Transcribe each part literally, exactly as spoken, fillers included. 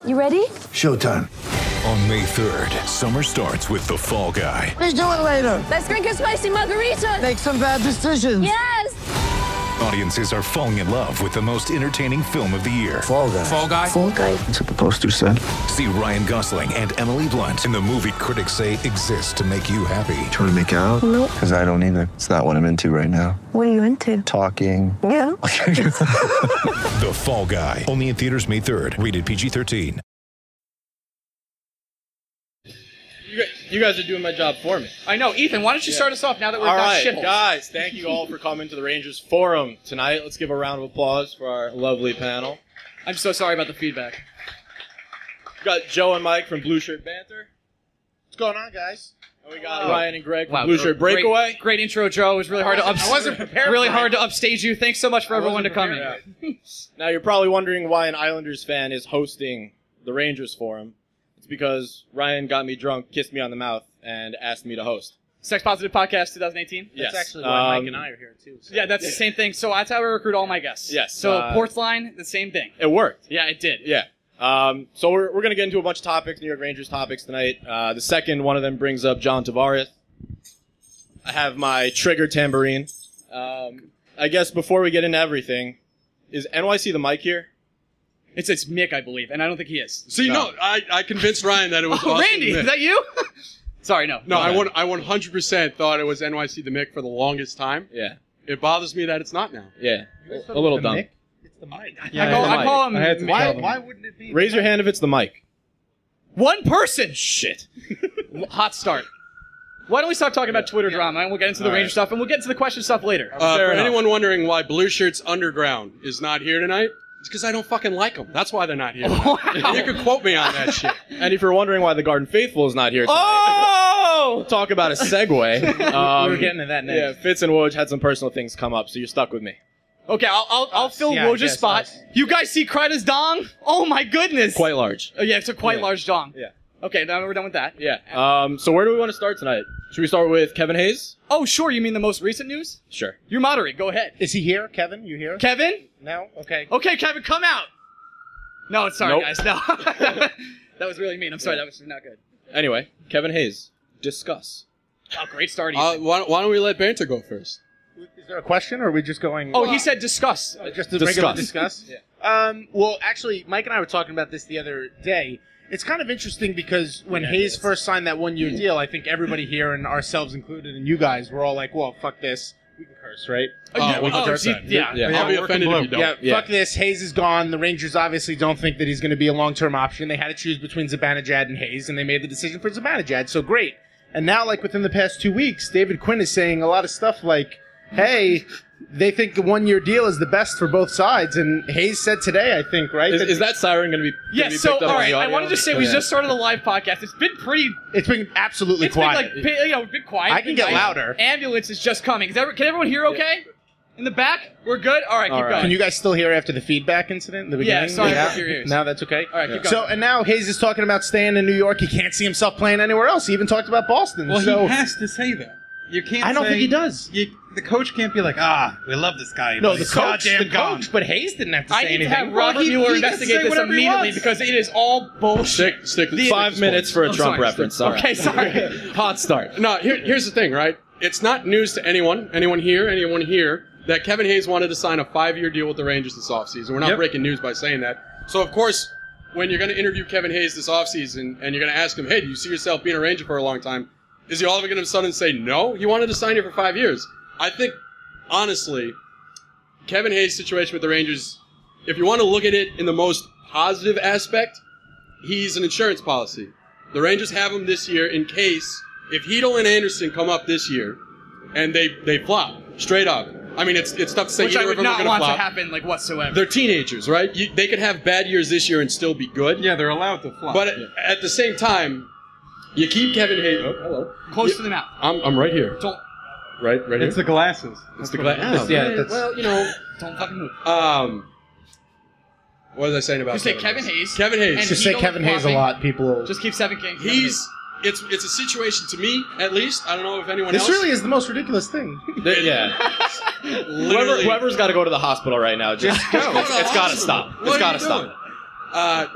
You ready? Showtime. On May third, summer starts with The Fall Guy. Let's do it later. Let's drink a spicy margarita. Make some bad decisions. Yes. Audiences are falling in love with the most entertaining film of the year. Fall Guy. Fall Guy? Fall Guy. That's what the poster said. See Ryan Gosling and Emily Blunt in the movie critics say exists to make you happy. Trying to make it out? Nope. Because I don't either. It's not what I'm into right now. What are you into? Talking. Yeah. The Fall Guy. Only in theaters May third. Rated P G thirteen. You guys, you guys are doing my job for me. I know. Ethan, why don't you start us off now that we're All about right, shitholes? guys, thank you all for coming to the Rangers Forum tonight. Let's give a round of applause for our lovely panel. I'm so sorry about the feedback. We've got Joe and Mike from Blue Shirt Banter. What's going on, guys? And we got Ryan and Greg from Wow, Blue Shirt great- Breakaway. Great, intro, Joe. It was really hard to up- I wasn't prepared Really for hard it. to upstage you. Thanks so much for I everyone to wasn't come in. prepared. Now, you're probably wondering why an Islanders fan is hosting the Rangers Forum. It's because Ryan got me drunk, kissed me on the mouth, and asked me to host. Sex Positive Podcast twenty eighteen. Yes. That's actually why Um, Mike and I are here, too. So. Yeah, that's the same thing. So that's how I recruit all my guests. Yes, So uh, Portsline, the same thing. It worked. Yeah, it did. Yeah. Um, so we're, we're going to get into a bunch of topics, New York Rangers topics tonight. Uh, the second one of them brings up John Tavares. I have my trigger tambourine. Um, I guess before we get into everything, is N Y C the mic here? It's it's Mick, I believe, and I don't think he is. See, no, No. I, I convinced Ryan that it was Oh, Austin Randy, the Mick. is that you? Sorry, no. No, Go I ahead. one, I one hundred percent thought it was N Y C the Mick for the longest time. Yeah. It bothers me that it's not now. Yeah. A little dumb. It's the mic. I call, I call him. Why, why wouldn't it be? Raise your hand if it's the mic. One person. Shit. Hot start. Why don't we stop talking about Twitter drama and we'll get into the All Ranger right. stuff and we'll get into the question stuff later. Uh, Fair for enough. anyone wondering why Blue Shirts Underground is not here tonight, it's because I don't fucking like them. That's why they're not here tonight. And you can quote me on that shit. And if you're wondering why the Garden Faithful is not here tonight, Oh! talk about a segue. Um, We're getting to that next. Yeah, Fitz and Woj had some personal things come up, so you're stuck with me. Okay, I'll I'll, I'll fill yeah, I Woj's guess spot. us. You guys see Kreida's dong? Oh my goodness! Quite large. Oh, yeah, it's a quite Yeah. large dong. Yeah. Okay, now we're done with that. Yeah. Um, so where do we want to start tonight? Should we start with Kevin Hayes? Oh, sure. You mean the most recent news? Sure. You're moderate. Go ahead. Is he here, Kevin? You here? Kevin? No? Okay. Okay, Kevin, come out. No, sorry, Nope. guys. No, that was really mean. I'm sorry. That was not good. Anyway, Kevin Hayes, discuss. Oh, great start. Uh, Ethan. why, why don't we let Banter go first? Is there a question, or are we just going... oh, he said discuss. Just to Discuss. regular discuss? yeah. Um, well, actually, Mike and I were talking about this the other day. It's kind of interesting because when Yeah, Hayes it is. first signed that one-year deal, I think everybody here, and ourselves included, and you guys, were all like, well, fuck this. We can curse, right? Oh, yeah, we can oh, curse gee, that. yeah. Yeah. I'll be working offended if you don't. Yeah, Yeah. fuck this. Hayes is gone. The Rangers obviously don't think that he's going to be a long-term option. They had to choose between Zibanejad and Hayes, and they made the decision for Zibanejad, so great. And now, like, within the past two weeks, David Quinn is saying a lot of stuff like, hey, they think the one-year deal is the best for both sides, and Hayes said today, I think, right? Is, is that siren going to be, gonna Yeah, be so, picked up all on right, the I audio? wanted to say we Yeah. just started a live podcast. It's been pretty... It's been absolutely It's been, quiet. like, been, you know, been quiet. I can Been get nice. louder. Ambulance is just coming. Is every, can everyone hear okay? In the back? We're good? All right, keep All right. going. Can you guys still hear after the feedback incident in the Yeah, beginning? sorry about your ears. No, that's okay. All right, keep So, going. and now Hayes is talking about staying in New York. He can't see himself playing anywhere else. He even talked about Boston. Well, so he has to say that. You can't. I don't say- think he does. You, the coach can't be like, ah, we love this guy. No, but the he's coach, the goddamn gone. coach, but Hayes didn't have to say I need anything. to have Robert Well, he- Mueller he can investigate say this whatever he immediately wants. because it is all bullshit. Stick, stick with The- Five minutes for a Oh, Trump sorry. reference. All right. Okay, sorry. Hot start. No, here, here's the thing, right? It's not news to anyone, anyone here, anyone here, that Kevin Hayes wanted to sign a five-year deal with the Rangers this offseason. We're not Yep. breaking news by saying that. So, of course, when you're going to interview Kevin Hayes this offseason and you're going to ask him, hey, do you see yourself being a Ranger for a long time? Is he all of a sudden say no? He wanted to sign here for five years. I think, honestly, Kevin Hayes' situation with the Rangers, if you want to look at it in the most positive aspect, he's an insurance policy. The Rangers have him this year in case, if Hedel and Anderson come up this year and they, they flop, straight up. I mean, it's it's tough to say Which I either would of them are not going want to to flop. happen, like, whatsoever. They're teenagers, right? You, they could have bad years this year and still be good. Yeah, they're allowed to flop. But at, at the same time, you keep Kevin Hayes. Oh, hello. Close You- to the mouth. I'm I'm right here. Don't Right, right it's here. the glasses. It's the glass. Oh, yeah, man, that's- well, you know. don't fucking move. Um, what was I saying about? Just say Kevin Kevin Hayes. Kevin Hayes. And Just say Hedel Kevin and Hayes a flopping. lot. People will... Just keep Seven King. Kevin He's it's it's a situation to me at least. I don't know if anyone This else. really is the most ridiculous thing. They- yeah. Whoever, Literally- whoever's got to go to the hospital right now, just Go. it's, it's got to stop. What It's are got to you doing? stop. Uh,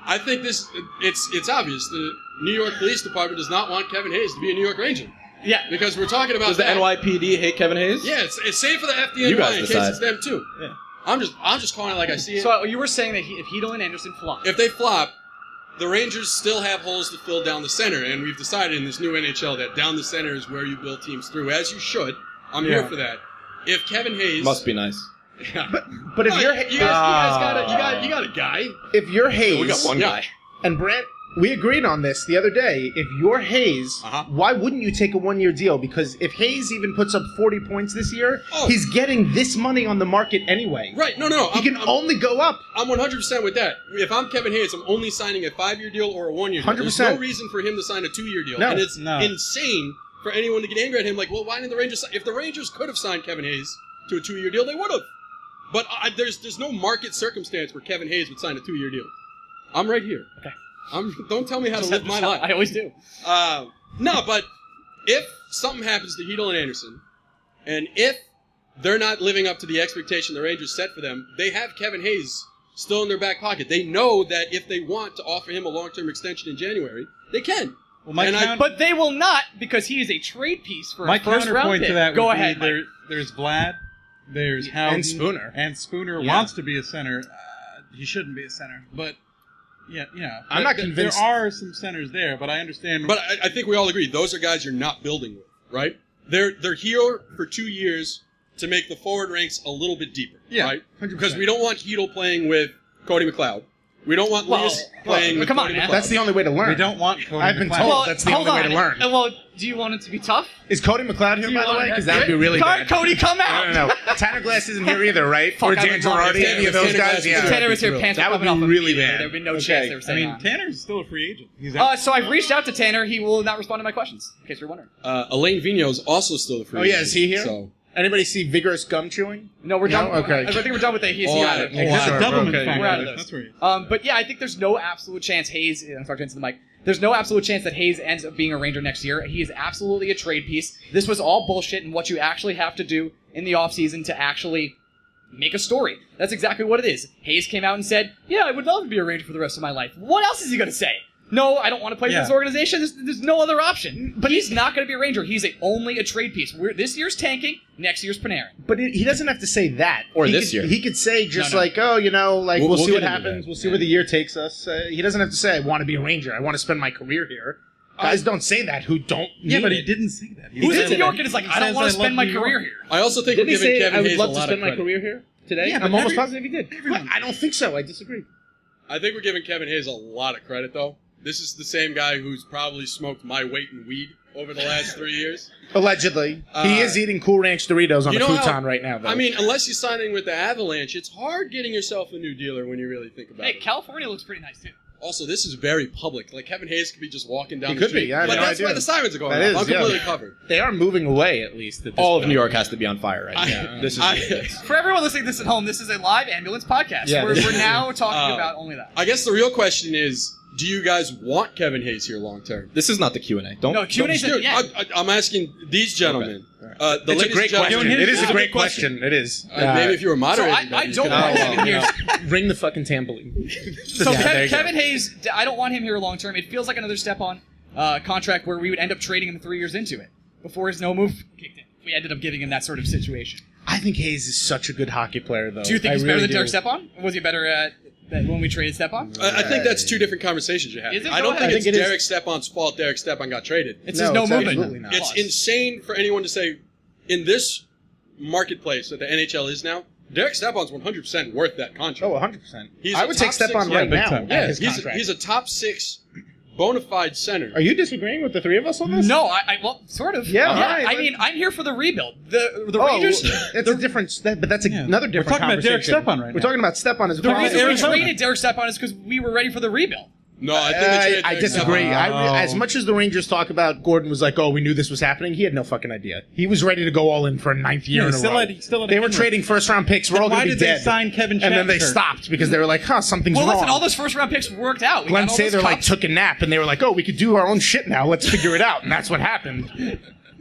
I think this it's it's obvious. The New York Police Department does not want Kevin Hayes to be a New York Ranger. Yeah. Because we're talking about Does the that. N Y P D hate Kevin Hayes? Yeah, it's, it's same for the F D N Y You guys in decide. case it's them too. Yeah. I'm just I'm just calling it like I see it. So you were saying that he, if Hedel and Anderson flop, If they flop, the Rangers still have holes to fill down the center, and we've decided in this new N H L that down the center is where you build teams through, as you should. I'm Yeah. here for that. If Kevin Hayes Must be nice. Yeah. But if No, you're you, guys, you guys got a you got you got a guy. if you're Hayes, We got one Yeah. guy. and Brent, we agreed on this the other day. If you're Hayes, Uh-huh. why wouldn't you take a one-year deal? Because if Hayes even puts up forty points this year, Oh. he's getting this money on the market anyway. Right? No, no, no. He I'm, can I'm, only go up. I'm one hundred percent with that. If I'm Kevin Hayes, I'm only signing a five-year deal or a one-year deal. one hundred There's percent. no reason for him to sign a two-year deal. No. And it's No. insane for anyone to get angry at him. Like, well, why didn't the Rangers? If the Rangers could have signed Kevin Hayes to a two-year deal, they would have. But I, there's there's no market circumstance where Kevin Hayes would sign a two-year deal. I'm right here. Okay. I'm. Don't tell me how to Just live have- my just life. how- I always do. Uh, no, but if something happens to Hedel and Anderson, and if they're not living up to the expectation the Rangers set for them, they have Kevin Hayes still in their back pocket. They know that if they want to offer him a long-term extension in January, they can. Well, my And I- count- But they will not because he is a trade piece for my a first round counterpoint pick. to that Go would ahead, be Mike. there, there's Vlad, there's Howden, And Spooner. and Spooner Yeah. wants to be a center. Uh, he shouldn't be a center, but yeah, you know, I'm not th- convinced- There are some centers there, but I understand. But I, I think we all agree those are guys you're not building with, right? They're they're here for two years to make the forward ranks a little bit deeper, Yeah, right? one hundred percent. Because we don't want Hedel playing with Cody McLeod. We don't want Well, Leas playing well, with come on, Cody man. McLeod. That's the only way to learn. we don't want. Cody I've been McLeod. told. well, that's the hold only way on. to learn. Uh, Well, do you want it to be tough? Is Cody McLeod here, Do you by the want way? it- Because that would be really Car- bad. Cody, come out! No, no, no. Tanner Glass isn't here either, right? Fuck, or I Dan would love it. Girardi, any of those Tanner guys? Glass Yeah, was If Tanner was here, thrilled. pants that were would coming be off really immediately. bad. There would be no Okay. chance they were I saying mean, Tanner's still a free agent. He's Uh, out. so I've reached out to Tanner. He will not respond to my questions, in case you're wondering. Uh, Elaine Vigneault is also still a free Oh, yeah, agent, is he here? So. Anybody see Vigorous Gum Chewing? No, we're done. No? Okay. I think we're done with the he's Oh, he I- out of oh, it. I- That's a Doubleman okay. factor. We're out of those. That's right. Um, but yeah, I think there's no absolute chance Hayes. I'm talking into the mic. There's no absolute chance that Hayes ends up being a Ranger next year. He is absolutely a trade piece. This was all bullshit, and what you actually have to do in the offseason to actually make a story. That's exactly what it is. Hayes came out and said, "Yeah, I would love to be a Ranger for the rest of my life." What else is he going to say? No, I don't want to play for Yeah. this organization. There's, there's no other option. But he's not going to be a Ranger. He's a, only a trade piece. We're, this year's tanking. Next year's Panarin. But it, he doesn't have to say that. Or He this could- year. He could say just No, no. like, oh, you know, like We'll- we'll, we'll see what get into happens. that. We'll see where the year takes us. Uh, he doesn't have to say, I want to be a Ranger. I want to spend my career here. Guys don't say that who don't. Yeah, need but he it. didn't say that. He Who's said in New that- York and is like, he I don't says, want "I to spend love my New York." career here. I also think Did we're he giving say Kevin I would Hayes love a to lot spend of my credit. career here today? Yeah, but I'm almost every- positive he did. everyone- I don't think so. I disagree. I think we're giving Kevin Hayes a lot of credit, though. This is the same guy who's probably smoked my weight in weed over the last three years. Allegedly, Uh, he is eating Cool Ranch Doritos on You the know how- futon right now. Though. I mean, unless you're signing with the Avalanche, it's hard getting yourself a new dealer when you really think about Hey, it. California looks pretty nice, too. Also, this is very public. Like, Kevin Hayes could be just walking down He the could street. be, yeah, I have but no that's idea. why the sirens are going That off. is, I'm yeah. completely covered. they are moving away at least. At this All of point. New York has to be on fire right I- now. This is I- ridiculous. For everyone listening to this at home, this is a live ambulance podcast. Yeah, we're, this we're is- now talking Uh, about only that. I guess the real question is, do you guys want Kevin Hayes here long term? This is not the Q and A. Don't. No, Q and A's Dude, yeah. I, I, I'm asking these gentlemen. Okay. Uh, the It's a ladies great and gentlemen- question. It is It's a great question. It is. Uh, maybe if you were So moderating. I, I that, you don't could- want Oh, Kevin well, here. Ring the fucking tambourine. So Yeah, Kev- there you go. Kevin Hayes, I don't want him here long term. It feels like another step on uh, contract where we would end up trading him three years into it before his no move kicked in. We ended up giving him that sort of situation. I think Hayes is such a good hockey player, though. Do you think I he's really better than do. Derek Stepan? Was he better at at when we traded Stepan? I, I think that's two different conversations you have. Is it? I Go don't ahead. think I it's think it is. Derek Stepan's fault Derek Stepan got traded. It's No, his no it's movement. absolutely not. It's clause. insane for anyone to say, in this marketplace that the N H L is now, Derek Stepan's one hundred percent worth that contract. Oh, one hundred percent. He's I a would top take Stepan six- right yeah, big now time. at yeah, his he's a, contract. he's a top six bona fide center. Are you disagreeing with the three of us on this? No, I, I well, sort of. Yeah, yeah. alright, I but- mean, I'm here for the rebuild. The the Oh, Rangers. it's a different, that, but that's a, Yeah. another We're different talking about Derek conversation. Stepan right We're now. talking about Stepan as a The problem. reason we Arizona. traded Derek Stepan is because we were ready for the rebuild. No, I think they Uh, traded I Derek disagree. Stepan. I re- Oh. as much as the Rangers talk about Gordon was like, oh, we knew this was happening, he had no fucking idea. He was ready to go all in for a ninth year Yeah, in a still row. had- he still had they a were Henrik. trading first round picks. We're Then all going why to be did they dead. sign Kevin and then they Shattenkirk? stopped because they were like, huh, something's Well, wrong. listen, all those first round picks worked out. We Glenn got all those Sather like cups. took a nap and they were like, oh, we could do our own shit now. Let's figure it out. And that's what happened.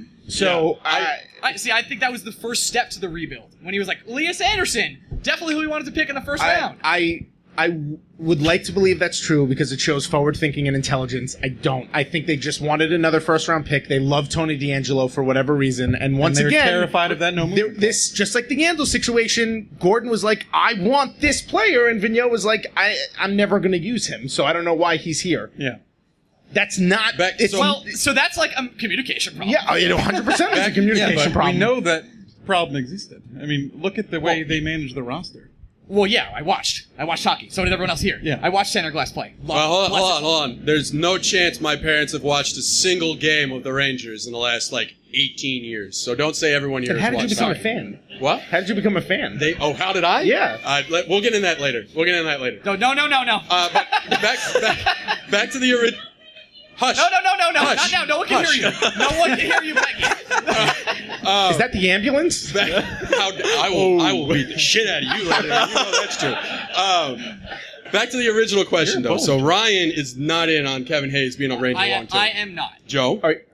So I, I see. I think that was the first step to the rebuild when he was like, Elias Anderson, definitely who he wanted to pick in the first I, round. I I w- would like to believe that's true because it shows forward thinking and intelligence. I don't. I think they just wanted another first round pick. They love Tony D'Angelo for whatever reason. And once and they were again, terrified of that no there- movement. this just like the Yandel situation. Gordon was like, "I want this player," and Vigneault was like, "I I'm never going to use him, so I don't know why he's here." Yeah. That's not. Back- it's, so- Well, so that's like a communication problem. yeah, you know, one hundred percent is a communication yeah, but problem. we know that problem existed. I mean, look at the way they manage the roster. Well, yeah, I watched. I watched hockey. So did everyone else here. Yeah. I watched Center Glass play. Love Well, hold on, bless hold it. on, hold on. There's no chance my parents have watched a single game of the Rangers in the last like eighteen years. So don't say everyone here And has how did you watched become a hockey. fan? What? How did you become a fan? They? Oh, how did I? Yeah. Uh, let, we'll get in that later. We'll get in that later. No, no, no, no, no. Uh, but back, back, back to the original. Hush. No, no, no, no, no. Hush. Not now. No one can Hush. hear you. No one can hear you, Becky. Is that the ambulance? Back, how, I will, I will beat the shit out of you later. You know that's true. Um, back to the original question, though. So Ryan is not in on Kevin Hayes being a Ranger I, long term. I am not. Joe, All right.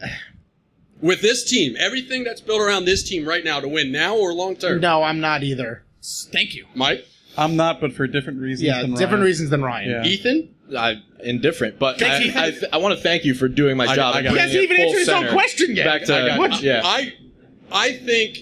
with this team, everything that's built around this team right now to win now or long term. No, I'm not either. Thank you. Mike, I'm not, but for different reasons. Yeah, than different Ryan. reasons than Ryan. Yeah. Ethan, I indifferent, but Thanks, I, Ethan. I, th- I want to thank you for doing my I- job. I and got it. He bringing hasn't even it full answered his own center question yet. Back to I got What? it. yeah. I, I think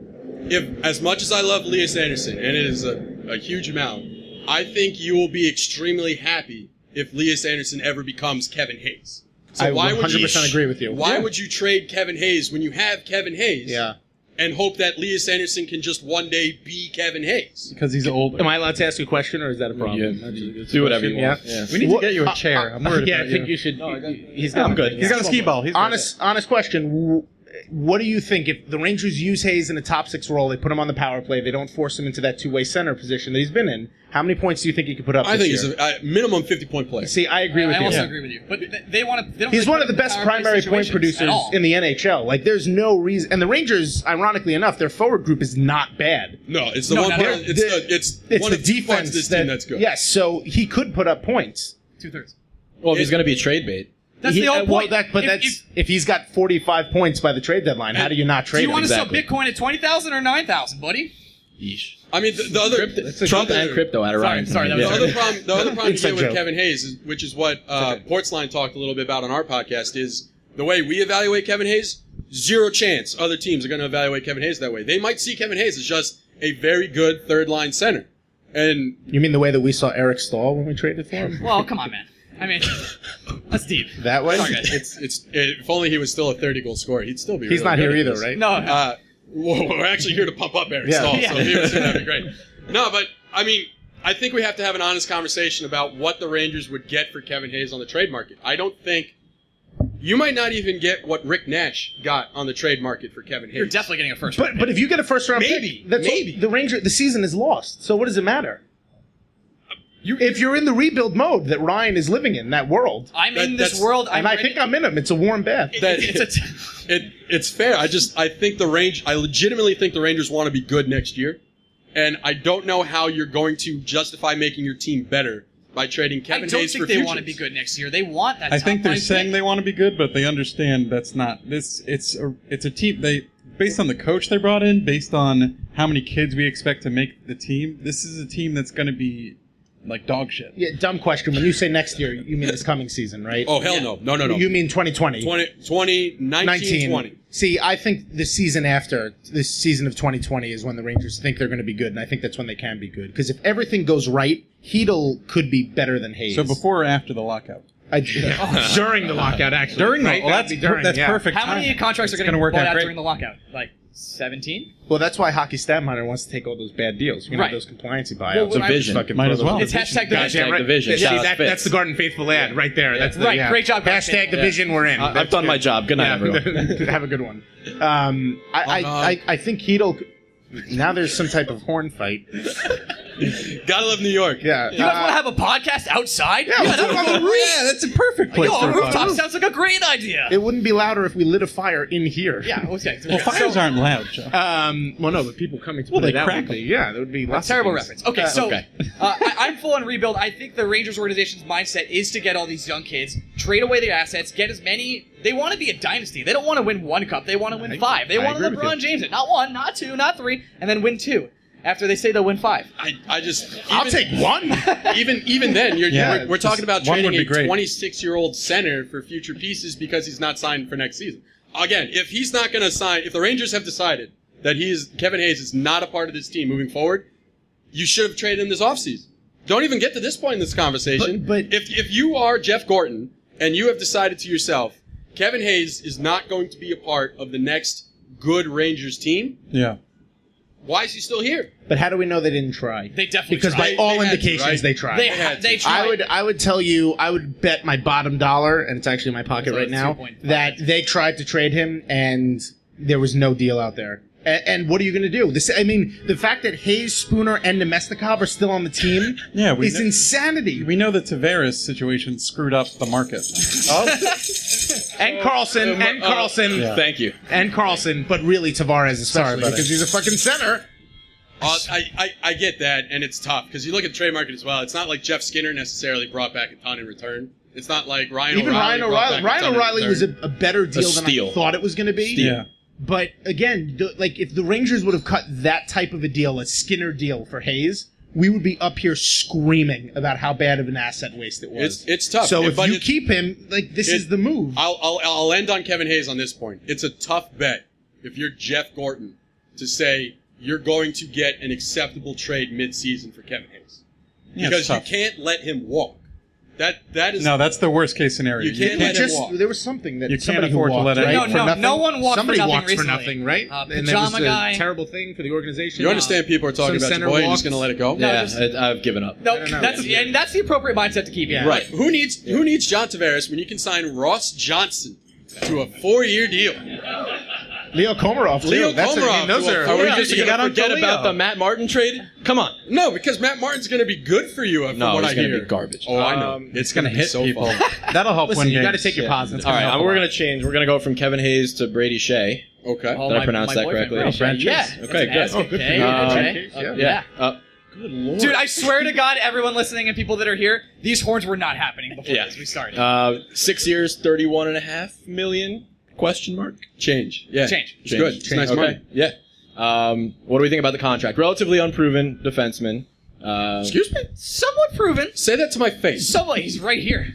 if as much as I love Elias Anderson, and it is a, a huge amount, I think you will be extremely happy if Elias Anderson ever becomes Kevin Hayes. So I why would one hundred you percent agree with you. Why Yeah. would you trade Kevin Hayes when you have Kevin Hayes? Yeah. And hope that Elias Anderson can just one day be Kevin Hayes. Because he's older. Am I allowed to ask you a question, or is that a problem? Yeah. Do whatever you want. Yeah. We need to get you a Uh, chair. uh, I'm worried yeah, about I think you. you should. He's got. I'm good. He's got a skee ball. He's good. Honest, honest question. W- What do you think if the Rangers use Hayes in a top six role? They put him on the power play. They don't force him into that two-way center position that he's been in. How many points do you think he could put up? I this think year? he's a, a minimum fifty point player. See, I agree with I you. also Yeah. agree with you. But th- they want to. They don't He's really one put of the him in best power play primary point situations producers at all. in the N H L. Like, there's no reason. And the Rangers, ironically enough, their forward group is not bad. No, it's the No, one. no, part, no. it's the, it's It's one the of the parts defense of this that, team that's good. Yes, so he could put up points. Two thirds. Well, if he's going to be a trade bait. That's He- the whole uh, well, point. that- but If- that's if- if, he's got forty-five points by the trade deadline. How do you not do trade you him? want to exactly. sell Bitcoin at twenty thousand or nine thousand, buddy? Yeesh. I mean, the, the other Crypto, Trump and crypto out of Sorry, Ryan. sorry, that was The Yeah. other problem, the other problem you Inside get with joke. Kevin Hayes, is, which is what uh, Portsline talked a little bit about on our podcast, is the way we evaluate Kevin Hayes. Zero chance other teams are going to evaluate Kevin Hayes that way. They might see Kevin Hayes as just a very good third line center, and You mean the way that we saw Eric Stahl when we traded for him? Well, come on, man. I mean, that's deep. That way? Sorry, guys. it's it's if only he was still a thirty goal scorer, he'd still be. He's really not good here at either, this. right? No, Uh, well, we're actually here to pump up Eric Yeah. Stahl, so Yeah. if he was here, that'd be great. No, but I mean, I think we have to have an honest conversation about what the Rangers would get for Kevin Hayes on the trade market. I don't think you might not even get what Rick Nash got on the trade market for Kevin Hayes. you're definitely getting a first. But round but pick. if you get a first round Maybe, pick, that's maybe. all- the Ranger the season is lost. So what does it matter? You- If you're in the rebuild mode that Ryan is living in, that world, I'm that- in this that's- world, I'm and I ready- think I'm in him. It's a warm bath. that it's a t- it it's fair. I just I think the range. I legitimately think the Rangers want to be good next year, and I don't know how you're going to justify making your team better by trading I Kevin don't Hayes think for they futures. want to be good next year. They want that. I think they're top-line saying pick. they want to be good, but they understand that's not this. It's a it's a team. They based on the coach they brought in, based on how many kids we expect to make the team. This is a team that's going to be like dog shit. Yeah, dumb question. When you say next year, you mean this coming season, right? Oh hell no no no no. You mean twenty twenty? twenty, twenty, nineteen, twenty. See, I think the season after, this season of twenty twenty is when the Rangers think they're going to be good, and I think that's when they can be good. Because if everything goes right, Hedl could be better than Hayes. So before or after the lockout? I, during the lockout, actually. During the Right? well, that's That'd be during, that's yeah. perfect. How many timing. contracts are It's going to gonna work bought out out great. during the lockout? Like seventeen? Well, that's why Hockey Stat Monitor wants to take all those bad deals. You know, Right. those compliancy buyouts. Well, when I- Division. Fucking Might throw as those- well. It's hashtag Goddamn division. right. division. Yeah, Shout see, out that, Fitz. that's the Garden Faithful ad right there. That's the, Right, yeah. great job, Garden Hashtag Faithful. division we're in. I- I've That's done good. my job. Good night, Yeah. everyone. Have a good one. Um, I, I, Uh-huh. I, I think Hedl. Now there's some type of horn fight. Gotta love New York. Yeah. You guys uh, want to have a podcast outside? Yeah, let's that do it would on the be roof. great. Yeah, that's a perfect place Yo, for a a rooftop podcast. sounds like a great idea. It wouldn't be louder if we lit a fire in here. Yeah, okay. Well, fires aren't loud, Joe. Um, well, no, but people coming to Well, put they it out crack would be- them. Yeah, there would be lots Terrible of things. reference. Okay, Uh, so okay. uh, I, I'm full on rebuild. I think the Rangers organization's mindset is to get all these young kids, trade away their assets, get as many. They want to be a dynasty. They don't want to win one cup. They want to win five. They I want to agree with LeBron you. James it. Not one, not two, not three, and then win two. after they say they'll win five. I, I just even, I'll take one. even even then you're, Yeah, we're, we're talking about one would trading be great. a twenty-six year old center for future pieces because he's not signed for next season. Again, if he's not going to sign, if the Rangers have decided that he is Kevin Hayes is not a part of this team moving forward, you should have traded him this offseason. Don't even get to this point in this conversation. But- but- if if you are Jeff Gorton and you have decided to yourself, Kevin Hayes is not going to be a part of the next good Rangers team, Yeah. why is he still here? But how do we know they didn't try? They definitely because tried. by all They- they had to, indications right? they tried. They They ha- had they to. tried. I would I would tell you I would bet my bottom dollar, and it's actually in my pocket So right it's now, two point five. that they tried to trade him and there was no deal out there. And, and what are you going to do? This, I mean, the fact that Hayes, Spooner, and Nemestikov are still on the team Yeah, we is kn- insanity. We know the Tavares situation screwed up the market. and Carlson, Um, and uh, Carlson, Yeah. Thank you. and Carlson, but really Tavares especially buddy. because he's a fucking center. Uh, I, I, I get that, and it's tough because you look at the trade market as well. It's not like Jeff Skinner necessarily brought back a ton in return. It's not like Ryan Even O'Reilly. Ryan brought O'Reilly, back a Ryan ton in O'Reilly was a, return. a better deal than steal. I thought it was going to be. Yeah. But again, the, like if the Rangers would have cut that type of a deal, a Skinner deal for Hayes, we would be up here screaming about how bad of an asset waste it was. It's it's tough. So if But you it- keep him, like this it- is the move. I'll, I'll I'll end on Kevin Hayes on this point. It's a tough bet if you're Jeff Gorton to say you're going to get an acceptable trade mid-season for Kevin Hayes Yeah, because it's you tough. can't let him walk. That that is No, that's the worst case scenario. You can't He let him just walk. there was something that You can't somebody afford who to walked, let it- right? No, for no, nothing. no one walked for somebody nothing walked recently. for nothing, right? Uh, and there was pajama a guy. terrible thing for the organization. You understand people are talking Some about center your boy. You're walked. just going to let it go. No, yeah, just- I, I've given up. No, I don't know. that's and that's the appropriate mindset to keep. Yeah. in. Right. Who needs who needs John Tavares when you can sign Ross Johnson to a four-year deal? Leo Komarov. Too. Leo That's Komarov I mean, those to a are. four-year Are we Yeah, just you going got to on forget to about Leo. the Matt Martin trade? Come on. No, because Matt Martin's going to be good for you. From No, what he's I gonna hear. be garbage. Oh, I know. Um, It's going to be hit so people. fun. That'll help Listen, win you got to games. take your Yeah. positives. All right, we're going to change. We're going to go from Kevin Hayes to Brady Shea. Okay. Oh, Did I my- pronounce my that boyfriend, correctly? Brady Brad Shea. Yeah. Chase. Okay, That's good. an S, Oh, good for okay, you. okay. Yeah. Yeah. Uh, good lord. Dude, I swear to God, everyone listening and people that are here, these horns were not happening before Yeah. this we started. Uh, six years, thirty-one and a half million? Question mark. Change. Yeah. Change. It's good. It's nice okay. money. Yeah. Um, what do we think about the contract? Relatively unproven defenseman. Uh, Excuse me? Somewhat proven. Say that to my face. Somewhat. He's right here.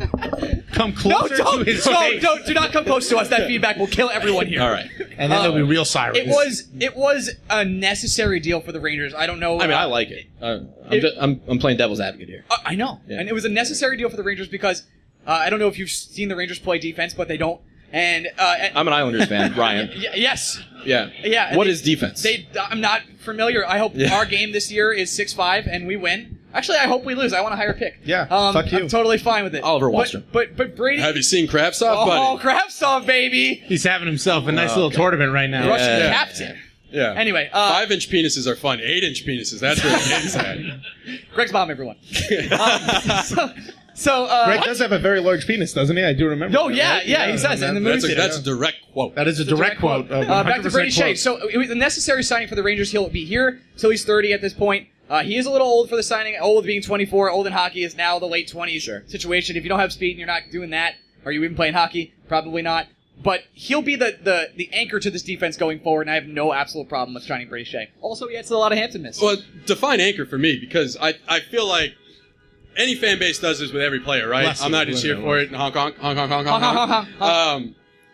Come No, closer don't, to his don't, face. don't, do not come close to us. That feedback will kill everyone here. all right. And then Uh, there'll be real sirens. It was, it was a necessary deal for the Rangers. I don't know. I mean, uh, I like it. Uh, I'm, It- ju- I'm, I'm playing devil's advocate here. Uh, I know, Yeah. and it was a necessary deal for the Rangers because uh, I don't know if you've seen the Rangers play defense, but they don't. And, uh, and I'm an Islanders fan, Ryan. y- yes, Yeah. yeah. What they- is defense? They, I'm not familiar. I hope Yeah. our game this year is six five and we win. Actually, I hope we lose. I want a higher pick. Yeah, um, fuck you. I'm totally fine with it. Oliver But- Wahlstrom. But but, Brady. Have you seen Krabsov, oh, buddy? Krabsov, baby, He's having himself a nice Oh, little okay. tournament right now. Russian Yeah. captain. Yeah. Anyway, uh, Five-inch penises are fun. Eight-inch penises, that's where it gets at. Greg's mom, everyone. um, so, so uh, Greg does have a very large penis, doesn't he? I do remember. No, that, yeah, right? yeah, he says it in the movie. That's a, theater. that's a direct quote. That is a It's a direct quote. Uh, Of back to Brady Shea. quote. So it was a necessary signing for the Rangers. He'll be here till he's thirty at this point. Uh, he is a little old for the signing. Old being twenty-four. Old in hockey is now the late twenties Sure. situation. If you don't have speed and you're not doing that, are you even playing hockey? Probably not. But he'll be the, the, the anchor to this defense going forward, and I have no absolute problem with signing Brady Shea. Also, he adds a lot of handsomeness. Well, define anchor for me because I, I feel like any fan base does this with every player, right? Bless I'm you. not just here Bless for it. Honk, honk, honk, honk, honk, honk, Honk, honk, honk, honk. Um,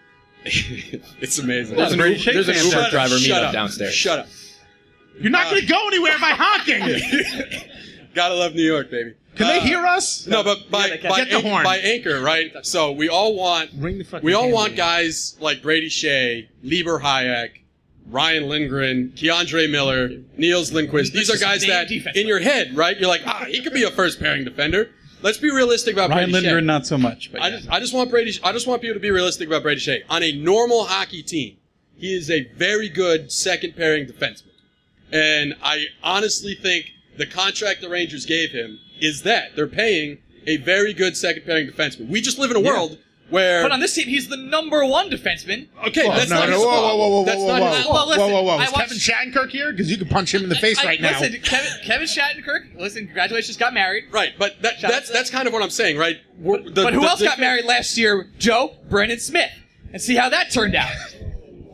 it's amazing. There's an Brady Uber, Shea there's an fan Uber does. driver Shut meetup up. downstairs. Shut up. You're not going to go anywhere by honking. Gotta love New York, baby. Can Uh, they hear us? No, but by, Yeah, they can. by, Get the anchor, horn. by anchor, right? So we all want Ring the fucking we all camera. want guys like Brady Shea, Lieber Hayek, Ryan Lindgren, Keandre Miller, Niels Lindquist. These are just guys name that defensemen. in your head, right? You're like, ah, he could be a first pairing defender. Let's be realistic about Ryan Brady Shea. Lindgren, not so much. But I yeah. just, I just want Brady. I just want people to be realistic about Brady Shea. On a normal hockey team, he is a very good second pairing defenseman, and I honestly think the contract the Rangers gave him is that they're paying a very good second pairing defenseman. We just live in a world where. But on this team, he's the number one defenseman. okay, Whoa, that's no, not no, his whoa, fault. whoa, whoa, whoa, That's whoa, not whoa, his whoa, fault. Well, whoa, whoa, whoa! I Is watched- Kevin Shattenkirk here? Because you can punch him in the face I- right now. Listen, Kevin, Kevin Shattenkirk, listen, congratulations, got married. Right, but that, Shout out that's to that's kind of what I'm saying, right? We're- the- But who the else got difference- married last year? Joe, Brendan Smith. And see how that turned out.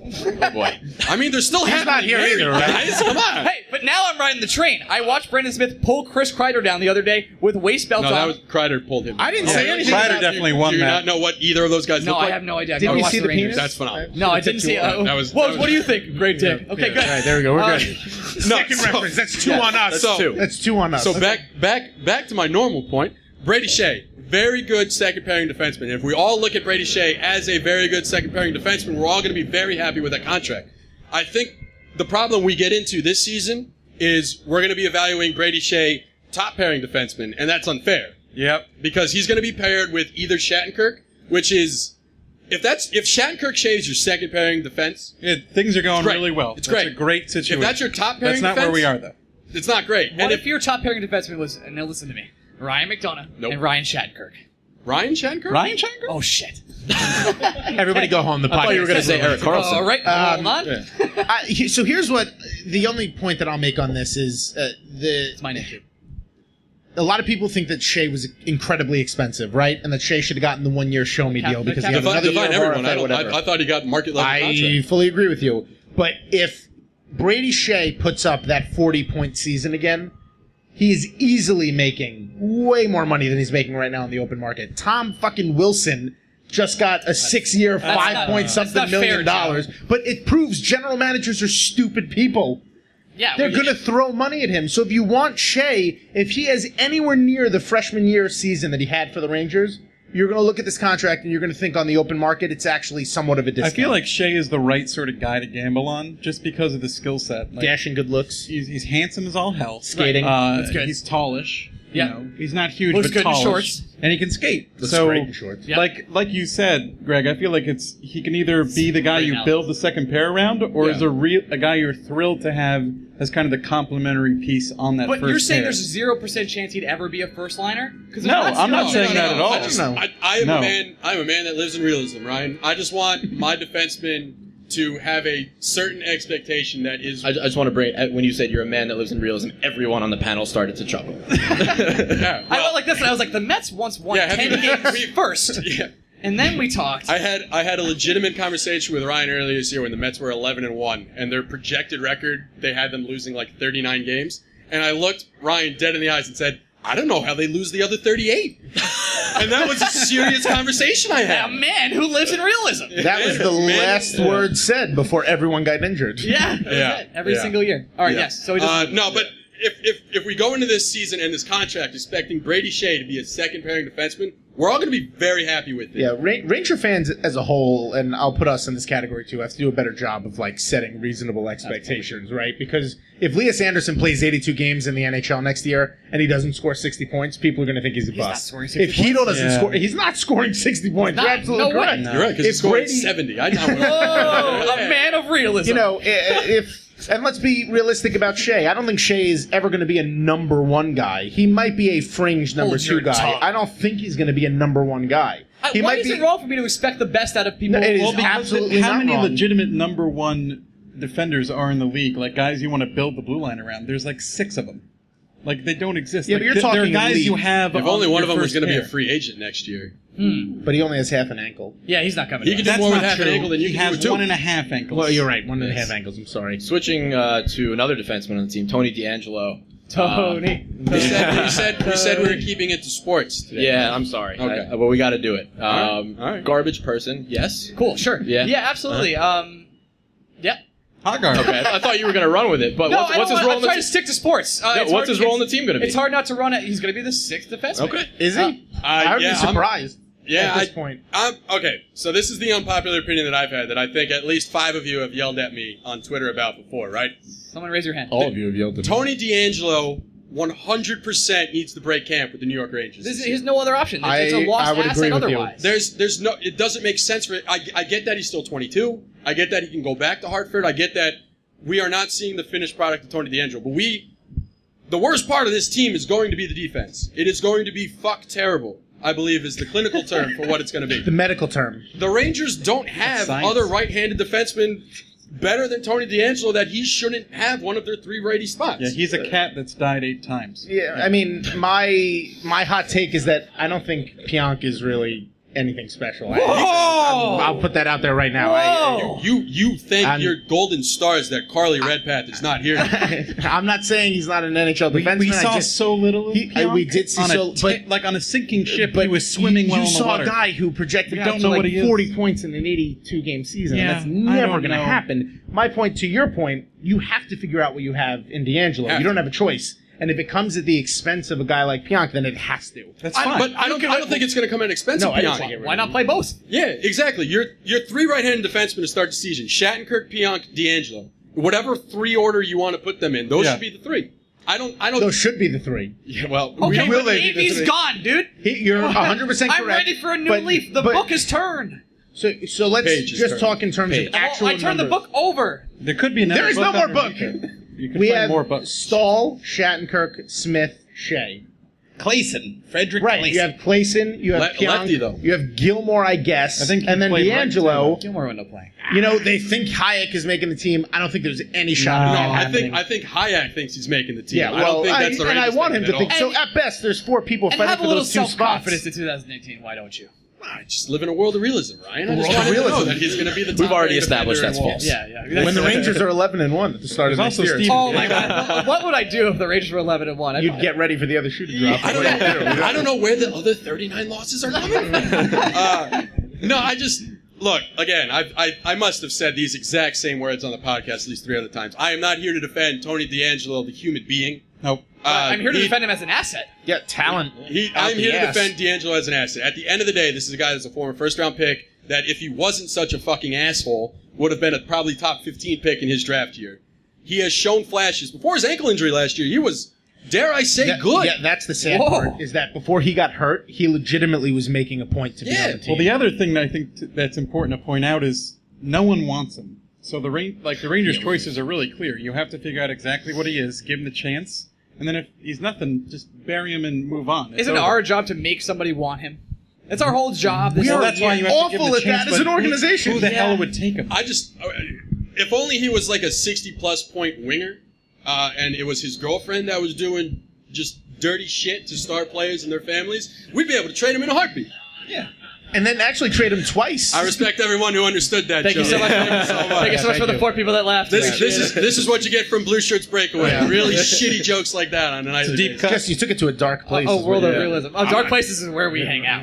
Oh boy. I mean, they're still He's not here either, right? Guys, come on. Hey, but now I'm riding the train. I watched Brendan Smith pull Chris Kreider down the other day with waist belts No, that on. was Kreider pulled him. I didn't Oh, say you- anything. you Kreider not- definitely you- won Do you that. not know what either of those guys no, look I like? have no idea. I've Did never you watched see the Rangers. penis? That's phenomenal. No, I didn't see it. Uh, That was- what, that was- what do you think? Great take. Okay, Yeah, good. all right, there we go. We're Uh, good. No, Second so- reference. That's two on us. So- two. That's two on us. So back, back, back to my normal point. Brady Shea, very good second pairing defenseman. If we all look at Brady Shea as a very good second pairing defenseman, we're all going to be very happy with that contract. I think the problem we get into this season is we're going to be evaluating Brady Shea top pairing defenseman, and that's unfair Yep. because he's going to be paired with either Shattenkirk, which is if that's if Shattenkirk Shea is your second pairing defense, It, things are going great. really well. It's That's great. a great situation. if that's your top pairing That's not defense, where we are, though. It's not great. What and if your top pairing defenseman was, and now listen to me, Ryan McDonough Nope. and Ryan Shattenkirk? Ryan Shattenkirk? Ryan Shattenkirk? Oh, shit. Everybody go home. The podcast. I thought you were going to say Eric Carlson. All right, Um, hold on. I, he- so here's what the only point that I'll make on this is uh, the It's my name, too. a lot of people think that Shea was incredibly expensive, right? And that Shea should have gotten the one year show me Cap- deal the because cap- he had Define, another define year of everyone. R F A, I, don't, whatever. I, I thought he got market level I contract. fully agree with you. But if Brady Shea puts up that forty point season again, he is easily making way more money than he's making right now in the open market. Tom fucking Wilson just got a six year, That's five not- point that's something not fair, million dollars. But it proves general managers are stupid people. Yeah, They're we- going to throw money at him. So if you want Shea, if he has anywhere near the freshman year season that he had for the Rangers, you're going to look at this contract and you're going to think on the open market it's actually somewhat of a I discount. feel like Shea is the right sort of guy to gamble on just because of the skill set. Like, dashing good looks. He's, he's handsome as all hell. Skating. Uh, That's good. He's tallish. Yeah. You know, he's not huge, Looks but good in tallish. shorts. And he can skate. Looks so, great in shorts. Yeah. like like you said, Greg, I feel like it's he can either be the guy Great you analysis. build the second pair around, or Yeah. is a real a guy you're thrilled to have as kind of the complementary piece on that But first you're saying pair. there's a zero percent chance he'd ever be a first liner? No, I'm not saying that at all. I, just, No. I, I am No. a man. I'm a man that lives in realism, Ryan. I just want my defenseman to have a certain expectation that is. I, I just want to bring, when you said you're a man that lives in realism, everyone on the panel started to chuckle. yeah, I well, went like this, and I was like, the Mets once won Yeah, have ten you- games we- first, yeah. and then we talked. I had I had a legitimate conversation with Ryan earlier this year when the Mets were eleven and one, and their projected record they had them losing like thirty-nine games, and I looked Ryan dead in the eyes and said, "I don't know how they lose the other thirty-eight," and that was a serious conversation I a had. man who lives in realism. That was the Man. last word said before everyone got injured. Yeah, that was Yeah. it. Every Yeah. single year. All right, Yeah. yes. So we just uh, no, but if, if if we go into this season and this contract expecting Brady Shea to be a second pairing defenseman, we're all going to be very happy with it. Yeah, Ra- Ranger fans as a whole, and I'll put us in this category too, have to do a better job of like setting reasonable expectations, right? Because if Elias Anderson plays eighty-two games in the N H L next year and he doesn't score sixty points, people are going to think he's a He's not bust. scoring sixty If Hedo doesn't Yeah. score, he's not scoring sixty points. Not- You're absolutely no way. correct. You're right, because If he's scoring Brady- seventy. I know. oh, a man of realism. You know, i- if and let's be realistic about Shea. I don't think Shea is ever going to be a number one guy. He might be a fringe number Hold two your guy. tongue. I don't think he's going to be a number one guy. I- He why might is be. it wrong for me to expect the best out of people? No, it is Well, because absolutely how not many wrong. legitimate number one defenders are in the league? Like guys you want to build the blue line around. There's like six of them. Like they don't exist. Yeah, Like, but you're th- there are talking guys elite. you have. If on only one your of them was first going to be a pair. free agent next year. But he only has half an ankle. Yeah, he's not coming. He to can us. do more That's with not half an true. ankle than you he can do has with two. one and a half ankles. Well, you're right. One and a half ankles. I'm sorry. Switching uh, to another defenseman on the team, Tony DeAngelo. Tony. We said, we said we said we were keeping it to sports today. Yeah, I'm sorry. Okay. I- but we got to do it. Um, All right. All right. Garbage person, yes. Cool, sure. Yeah. Yeah, absolutely. Um, yeah. Hot guard. Okay, I thought you were going to run with it, but No, what's, I what's don't his want, role I'm in the trying team? to stick to sports. Uh, Yeah, it's what's hard- his role in the it's- team gonna be? It's hard not to run it. He's going to be the sixth defenseman. Okay. Is he? Uh, I would yeah, be I'm- surprised. Yeah, at this I, point. I'm, okay, so this is the unpopular opinion that I've had that I think at least five of you have yelled at me on Twitter about before, right? Someone raise your hand. All of you have yelled at me. Tony DeAngelo one hundred percent needs to break camp with the New York Rangers. This this is, year. there's no other option. It's, I- it's a lost I would asset agree with you. otherwise. There's, there's no, it doesn't make sense for it. I, I get that he's still twenty-two. I get that he can go back to Hartford. I get that we are not seeing the finished product of Tony DeAngelo. But we, the worst part of this team is going to be the defense. It is going to be fuck terrible, I believe is the clinical term for what it's going to The be. medical term. The Rangers don't have Science. other right-handed defensemen better than Tony DeAngelo that he shouldn't have one of their three righty spots. Yeah, he's a cat that's died eight times. Yeah, I mean, my my hot take is that I don't think Pionk is really anything special. I, Whoa! I'll put that out there right now. Whoa! I, You you thank I'm- your golden stars that Carly Redpath is not here. I, I'm not saying he's not an N H L We, defenseman. we I saw just, so little of he- I- Pionk we did see on a so- ti- but- like on a sinking ship, but he was swimming you, well you in the saw water. a guy who projected We out don't to know like what he is. forty points in an eighty-two game season. Yeah, and that's I never don't going to know. happen. My point to your point, you have to figure out what you have in D'Angelo. Have You don't to. have a choice. And if it comes at the expense of a guy like Pionk, then it has to. That's I- fine. but I don't, I don't think it's going to come at expense No, of I didn't Pionk. say get rid Why of not him. play both? Yeah, exactly. You're you're three right-handed defensemen to start the season: Shattenkirk, Pionk, D'Angelo. Whatever three order you want to put them in, those Yeah. should be the three. I don't. I don't. Those should be the three. Yeah, well, Okay, we will but they be the Avey's three? gone, dude. He, you're one hundred percent correct. I'm ready for a new but- leaf. The but- book is turned. So, so let's Page is just turned. talk in terms Page. of actual I turned the numbers. book over. there could be another There is book no more book. underneath it. You could We find have more books. Stahl, Shattenkirk, Smith, Shea. Clayson, Frederick Right. Clayson. You have Clayson. You have Le- Pionk. lefty, though. You have Gilmore, I guess. I think he and then played right, D'Angelo. too. Gilmore window playing. You know, they think Hayek is making the team. I don't think there's any shot No, of that No, I happening. think I think Hayek thinks he's making the team. yeah, I well, don't think I- that's the and I Rangers want him to thinking think. at So all. at best, there's four people And fighting have a for little those two spots. self-confidence in two thousand eighteen. Why don't you? I just live in a world of realism, Ryan. I just World of want him to know realism. that he's going to be the top We've already rated established defender that's in false. Wolves. Yeah, yeah. When the Rangers are eleven and one at the start of There's next also year, Steve- Oh my god! What would I do if the Rangers were eleven and one? I'd you'd get ready for the other shoe to drop. I don't know. I don't know where the other thirty-nine losses are coming from. Uh, no, I just look again. I, I I must have said these exact same words on the podcast at least three other times. I am not here to defend Tony D'Angelo, the human being. Nope. Uh, I'm here to he- defend him as an asset. Yeah, talent. He, out I'm the here to ass. defend D'Angelo as an asset. At the end of the day, this is a guy that's a former first-round pick that, if he wasn't such a fucking asshole, would have been a probably top fifteen pick in his draft year. He has shown flashes. Before his ankle injury last year, he was, dare I say, That- good. Yeah, that's the sad Whoa. part. Is that before he got hurt, he legitimately was making a point to be Yeah. on the team. Well, the other thing that I think t- that's important to point out is no one wants him. So the Ran- like the Rangers' choices are really clear. You have to figure out exactly what he is, give him the chance, and then if he's nothing, just bury him and move on. It's Isn't it over. our job to make somebody want him? That's our whole job. This We is- are That's why you have to give him awful the at chance, that as but an who- organization. Who, the Yeah. hell would take him? I just, if only he was like a sixty-plus point winger, uh, and it was his girlfriend that was doing just dirty shit to star players and their families, we'd be able to trade him in a heartbeat. and then actually trade him twice. I respect everyone who understood that. Thank you Joe. so much. Thank you so much. Thank you so much thank for the you. four people that left. This, Yeah. this is this is what you get from Blue Shirts Breakaway. Yeah. Really shitty jokes like that on a nightly deep basis. cut. Just you took it to a dark place. Oh, is world what of you- realism. Oh, dark places is where we hang out.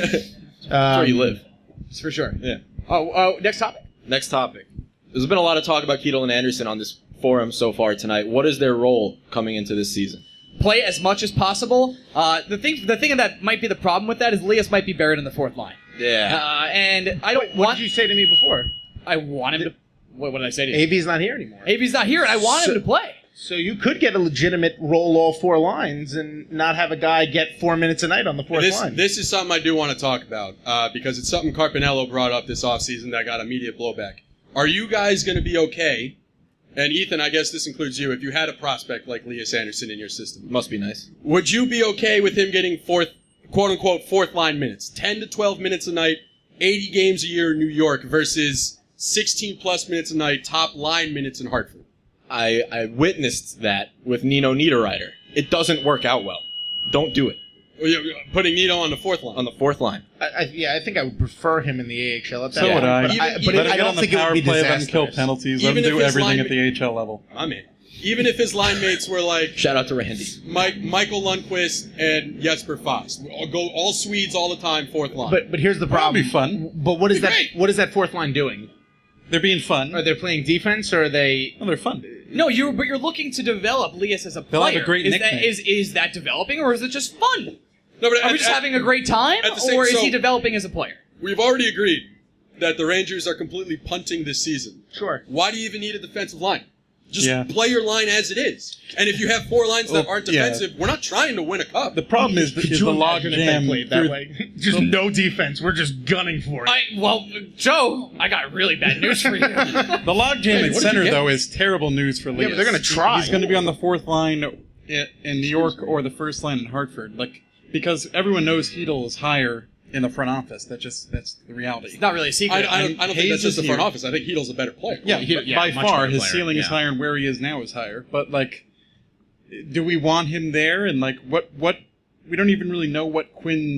Um, Where you live. That's for sure. Yeah. Oh, oh, next topic. Next topic. There's been a lot of talk about Ketel and Anderson on this forum so far tonight. What is their role coming into this season? Play as much as possible. Uh, the thing, the thing that might be the problem with that is Elias might be buried in the fourth line. Yeah. Uh, and I don't Wait, what want. did you say to me before? I want him to. What, what did I say to you? A V's not here anymore. Avey's not here, and I want So- him to play. So you could get a legitimate roll all four lines and not have a guy get four minutes a night on the fourth This, line. this is something I do want to talk about uh, because it's something Carpinello brought up this offseason that got immediate blowback. Are you guys going to be okay? And Ethan, I guess this includes you. If you had a prospect like Elias Anderson in your system, Must be nice. would you be okay with him getting fourth, quote unquote, fourth line minutes, ten to twelve minutes a night, eighty games a year in New York versus sixteen plus minutes a night, top line minutes in Hartford? I, I witnessed that with Nino Niederreiter. It doesn't work out well. Don't do it. Well, yeah, Putting Nito on the fourth line. On the fourth line. I, I, yeah, I think I would prefer him in the A H L at that So point. would I. But Even- I, even- but Let him I get don't on the think it power would be play, let him kill disastrous. penalties, let Even him if do his everything line- at the A H L level. I'm in. Even if his line mates were like Shout out to Randy. Mike, Michael Lundqvist and Jesper Foss, I'll go all Swedes all the time, fourth line. But but here's the That'll problem. be fun. But what is Be that? great. What is that fourth line doing? They're being fun. Are they playing defense or are they? Oh, they're fun. No, you're but you're looking to develop Elias as a They'll have player. a great is nickname. that is is that developing or is it just fun? no, but Are at- we just at- having a great time, at the same- or is so- he developing as a player? We've already agreed that the Rangers are completely punting this season. Sure. Why do you even need a defensive line? Just Yeah. play your line as it is. And if you have four lines that Well, aren't yeah. defensive, we're not trying to win a cup. The problem is, Could is you the log imagine if they jam. played that through- way? Just no defense. We're just gunning for it. I well, Joe, I got really bad news for you. The log jam Hey, at what did center, you get? though, is terrible news for Elias. but they're gonna try. He's going to be on the fourth line i- in New York or the first line in Hartford, like because everyone knows Hedel is higher in the front office. That just that's the reality. It's not really a I, secret. I don't, I don't think Hayes that's just is the front here. office. I think Hedel's a better player. Yeah, he- but yeah, by much far better his player, ceiling is yeah. higher, and where he is now is higher. But like, do we want him there? And like, what what we don't even really know what Quinn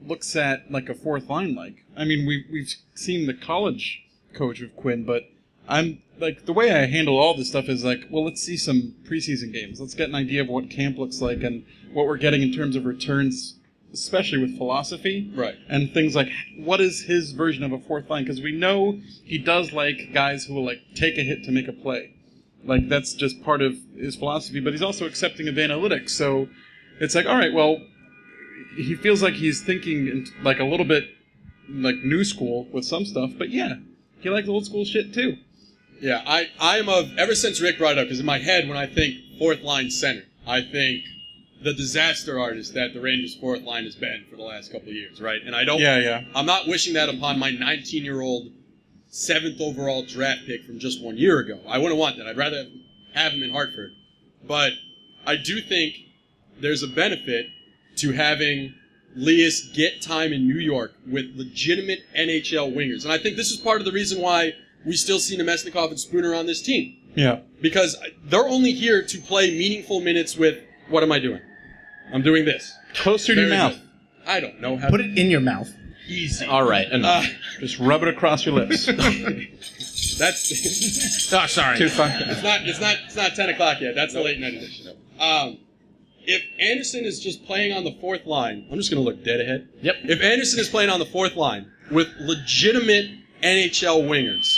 looks at like a fourth line like. I mean, we've we've seen the college coach of Quinn, but I'm like the way I handle all this stuff is like, well, let's see some preseason games. Let's get an idea of what camp looks like and what we're getting in terms of returns, especially with philosophy, Right. And things like what is his version of a fourth line? Because we know he does like guys who will like take a hit to make a play. Like, that's just part of his philosophy, but he's also accepting of analytics. So it's like, all right, well, he feels like he's thinking in, like a little bit like new school with some stuff, but yeah, he likes old school shit too. Yeah, I, I'm of, ever since Rick brought it up, because in my head, when I think fourth line center, I think the disaster artist that the Rangers' fourth line has been for the last couple of years, right? And I don't, Yeah, yeah. I'm not wishing that upon my nineteen-year-old seventh overall draft pick from just one year ago. I wouldn't want that. I'd rather have him in Hartford. But I do think there's a benefit to having Lias get time in New York with legitimate N H L wingers. And I think this is part of the reason why we still see Nemesnikov and Spooner on this team. Yeah. Because they're only here to play meaningful minutes with, what am I doing? I'm doing this. Closer to your Very mouth. good. I don't know how Put to... it in your mouth. Easy. All right, enough. Uh, Just rub it across your lips. That's... Oh, sorry. Too far. It's not. It's not. It's not ten o'clock yet. That's the late night edition. Um, if Anderson is just playing on the fourth line, I'm just going to look dead ahead. Yep. If Anderson is playing on the fourth line with legitimate N H L wingers,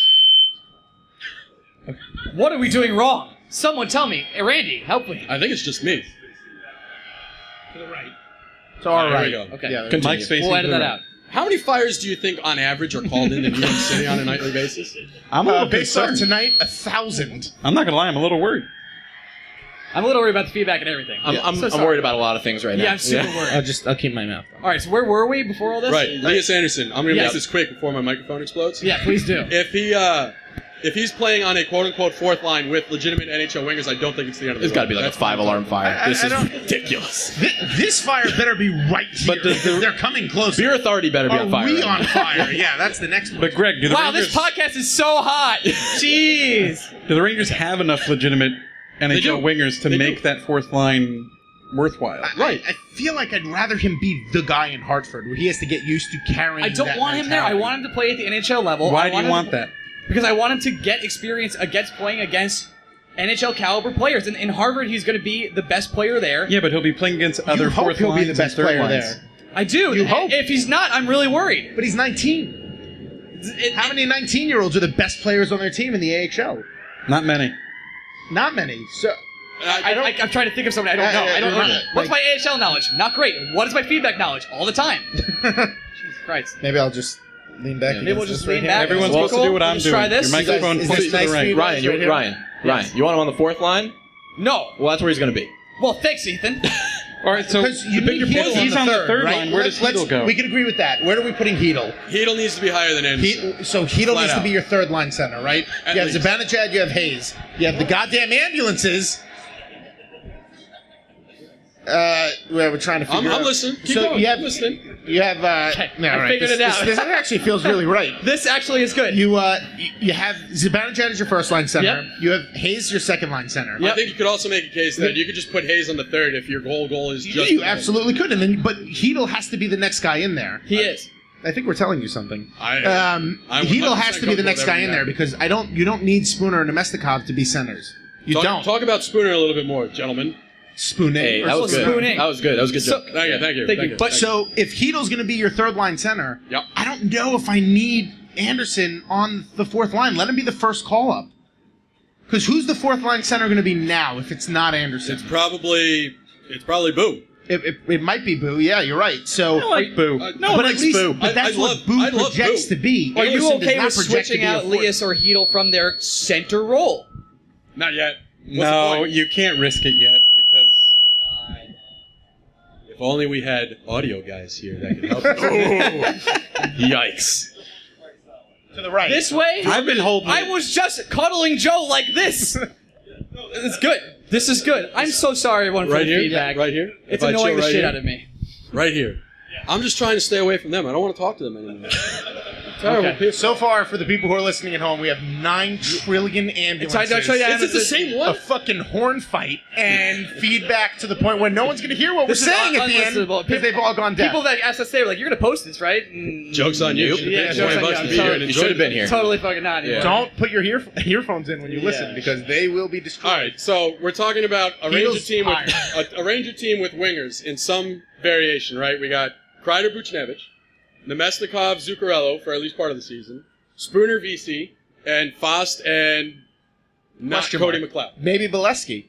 What are we doing wrong? Someone tell me. Hey, Randy, help me. I think it's just me. To the right. So, all There right. we go. Okay. Yeah, Continue. Mike's facing We'll edit to the that right. out. How many fires do you think, on average, are called into New York City on a nightly basis? I'm a Uh, little based off concerned. tonight, a thousand. I'm not gonna lie, I'm a little worried. I'm a little worried about the feedback and everything. I'm, I'm, So I'm sorry. worried about a lot of things right now. Yeah, I'm super worried. I'll just, I'll keep my mouth. All right, so where were we before all this? Right, Lias Anderson. I'm going to Yeah. make this quick before my microphone explodes. Yeah, please do. If he, uh, if he's playing on a quote-unquote fourth line with legitimate N H L wingers, I don't think it's the end of the There's got to road. be like That's a five-alarm fire. I- This I is don't- ridiculous. This, this fire better be right here. But does the- They're coming closer. Beer Authority better be Are on fire. we right on now. fire? Yeah, that's the next one. But Greg, do the Wow, Rangers this podcast is so hot. Jeez. do the Rangers have enough legitimate N H L do. wingers to They make do. that fourth line worthwhile? I- Right. I, I feel like I'd rather him be the guy in Hartford, where he has to get used to carrying. I don't that want him there. I mentality. want him to play at the N H L level. Why I do you him want to- that? Because I want him to get experience against playing against N H L caliber players. And in Harvard, he's going to be the best player there. Yeah, but he'll be playing against other You hope fourth he'll lines be the and best third player lines. there. I do. You hope. If he's not, I'm really worried. But he's nineteen. It- How many nineteen-year-olds are the best players on their team in the A H L? Not many. Not many. So I, I, I'm trying to think of something. I don't Uh, know. I don't know. uh, What's like- my A H L knowledge? Not great. What is my feedback knowledge? All the time. Jesus Christ. maybe I'll just lean back. Maybe we'll against just this right lean here. back. Everyone's Well, supposed to do what we'll I'm just doing. try this. Your You guys- microphone is points this to the nice right. feedback? Ryan, you, Right here? Ryan, Ryan, you want him on the fourth line? No. Well, that's where he's going to be. Well, thanks, Ethan. All right, so Because you the need bigger point Hedel he's on the third right? line. Where Let's- does Hedel let's- go? We can agree with that. Where are we putting Hedel? Hedel needs to be higher than Anderson. He, so Hedel Flat needs to out. be your third line center, right? At you have least. Zibanejad, you have Hayes. You have the goddamn ambulances. Uh, well, we're trying to figure I'm, out. I'm listening. Keep so going. you have I'm listening. you have. Uh, Okay, no, I right. figured this, it out. This, this actually feels really right. This actually is good. You uh, you- you have Zibanejad as your first line center. Yep. You have Hayes your second line center. I think you could also make a case that you could just put Hayes on the third if your goal goal is You, just. you absolutely could, and then but Hedel has to be the next guy in there. He is. I think we're telling you something. I- um, I'm Hedel one hundred percent has to be the next comfortable guy in with there that. because I don't. You don't need Spooner and Nemesnikov to be centers. You talk, don't. talk about Spooner a little bit more, gentlemen. Spooning. Hey, or that was good. Spooning. That was good. That was a good So- joke. Thank you, thank you, Thank thank you. But so if Hedel's going to be your third line center, Yep. I don't know if I need Anderson on the fourth line. Let him be the first call up. Because who's the fourth line center going to be now if it's not Anderson? It's probably it's probably Boo. It, it, it might be Boo. Yeah, you're right. So, I like Boo. Uh, no, but at likes least, Boo. but I- that's I what love- Boo I love projects Boo. to be. Are you Anderson does okay not with project to switching be a out fourth. Lias or Hedel from their center role? Not yet. What's the No, point? you can't risk it yet because If only we had audio guys here that could help us. Yikes. To the right. This way? I've been holding. I was just cuddling Joe like this. It's good. This is good. I'm so sorry, everyone, for Right the here? feedback. Right here? It's If I annoying chill the right shit here? out of me. Right here. I'm just trying to stay away from them. I don't want to talk to them anymore. Terrible Okay. people. So far, for the people who are listening at home, we have nine trillion ambulances. I don't show you Is it the same one? A fucking horn fight and feedback to the point where no one's going to hear what This we're is saying at the end unlistenable. because they've all gone deaf. People that asked us, they were like, "You're gonna post this, right?" Mm, Joke's on you. Yeah, Twenty joke's on bucks you. to be here and Totally- You should have been here. Totally fucking not anymore. Don't put your ear- earphones in when you listen Yeah. because they will be destroyed. All right, so we're talking about a Heels Ranger team with higher. a, a Ranger team with wingers in some variation, right? We got Kreider, Buchnevich, Nemesnikov, Zuccarello for at least part of the season, Spooner, V C, and Fost and not Question Cody mark. McLeod. Maybe Bolesky.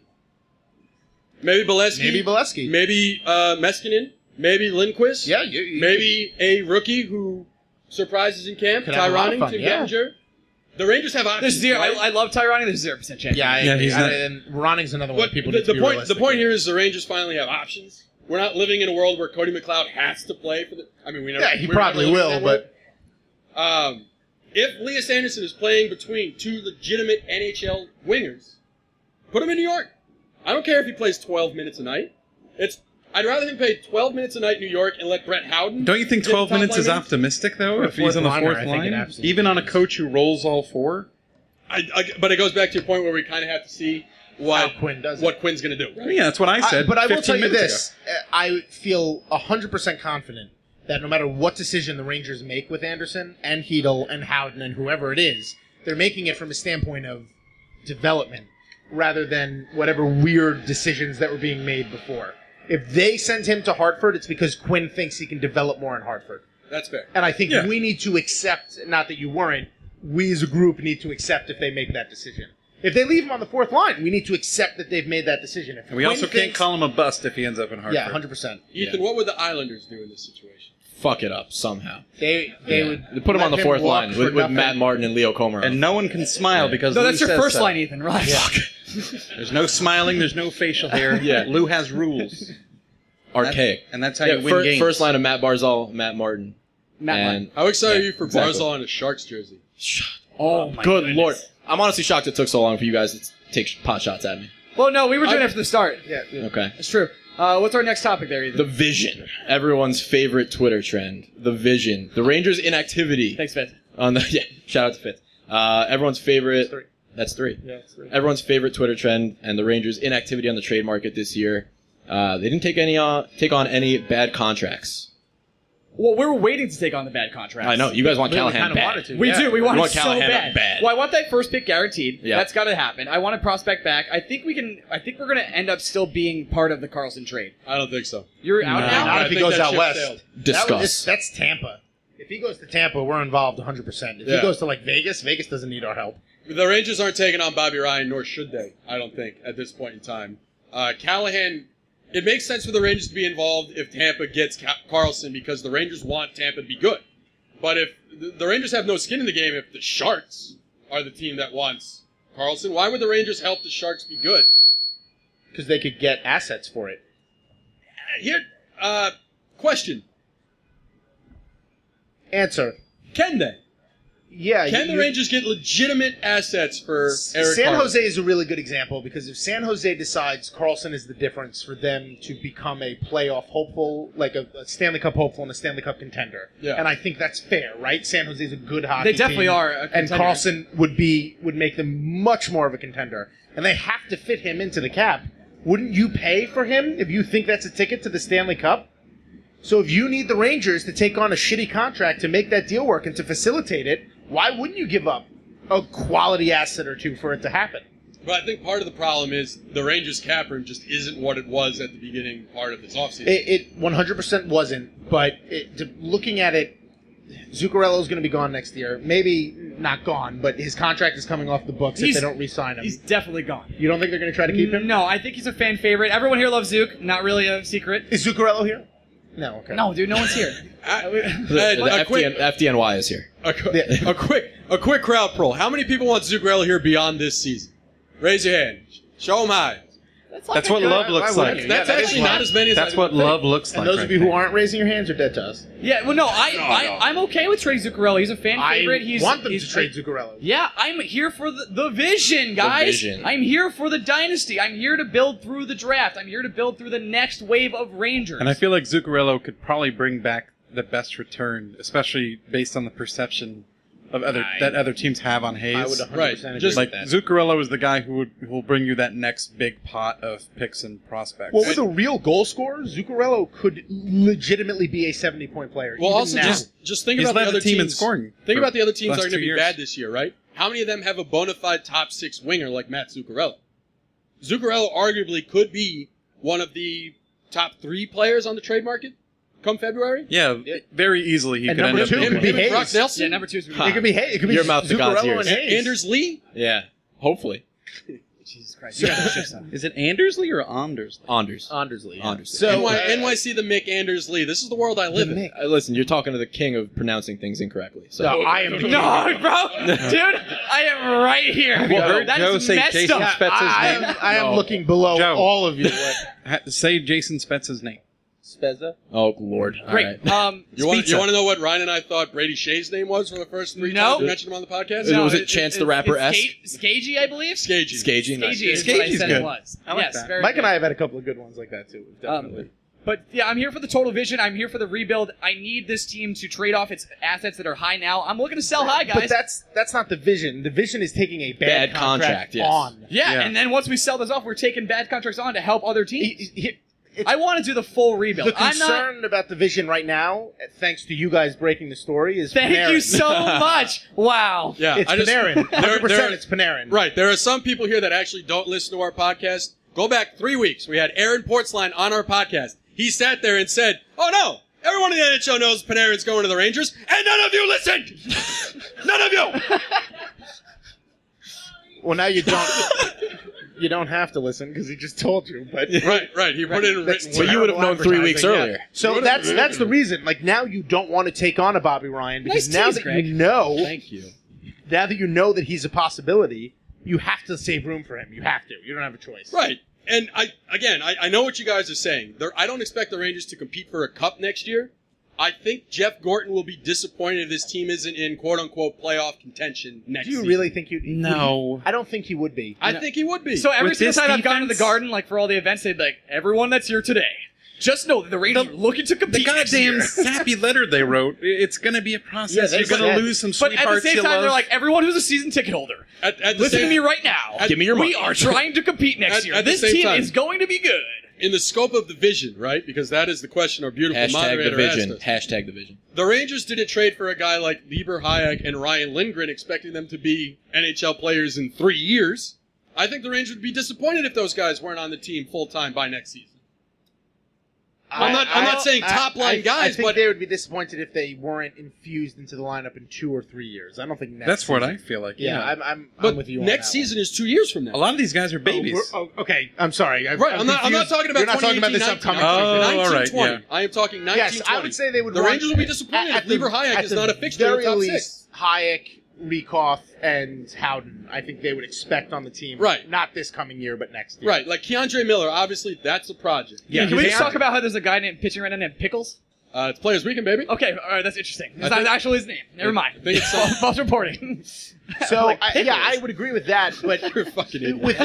Maybe Bolesky. Maybe Bolesky. Maybe uh, Meskinen. Maybe Lindquist. Yeah, you, you Maybe a rookie who surprises in camp. Could have a lot of Tyrone fun, to yeah. Gettinger. The Rangers have There's options. zero. right? I, I love Tyrone. There's zero percent chance. Yeah, I Yeah, agree. he's I- not- and Roning's another one. But People the, need to the be point, the realistic point with. here is the Rangers finally have options. We're not living in a world where Cody McLeod has to play for the. I mean, we never. Yeah, he we were probably never living in will, that but world. Um, if Elias Anderson is playing between two legitimate N H L wingers, put him in New York. I don't care if he plays twelve minutes a night. It's. I'd rather him play twelve minutes a night in New York and let Brett Howden. Don't you think get the twelve top minutes line is minutes. optimistic, though, For a if he's on the fourth fourth liner, I think it line? absolutely Even on a is. coach who rolls all four? I, I, but it goes back to your point where we kind of have to see what How Quinn does it. what Quinn's going to do. Right? Yeah, that's what I said. I, but I will fifteen tell you minutes this: uh, I feel one hundred percent confident that no matter what decision the Rangers make with Anderson and Hedel and Howden and whoever it is, they're making it from a standpoint of development rather than whatever weird decisions that were being made before. If they send him to Hartford, it's because Quinn thinks he can develop more in Hartford. That's fair. And I think Yeah. we need to accept, not that you weren't, we as a group need to accept if they make that decision. If they leave him on the fourth line, we need to accept that they've made that decision. If And we Quinn also can't thinks- call him a bust if he ends up in Hartford. Yeah, one hundred percent. Ethan, what would the Islanders do in this situation? Fuck it up somehow. They they Yeah. would They put him let on the fourth walk line for with, with nothing. Matt Martin and Leo Komarov. And no one can smile because No, Lou that's your says first so. line, Ethan. Right? There's no smiling, there's no facial hair. Yeah. Lou has rules. Archaic. And that's how Yeah, you win fir- games. First line of Matt Barzal, Matt Martin. Matt and Martin. How excited Yeah, are you for exactly. Barzal in a Sharks jersey? Oh my Good goodness. lord. I'm honestly shocked it took so long for you guys to take pot shots at me. Well, no, we were doing I- it from the start. Yeah, yeah. Okay. It's true. Uh, what's our next topic there, Ethan? The vision. Everyone's favorite Twitter trend. The vision. The Rangers' inactivity. Thanks, Fitz. On the yeah, shout out to Fitz. Uh, everyone's favorite. three. That's three. Yeah, it's three. Everyone's favorite Twitter trend and the Rangers' inactivity on the trade market this year. Uh, they didn't take any uh, take on any bad contracts. Well, we were waiting to take on the bad contracts. I know you guys want We Callahan kinda bad. wanted to. We Yeah. do. We want, We want it so Callahan bad. bad. Well, I want that first pick guaranteed. Yeah. That's got to happen. I want a prospect back. I think we can. I think we're going to end up still being part of the Carlson trade. I don't think so. You're out No. now. Not I if he think goes that out ship west. sailed. Discuss. That was- that's Tampa. If he goes to Tampa, we're involved one hundred percent. If Yeah. he goes to like Vegas, Vegas doesn't need our help. The Rangers aren't taking on Bobby Ryan, nor should they, I don't think, at this point in time. Uh, Callahan, it makes sense for the Rangers to be involved if Tampa gets Ca- Carlson because the Rangers want Tampa to be good. But if the, the Rangers have no skin in the game, if the Sharks are the team that wants Carlson, why would the Rangers help the Sharks be good? Because they could get assets for it. Here, uh, question. Answer. Can they? Yeah. Can you- the you- Rangers get legitimate assets for Eric San Carlson? Jose is a really good example because if San Jose decides Carlson is the difference for them to become a playoff hopeful, like a, a Stanley Cup hopeful and a Stanley Cup contender, Yeah. and I think that's fair, right? San Jose is a good hockey They definitely team, are a and contender. Carlson would be would make them much more of a contender, and they have to fit him into the cap. Wouldn't you pay for him if you think that's a ticket to the Stanley Cup? So if you need the Rangers to take on a shitty contract to make that deal work and to facilitate it, why wouldn't you give up a quality asset or two for it to happen? But I think part of the problem is the Rangers cap room just isn't what it was at the beginning part of this offseason. It, it one hundred percent wasn't, but it, to, looking at it, Zuccarello is going to be gone next year. Maybe not gone, but his contract is coming off the books He's- if they don't re-sign him. He's definitely gone. You don't think they're going to try to keep him? No, I think he's a fan favorite. Everyone here loves Zook. Not really a secret. Is Zuccarello here? No, okay. No, dude, no one's here. Uh, The, uh, the a, F D N, quick, F D N Y is here. a, qu- Yeah. a quick, a quick crowd poll. How many people want Zuccarello here beyond this season? Raise your hand. Show them high. That's what love looks why like. wouldn't you? That's Yeah, that actually is not love. as many as That's I what think. love looks like. And those right of you who there. aren't raising your hands are dead to us. Yeah, well, no, I, I, I'm okay with trading Zuccarello. He's a fan I favorite. He's, want them he's, to trade Zuccarello. Yeah, I'm here for the, the vision, guys. vision. I'm here for the dynasty. I'm here to build through the draft. I'm here to build through the next wave of Rangers. And I feel like Zuccarello could probably bring back the best return, especially based on the perception of other I- that other teams have on Hayes. I would one hundred Right. percent agree Just with like that. Zuccarello is the guy who would who will bring you that next big pot of picks and prospects. Well, with a real goal scorer, Zuccarello could legitimately be a seventy-point player. Well, even also now. just just think He's about the led the other team in teams. scoring Think for about the other teams the that are last going to two be years. bad this year, right? How many of them have a bona fide top six winger like Matt Zuccarello? Zuccarello arguably could be one of the top three players on the trade market come February. yeah, very easily he And could end number up two being could be Him and Hayes. Brock Nelson? Yeah, number two is it could be Hay- it could be Your mouth to God's Zuccarello ears. and Hayes. Anders Lee? Yeah, hopefully. Jesus Christ. You got the shit done. Is it Andersley or Andersley? Anders. Andersley. yeah. Andersley. So N Y, uh, N Y C the Mick Anders Lee. This is the world I live in. Mick. Uh, listen, you're talking to the king of pronouncing things incorrectly. So No, I am. No, bro, dude, I am right here. Well, heard that Joe is say messed Jason up. Spetz's I, I name. am, I am No. looking below Joe. all of you. Ha- say Jason Spetz's name. Spezza. oh lord, All Great. right. Um, You want, Pizza. you want to know what Ryan and I thought Brady Shea's name was for the first three No. times we mentioned him on the podcast? No. was it Chance the Rapper-esque? Skagey, I believe. Skagey. Skagey. nice. Skagey is what I Skagey's said good. it was. I like yes, that. very Mike good. and I have had a couple of good ones like that too. Definitely. Um, but yeah, I'm here for the total vision. I'm here for the rebuild. I need this team to trade off its assets that are high now. I'm looking to sell high, guys. But that's that's not the vision. The vision is taking a bad, Bad contract, yes. on. yeah, Yeah. and then once we sell this off, we're taking bad contracts on to help other He- teams. he- it's- I want to do the full rebuild. the I'm not. concern about the vision right now, thanks to you guys breaking the story, is Thank Panarin. you so much. Wow. Yeah, It's I just, Panarin. one there- hundred percent there- it's Panarin. Right. There are some people here that actually don't listen to our podcast. Go back three weeks. We had Aaron Portsline on our podcast. He sat there and said, oh no, everyone in the N H L knows Panarin's going to the Rangers, and none of you listened! None of you! Well, now you don't. You don't have to listen because he just told you. But Right, right. He put it in That's written Well, you would have known three weeks advertising, earlier. yeah. So that's that's the reason. Like now, you don't want to take on a Bobby Ryan because Nice now tease, that Greg. you know, Thank you. now that you know that he's a possibility, you have to save room for him. You have to. You don't have a choice. Right. And I again, I, I know what you guys are saying. There, I don't expect the Rangers to compete for a cup next year. I think Jeff Gorton will be disappointed if this team isn't in quote-unquote playoff contention next Do you season. really think you? No. I don't think he would be. I think he would be. So every With single this time I've gone to the defense- Garden, like for all the events, they'd be like, everyone that's here today, just know that the Rangers are looking to The compete next goddamn year. sappy letter they wrote. It's going to be a process. Yeah, they You're going to said- lose some But at the sweethearts same you time, love. they're like, everyone who's a season ticket holder, at, at the listen same, to me right now. At- Give me your We money. are trying to compete next At- year. at the This same team time. is going to be good. in the scope of the vision, right? Because that is the question our beautiful Hashtag moderator division. asked us. Hashtag division. The Rangers didn't trade for a guy like Lieber Hayek and Ryan Lindgren, expecting them to be N H L players in three years. I think the Rangers would be disappointed if those guys weren't on the team full time by next season. I'm not. I'm not saying top line I, guys, I think but they would be disappointed if they weren't infused into the lineup in two or three years. I don't think next That's what season. I feel like. Yeah, Yeah. I'm, I'm, but I'm with you. on next that season is two years from now. A lot of these guys are babies. one. Oh, we're- oh, okay, I'm sorry. I, Right, I'm not. I'm not confused. talking about. You're not talking about this twenty eighteen, upcoming. Oh, season. all right, nineteen twenty. yeah. I am talking nineteen Yes, twenty. I would say they would. The want- Rangers will be disappointed at if Lieber the- Hayek at is the not a fixture in very the top least, six. Hayek, Riekoff, and Howden. I think they would expect on the team. Right. Not this coming year, but next year. Right, like Keandre Miller. Obviously, that's a project. Yeah. Can we they just are- talk about how there's a guy named pitching right now named Pickles? Uh, it's Players Weekend, baby. Okay, all right, that's interesting. It's I not think- actually his name. Never mind. I think it's some- false reporting. So Like I, yeah, Pickles. I would agree with that. But You're a fucking idiot. with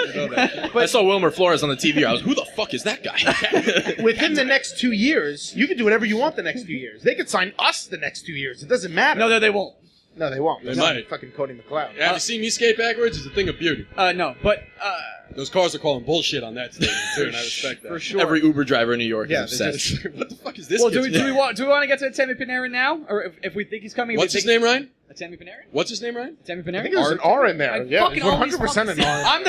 this, I saw Wilmer Flores on the T V. I was, who the fuck is that guy? within the next two years, you can do whatever you want the next two years. They could sign us the next two years. It doesn't matter. No, no, they won't. No, they won't. They They're not might. fucking Cody McLeod. Have you seen me skate backwards? It's a thing of beauty. Uh, no, but uh, Those cars are calling bullshit on that statement too, and I respect that. for sure. Every Uber driver in New York Yeah, is they obsessed. What the fuck is this? well, do we, kid's do we name? want do we want to get to Tammy Panarin now, or if, if we think he's coming? What's we his think- name, Ryan? Uh, Tammy Panarin. What's his name, Ryan? Tammy I Panarin. think there's an R in there. I yeah, fucking there's one always hundred percent want an to R. say- I'm the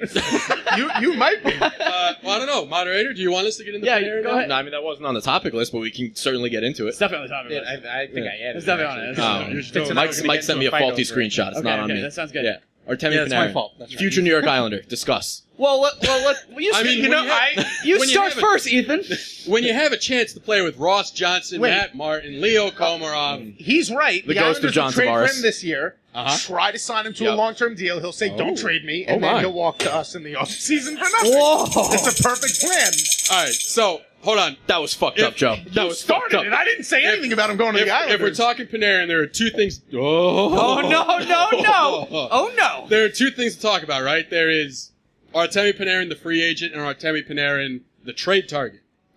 king. you you might be. Uh, well, I don't know. Moderator, do you want us to get into Yeah, Panarin go now? ahead. No, I mean, that wasn't on the topic list, but we can certainly get into it. It's definitely on the topic. list. I, I think I added. It's definitely on it. It's Oh. definitely on it. You're still- Mike's, Mike sent me a faulty screenshot. It's Okay, not on okay, me. that sounds good. Yeah. Artemi Yeah, it's Panarin. my fault. That's right. Future New York Islander. Discuss. Well, let, well, let, well, you, I mean, you when know, you have- I you when you start have a- first, Ethan. When you have a chance to play with Ross Johnson, Wait. Matt Martin, Leo Komarov, He's right. The The, ghost of Islanders John will trade Tavares. for him this year. Uh-huh. Try to sign him to a Yep. long-term deal. He'll say, "Don't Oh. trade me," Oh, and then my. he'll walk to us in the offseason for nothing. Whoa. It's a perfect plan. all right. So hold on. That was fucked If- up, Joe. That You was fucked started up. it. I didn't say anything about him going to If, the Islanders. if we're talking Panarin, there are two things. Oh, Oh no, no, no! Oh no! There are two things to talk about, right? There is Artemi Panarin, the free agent, and Artemi Panarin, the trade target.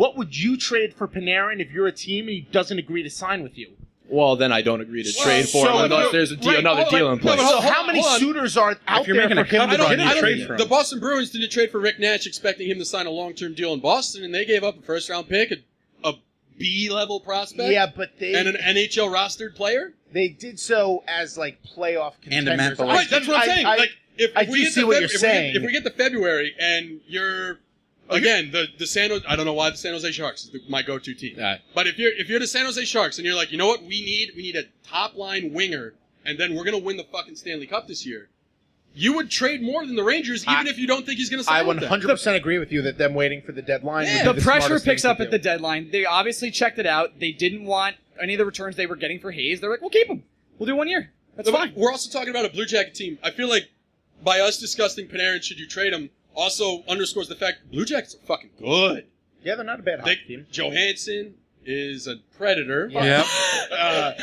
What would you trade for Panarin if you're a team and he doesn't agree to sign with you? Well, then I don't agree to Well, trade for so him unless if- there's a deal, right, another hold on, deal in no, place. but So hold- how hold many on. suitors are out you're there making for a him to covenant, I get don't, I a don't, trade for him. the Boston Bruins didn't trade for Rick Nash expecting him to sign a long-term deal in Boston, and they gave up a first-round pick, a, a B-level prospect, Yeah, but they and an N H L rostered player. they did so as like playoff And a contenders. Matt I Bolin. Right, that's what I'm I- saying. I- like, if, I if we do get see to what Feb- you're if we get- saying. if we get to February and you're again the the San Jose, I don't know why the San Jose Sharks is the, my go-to team, Yeah. but if you're if you're the San Jose Sharks and you're like, you know what, we need we need a top-line winger, and then we're gonna win the fucking Stanley Cup this year. You would trade more than the Rangers, even I- if you don't think he's going to sign I with one them. hundred percent agree with you that them waiting for the deadline. Yeah. would be The pressure smartest picks thing up to at the do. deadline. They obviously checked it out. They didn't want any of the returns they were getting for Hayes. They're like, we'll keep him. We'll do one year. That's No, but fine. We're also talking about a Blue Jacket team. I feel like by us discussing Panarin, should you trade him, also underscores the fact Blue Jackets are fucking good. Yeah, they're not a bad hockey They, team. Johansson is a predator. Yeah. Uh,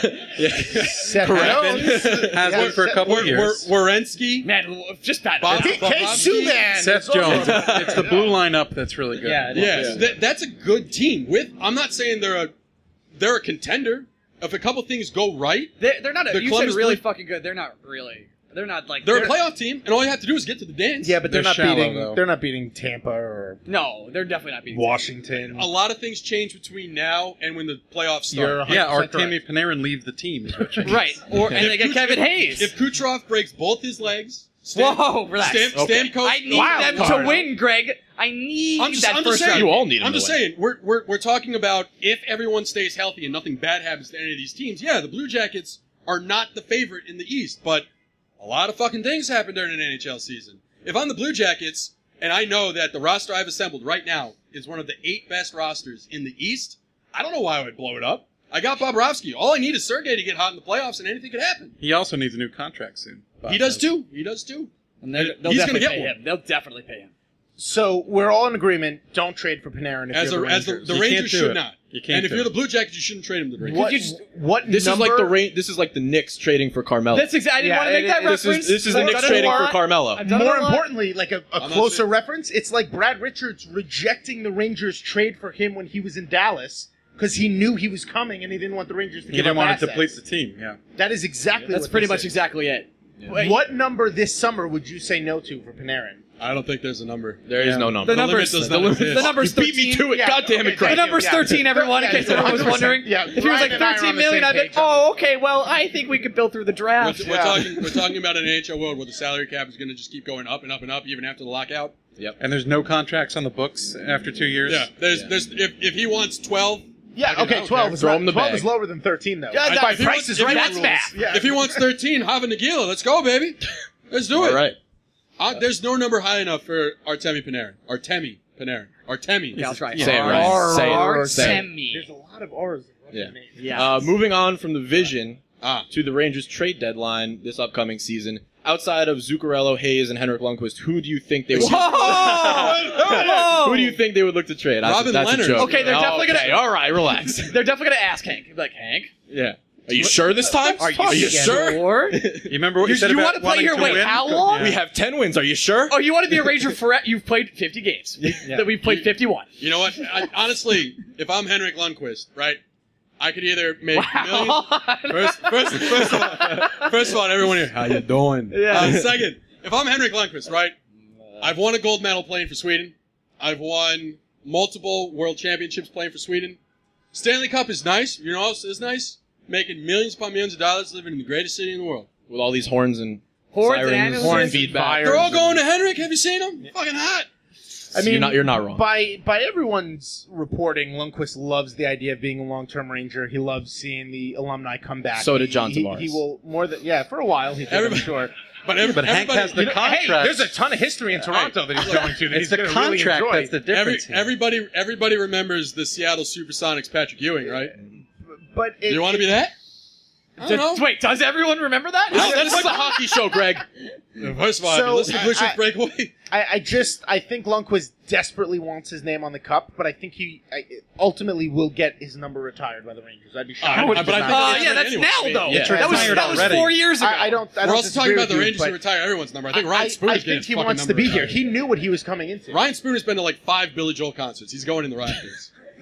Seth Correct. Jones. Has Yeah, been for a Seth- couple Wer- of years. Wer- Werenski. Man, just bad. Bob- K- Bob- K- Bob- Subban. Seth Jones. It's the blue lineup that's really good. Yeah, it Yes, is. that, that's a good team. With I'm not saying they're a they're a contender. If a couple things go right, They're, they're not. A, The you Columbus said really Blue- fucking good. They're not really. They're not like. they're, a playoff team, and all you have to do is get to the dance. Yeah, but they're, They're not shallow, beating. though. They're not beating Tampa or No, they're definitely not beating. Washington. A lot of things change between now and when the playoffs You're start. one Yeah, hundred percent Artemi Panarin leave the team. Is what you Right, or and they get Kuch- Kevin if- Hayes. If Kucherov breaks both his legs, Stam- Whoa, relax. Stam- Okay. Stamkos. I need Wild them card. to win, Greg. I need I'm just, that I'm just first saying. round. You all need 'em I'm to just win. saying. We're, we're we're talking about if everyone stays healthy and nothing bad happens to any of these teams. Yeah, the Blue Jackets are not the favorite in the East, but a lot of fucking things happen during an N H L season. If I'm the Blue Jackets and I know that the roster I've assembled right now is one of the eight best rosters in the East, I don't know why I would blow it up. I got Bobrovsky. All I need is Sergei to get hot in the playoffs, and anything could happen. He also needs a new contract soon. Bob He does too. He does too. And they're, they'll He's definitely gonna get pay one. him. They'll definitely pay him. So we're all in agreement. Don't trade for Panarin if As, you're a, the as the, Rangers. the You Rangers can't do should it. not. You can't and if do you're it. the Blue Jackets, you shouldn't trade him to the Rangers. What, Could you just- what This number? is like the Ra- This is like the Knicks trading for Carmelo. That's exactly. I didn't Yeah, want to make it- that it- this reference. is this is the I've Knicks done it a trading for lot. Carmelo. I've done it More a lot. importantly, like a, a I'm not closer saying- reference, it's like Brad Richards rejecting the Rangers trade for him when he was in Dallas because he knew he was coming and he didn't want the Rangers to He give didn't up want to assets. deplete the team. Yeah. That is exactly That's what pretty this much is. exactly it. Wait, What number this summer would you say no to for Panarin? I don't think there's a number. There is Yeah. no number. The numbers. limit does The, not limit- exist. the numbers You beat thirteen. me to it. Yeah, God damn okay, it, Craig. The number's Yeah. thirteen, everyone, in Yeah, case anyone was one hundred percent. wondering. Yeah, If he was Ryan like and I are on thirteen the million, same I'd be like, page on oh, okay, well, I think we could build through the We're, draft. we're Yeah. talking. We're talking about an N H L world where the salary cap is going to just keep going up and up and up, even after the lockout. And there's no contracts on the books after two years. Yeah, there's, there's. If, if he wants twelve, Yeah, I don't okay, know, twelve okay. is Throw not- him the twelve bag. is lower than thirteen though. Yeah, By if he Price wants- is if he Right wants- rules. math. Yeah. if he wants thirteen, Hava Nagila, let's go, baby. Let's do it. All right. Uh, there's no number high enough for Artemi Panarin. Artemi Panarin. Artemi. Yeah, I'll try. Say it right. Say it. Say it. Artemi. There's a lot of R's. Yeah. Yeah. Uh, moving on from the Vision Ah. to the Rangers trade deadline this upcoming season. Outside of Zuccarello, Hayes, and Henrik Lundqvist, who do you think they would? Whoa! Who do you think they would look to trade? That's, Robin that's Leonard. A joke. Okay, they're definitely Okay, gonna- All right, relax. They're definitely going to ask Hank. He'd be like, Hank? Yeah. Are you sure this time? Are you, Are you sure? sure? You remember what you, You- said you about wanna play wanting your to way win? how long? Yeah. We have ten wins. Are you sure? Oh, you want to be a Ranger forever? You've played fifty games. That we've played fifty-one. You know what? I, honestly, if I'm Henrik Lundqvist, right, I could either make millions. Wow. First, first, first of all, first of all, everyone here, how you doing? Yeah. Uh, second, if I'm Henrik Lundqvist, right, I've won a gold medal playing for Sweden. I've won multiple world championships playing for Sweden. Stanley Cup is nice. You know what else is nice? Making millions upon millions of dollars living in the greatest city in the world. With all these horns and Horns and sirens, ambulances. horn and feedback. fires. They're all going to Henrik. Have you seen them? Fucking hot. I mean, you're not, you're not wrong. By by everyone's reporting, Lundqvist loves the idea of being a long-term Ranger. He loves seeing the alumni come back. So did He- John he, Tavares. he will more than yeah for a while. He did, I'm Everybody- sure. But, every, But Hank everybody- has the You know, contract. hey, there's a ton of history in Toronto that he's going to. That It's he's the gonna contract really that's the enjoy. every, difference. here. everybody, everybody remembers the Seattle Supersonics Patrick Ewing, right? But it, Do you want to be that? I don't know. Does- Wait, does everyone remember that? This, this is a hockey show, Greg. First of all, So, if you listen to Blue I- Shift I- Breakaway. I, I just I think Lundqvist desperately wants his name on the cup, but I think he I, ultimately will get his number retired by the Rangers. I'd be shocked. Uh, if but he I did think not. Uh, it's yeah, right that's anyway. now though. Yeah. That was Retired that was already. four years ago. I, I don't. I We're don't also talking disagree about with the you, Rangers but to retire everyone's number. I think I, Ryan I Spooner's getting think his he fucking wants to number be here. retired. He knew what he was coming into. Ryan Spooner's been to like five Billy Joel concerts. He's going in the Raptors.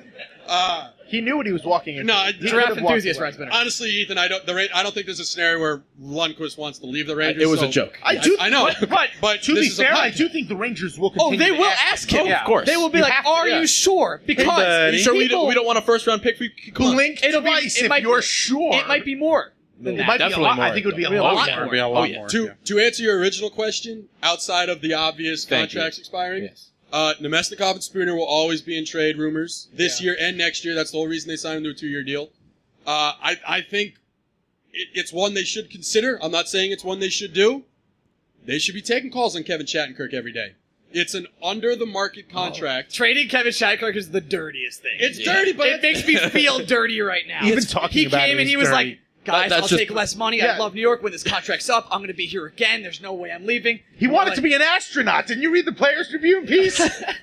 Uh, He knew what he was walking into. no, I- He could Draft have walked enthusiast, away. Fred Spinner. honestly, Ethan, I don't. The Ra- I don't think there's a scenario where Lundqvist wants to leave the Rangers. It was so- a joke. I do. I know, but, but, but to this be is a fair, I podcast. do think the Rangers will Oh, continue. they to will ask, ask him. Yeah. Of course. They will be You like, have to, "Are yeah. you sure?" Because buddy. You sure we people- don't, we don't want a first round pick for come on. Blink It'll be- twice it if might you're be- sure. It might be more. Than It that. might be a Definitely lot. more. I think it would be a It'll be a lot, lot more. more. It'll be a Oh, lot yeah. more. To yeah. to answer your original question, outside of the obvious Thank you. contracts expiring, Yes. uh, Nemesnikov and Spooner will always be in trade rumors this Yeah. year and next year. That's the whole reason they signed him to a two-year deal. Uh, I I think it, it's one they should consider. I'm not saying it's one they should do. They should be taking calls on Kevin Shattenkirk every day. It's an under-the-market contract. Trading Kevin Shattenkirk is the dirtiest thing. It's dirty, but it makes me feel dirty right now. Even It's- talking he about came it and he is was dirty. like, "Guys, That- that's I'll just- take less money. Yeah. I love New York. When this contract's up, I'm going to be here again. There's no way I'm leaving." He I'm wanted like, to be an astronaut. Didn't you read the Players Tribune piece?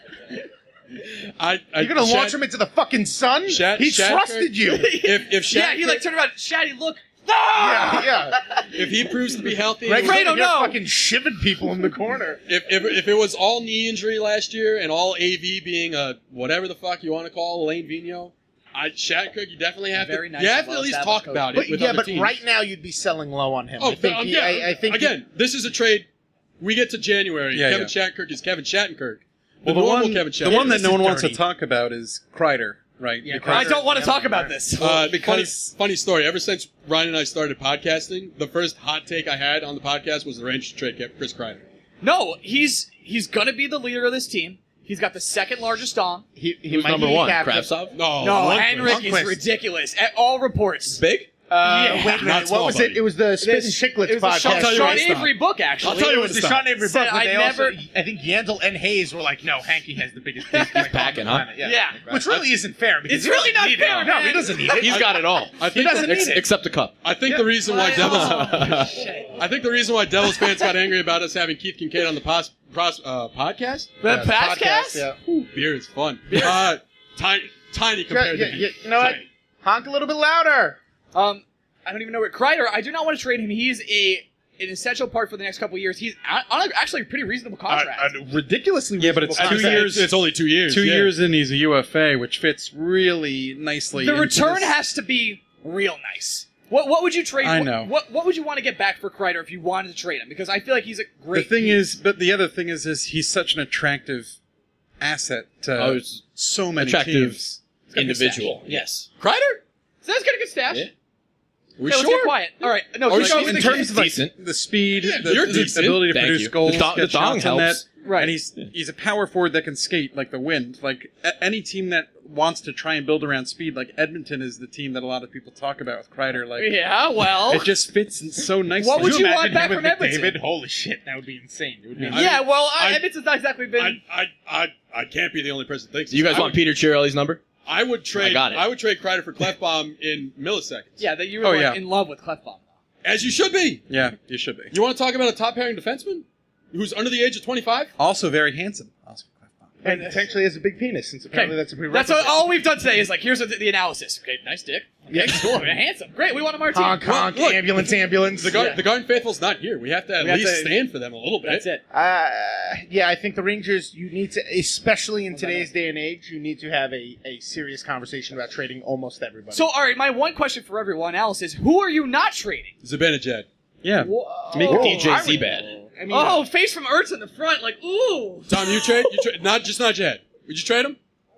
I, I, You're gonna Shat- launch him into the fucking sun? Shat- he Shattenkirk- trusted you. If if Yeah, he like Shattenkirk- turned around. Shatty, look. yeah, yeah. if he proves to be healthy, Greg and- Fredo, Fredo, no. fucking shivving people in the corner. if, if if it was all knee injury last year and all A V being a whatever the fuck you want to call Elaine Vigneault, I Shattenkirk, you definitely have Very to nice you have and to at least well-established talk about But it with yeah, other but teams. right now you'd be selling low on him. Oh, I think. um, he, yeah, I, I think he- again, this is a trade. We get to January. Yeah, Kevin yeah. Shattenkirk is Kevin Shattenkirk. The Well, the normal one, Kevin the one Shattenkirk. that no one wants to dirty. talk about is Kreider, right? Yeah, Because- I don't want to talk about this. Uh, because- funny, funny story. Ever since Ryan and I started podcasting, the first hot take I had on the podcast was the Rangers should trade Chris Kreider. No, he's he's going to be the leader of this team. He's got the second largest arm. he, he Who's might number be one? captain. Kravtsov? No, No, Lundqvist. Henrik is Lundqvist. ridiculous. At all reports. Big? Uh, Yeah. wait a Not minute. small, What was buddy. it? It was the Spit It and was- Chicklets it was a podcast. Sean, I'll tell you Sean when to stop. Avery book, actually. I'll tell you It when was to the stop. Sean Avery Said book, but I they never- also, I think Yandel and Hayes were like, no, Hanky has the biggest piece packing, huh? Yeah. Yeah. Which really isn't fair. Because It's he really doesn't not need fair, it. No, man. he doesn't need it. He's got it all. I think doesn't Ex- need it. except the cup. I think the reason why Devils Shit. I think the reason why Devils fans got angry about us having Keith Kincaid on the pos, pros, uh, podcast. The podcast? Yeah. Ooh, beer is fun. Uh, tiny, tiny Yeah, compared yeah, to yeah, you know what? Tiny. Honk a little bit louder. Um, I don't even know what Kreider. I do not want to trade him. He's a an essential part for the next couple of years. He's a- on a, actually a pretty reasonable contract. Uh, uh, ridiculously Yeah, but it's reasonable two contract. years. It's only two years. Two yeah. years in, he's a U F A, which fits really nicely. the into return this- has to be real nice. What what would you trade? I what- know. What what would you want to get back for Kreider if you wanted to trade him? Because I feel like he's a The great. thing piece. is, but the other thing is, is he's such an attractive asset to Oh, it's so many attractive teams. individual. Yes. Kreider? so that's got a good stash. Yeah. We Okay, let's sure? get quiet. All right, no, Are we keep sure? going. In terms of like Decent. the speed, Yeah, the, you're the decent. ability to Thank produce you. goals, The thong- get the thong shots in net, helps. Right. and he's he's a power forward that can skate like the wind. Like a- any team that wants to try and build around speed, like Edmonton is the team that a lot of people talk about with Kreider. Like Yeah, well. it just fits in so nicely. What would Could you imagine want him back with from Edmonton? McDavid? Holy shit, that would be insane. It would be yeah, well, I, I- Edmonton's not exactly been. I, I, I, I can't be the only person that thinks You this. guys I want would, Peter Chiarelli's number? I would trade. I got it. I would trade Kreider for Clefbaum in milliseconds. yeah, that you were Oh, like, yeah. in love with Clefbaum. As you should be. Yeah, you should be. You want to talk about a top pairing defenseman who's under the age of twenty-five? Also very handsome. Oscar Klefbom. And potentially has a big penis, since apparently that's a That's prerequisite. all, all we've done today is like, here's the, the analysis. Okay, nice dick. Okay, cool. Handsome. Great, we want him on our team. Honk, honk, Look, ambulance, ambulance. The, Gar- Yeah. the Garden Faithful's not here. We have to at We have least to- stand for them a little bit. That's it. Uh, yeah, I think the Rangers, you need to, especially in today's day and age, you need to have a, a serious conversation about trading almost everybody. So, all right, my one question for everyone else is, who are you not trading? Zibanejad. Yeah. Make Whoa, D J I would- Z-Bad. I mean, Oh, face from Ertz in the front, like, ooh. Tom, you trade? You trade? Not just not Jed. Would you trade him?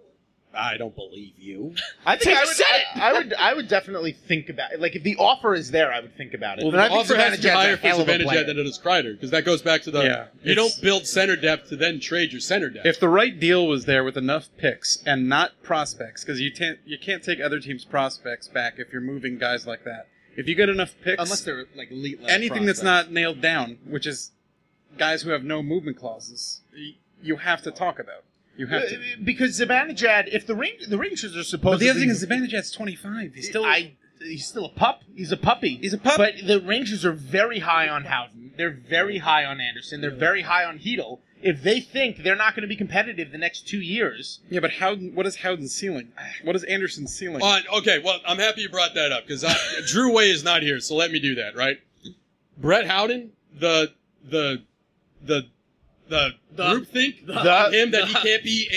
I don't believe you. I think Take I a would, set. I, I would, I would definitely think about it. Like if the offer is there, I would think about it. Well, But the I think offer has to be Zibanejad's higher a for hell of a Zibanejad player. than it is Kreider, because that goes back to the Yeah, you it's- don't build center depth to then trade your center depth. If the right deal was there with enough picks and not prospects, because you can't you can't take other teams' prospects back if you're moving guys like that. If you get enough picks, Unless they're like elite. level anything that's prospects. not nailed down, which is guys who have no movement clauses, y- you have to talk about. You have to. Uh, because Zibanejad, if the Ring, the Rangers are supposed. But the other thing is, Zibanejad's twenty-five. He's still. I, he's still a pup. He's a puppy. He's a pup. But the Rangers are very high on Howden. They're very high on Anderson. They're very high on Hedel. If they think they're not going to be competitive the next two years, yeah, but Howden. What is Howden's ceiling? What is Anderson's ceiling? Uh, okay, well, I'm happy you brought that up because Drew Way is not here, so let me do that. Right, Brett Howden, the the the the, group think the- of him that he can't be a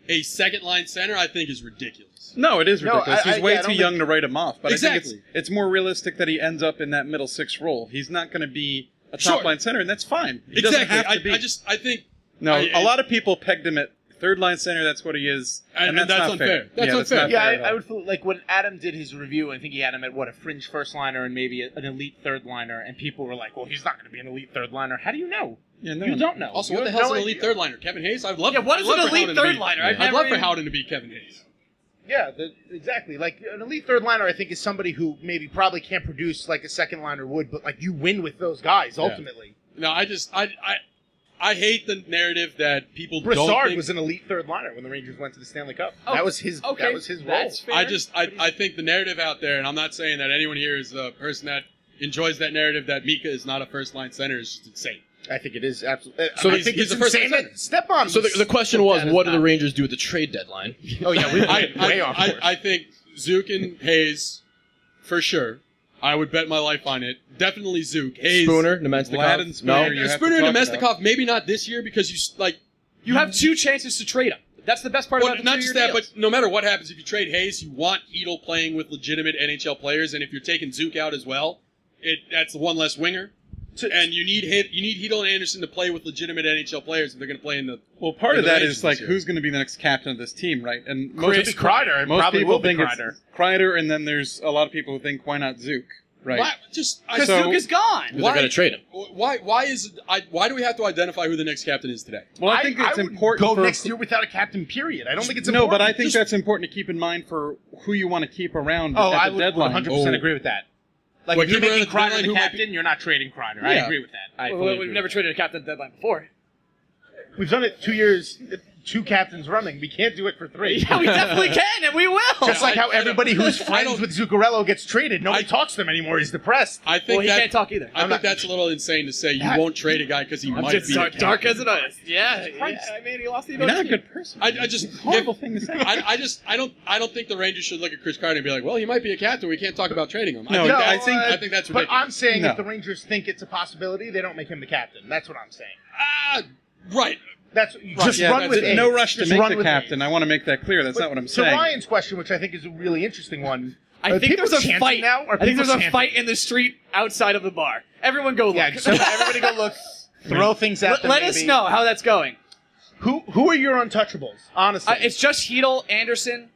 a second line center, I think is ridiculous. No, it is No, ridiculous. I- I- He's way yeah, I too don't young think- to write him off. But I Exactly. think it's, it's more realistic that he ends up in that middle six role. He's not going to be a Sure. top line center, and that's fine. He doesn't Exactly. have to I, be. I just I think no, I- a lot of people pegged him at third line center. That's what he is, And- and, and that's, that's not unfair. fair. That's yeah, unfair. Not Yeah, fair I, at I all. would feel like when Adam did his review, I think he had him at what a fringe first liner and maybe a, an elite third liner, and people were like, "Well, he's not going to be an elite third liner." How do you know? Yeah, no you one- don't know. also You what the have hell's no an elite idea. third liner? Kevin Hayes? I'd love Yeah, what I'd is love an for elite Howden to third be- liner? I've I'd love never for even- Howden to be Kevin Hayes. Yeah, the, exactly. Like an elite third liner, I think is somebody who maybe probably can't produce like a second liner would, but like you win with those guys ultimately. No, I just I I I hate the narrative that people don't Broussard think. was an elite third liner when the Rangers went to the Stanley Cup. Oh, that was his. okay, that was his role. that's fair. I just I, I think the narrative out there, and I'm not saying that anyone here is a person that enjoys that narrative that Mika is not a first line center is just insane. I think it is absolutely. So I he's- think he's it's the first insane center. that Stepan. So the, the question was, that is what do the not- Rangers do at the trade deadline? Oh yeah, we I, went way I, off I, course. I think Zook and Hayes, for sure. I would bet my life on it. Definitely Zook. Hayes, Spooner, Vlad and Nemestikov. Spooner, No, you have to Spooner and talk Nemestikov. about. Maybe not this year because you s- like. You have two chances to trade him. That's the best part Well, about the not two-year just that, deals. but no matter what happens, if you trade Hayes, you want Hedel playing with legitimate N H L players, and if you're taking Zook out as well, it that's one less winger. And you need hit, you need Hedel and Anderson to play with legitimate N H L players if they're going to play in the. Well, part in of the that Rangers is like this year. who's going to be the next captain of this team, right? And Chris Kreider. It most probably people will be think Kreider. it's Kreider, and then there's a lot of people who think why not Zook, right? Why, just I, Because So- Zook is gone. they're going to trade him. Why? Why is it, I? Why do we have to identify who the next captain is today? Well, I think it's would important Go for next year without a captain. Period. I don't think it's no, important. but I think Just- that's important to keep in mind for who you want to keep around Oh, at I the would deadline. one hundred percent Oh. agree with that. Like What, if you're keep around making at the Kreider deadline, the who might captain, be- you're not trading Kreider. I Yeah. agree with that. I Well, fully we've agree never with traded a captain at the deadline before. that. We've done it two years, two captains running. We can't do it for three. Yeah, we definitely can, and we will. Just like I- how I don't- everybody who's I friends don't- with Zuccarello gets traded. Nobody I- talks to them anymore. He's depressed. I think Well, he that, can't talk either. I I'm think not- that's a little insane to say you Yeah. won't trade a guy because he I'm might just be. dark, a dark captain. as it is. Yeah, yeah, I mean, he lost the You're not a ability. good person. I, I just horrible if- thing to say. I, I just I don't I don't think the Rangers should look at Chris Kreider and be like, well, he might be a captain. We can't talk about trading him. No, I think no, that- I think- I think that's But ridiculous. I'm saying No. if the Rangers think it's a possibility, they don't make him the captain. That's what I'm saying. Ah, right. That's just Yeah, run that's with it. Hayes. no rush to Just make run the with captain. Hayes. I want to make that clear. That's But not what I'm to saying. Ryan's question, which I think is a really interesting one. I are think people there's a chanting fight. now. Are I think people there's a chanting? fight in the street outside of the bar. Everyone go look. Yeah, so everybody go look. Throw things at let them. let us maybe. know how that's going. Who who are your untouchables? Honestly, Uh, it's just Hedel, Anderson.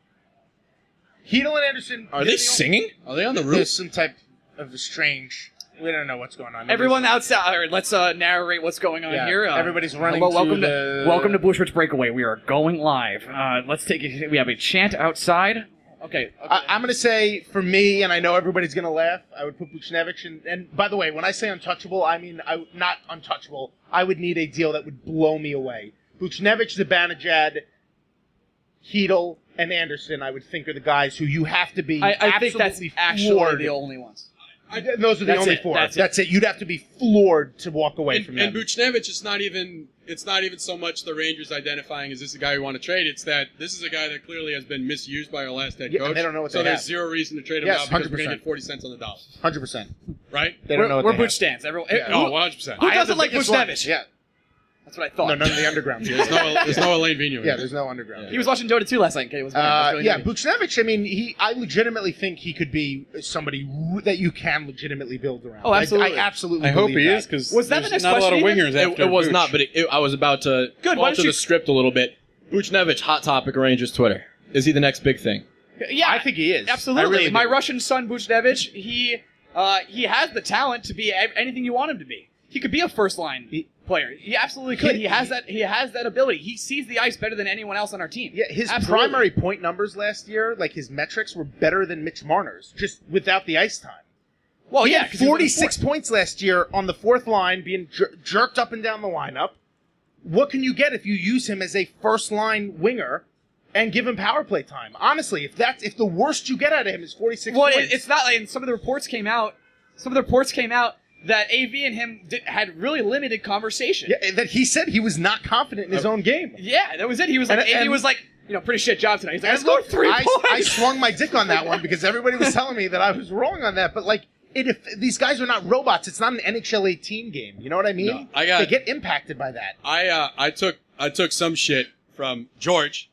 Hedel and Anderson. Are they're they the singing? Are they on the only- roof? There's some type of a strange. We don't know what's going on. Everyone outside. All right, let's uh, narrate what's going on Yeah, here. Uh, everybody's running well, to welcome the- welcome to Bushwicks Breakaway. We are going live. Uh, let's take it. We have a chant outside. Okay. okay. I, I'm going to say for me, and I know everybody's going to laugh. I would put Buchnevich, and, and by the way, when I say untouchable, I mean I, not untouchable. I would need a deal that would blow me away. Buchnevich, Zibanejad, Hedel, and Anderson. I would think are the guys who you have to be. I, I think that's absolutely actually floored. the only ones. I, those are the That's only it, four. that's That's, it. it. You'd have to be floored to walk away And, from and them. Buchnevich, it's not even it's not even so much the Rangers identifying as this is a guy we want to trade. It's that this is a guy that clearly has been misused by our last head Yeah, coach. and they don't know what so they there's have. zero reason to trade him Yes, out because we're going to one hundred percent. get forty cents on the dollar, Hundred percent. right? They we're don't know what we're they Butch have. stands. Everyone. Yeah. Who, Oh, one hundred percent. who I have doesn't the like biggest Buchnevich? ones. Yeah. That's what I thought. No, none of the underground. There's no there's no Elaine Vigneault. Yeah, there's no underground. He was watching Dota two last night. Okay, it was Uh, really yeah, good. Buchnevich. I mean, he. I legitimately think he could be somebody r- that you can legitimately build around. Oh, absolutely. I, I absolutely. I hope believe he that. is because Was that the there's next not a lot of question wingers It, after it was Buch. not, but it, it, I was about to Good, why alter don't you- the script a little bit. Buchnevich, hot topic, Rangers Twitter. Is he the next big thing? Yeah, I think he is. I Absolutely. really My do. Russian son Buchnevich, he uh, he has the talent to be a- anything you want him to be. He could be a first line He- player. He absolutely could. He- He has that. He has that ability. He sees the ice better than anyone else on our team. Yeah, his Absolutely. primary point numbers last year, like his metrics, were better than Mitch Marner's, just without the ice time. Well, he yeah, had 'cause he was on the forty-six fourth. points last year on the fourth line, being jer- jerked up and down the lineup. What can you get if you use him as a first line winger and give him power play time? Honestly, if that's if the worst you get out of him is forty-six Well, points, it, it's not like and some of the reports came out. Some of the reports came out that A V and him did, had really limited conversation. yeah, that he said he was not confident in his own game. Yeah, that was it. He was like, And- A V and- was like, you know, pretty shit job tonight. He's like, And let's go look, three I, points. I swung my dick on that one because everybody was telling me that I was wrong on that. But like, it, if these guys are not robots, it's not an N H L eighteen game. You know what I mean? No, I got- they get impacted by that. I uh, I took I took some shit from George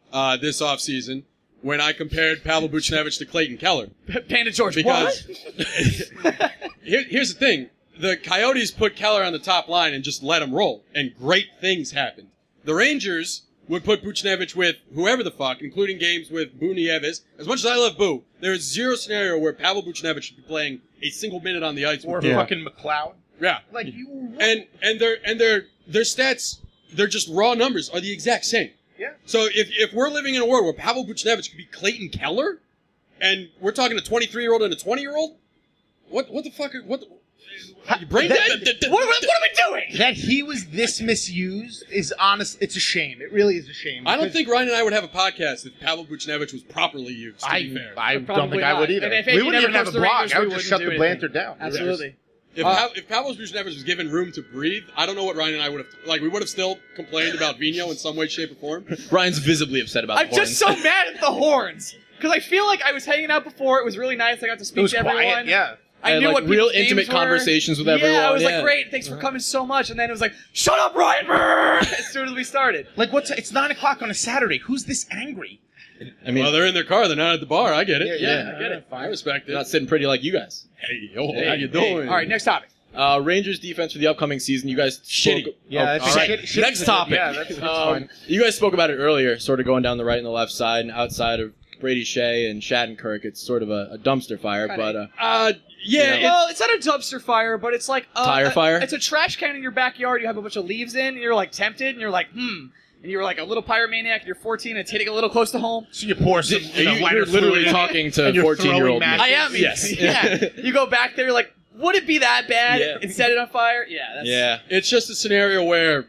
uh, this offseason when I compared Pavel Buchnevich to Clayton Keller. Panda George, Because what? here, here's the thing. The Coyotes put Keller on the top line and just let him roll, and great things happened. The Rangers would put Buchnevich with whoever the fuck, including games with Boo Nieves. As much as I love Boo, there is zero scenario where Pavel Buchnevich should be playing a single minute on the ice. Or with Boo. fucking McLeod. Yeah. Like you. And and their and their their stats, they're just raw numbers, are the exact same. Yeah. So if if we're living in a world where Pavel Buchnevich could be Clayton Keller, and we're talking a twenty-three-year-old and a twenty-year-old, what what the fuck? Are, what? Are you brain That- dead? that- what, what, what are we doing? That he was this misused is honest. It's a shame. It really is a shame. I don't because think Ryan and I would have a podcast if Pavel Buchnevich was properly used. To I, be fair. I don't Probably think I would not. either. And if We he wouldn't never even have a coached the blog. Rangers, I we would just wouldn't shut do the anything. Blanter down. Absolutely. If, Uh, Pav- if Pavel Buchnevich was given room to breathe, I don't know what Ryan and I would have. Like, we would have still complained about Vino in some way, shape, or form. Ryan's visibly upset about I'm the just horns. so mad at the horns. Because I feel like I was hanging out before. It was really nice. I got to speak It was to everyone. quiet, yeah. I And, knew like, what real people's names intimate were. conversations with Yeah, everyone, I was yeah. like, great, thanks for coming so much. And then it was like, shut up, Ryan! Brrr, as soon as we started. Like, what's it's nine o'clock on a Saturday. Who's this angry? I mean, Well, they're in their car. They're not at the bar. I get it. Yeah, Yeah, yeah, I get it. I respect it. they're not sitting pretty like you guys. Hey, yo, Hey, how you hey. doing? All right, next topic. Uh, Rangers defense for the upcoming season. You guys Shitty. spoke- Yeah, Oh, that's all right. shit- shitty's Next a good- topic. yeah, that's- that's um, fine. You guys spoke about it earlier, sort of going down the right and the left side, and outside of Brady Shea and Shattenkirk, it's sort of a, a dumpster fire. Kinda. But uh, Uh, yeah. You it- Well, it's not a dumpster fire, but it's like... Uh, Tire a- fire? It's a trash can in your backyard. You have a bunch of leaves in, and you're like tempted, and you're like, hmm. And you're like a little pyromaniac, and you're fourteen, and it's hitting a little close to home. So you pour some. you, you know, lighter you're literally fluid in it, talking to and you're fourteen-year-old throwing me. I am. Yes. Yeah. You go back there, you're like, would it be that bad? Yeah. And set it on fire? Yeah. That's, Yeah. It's just a scenario where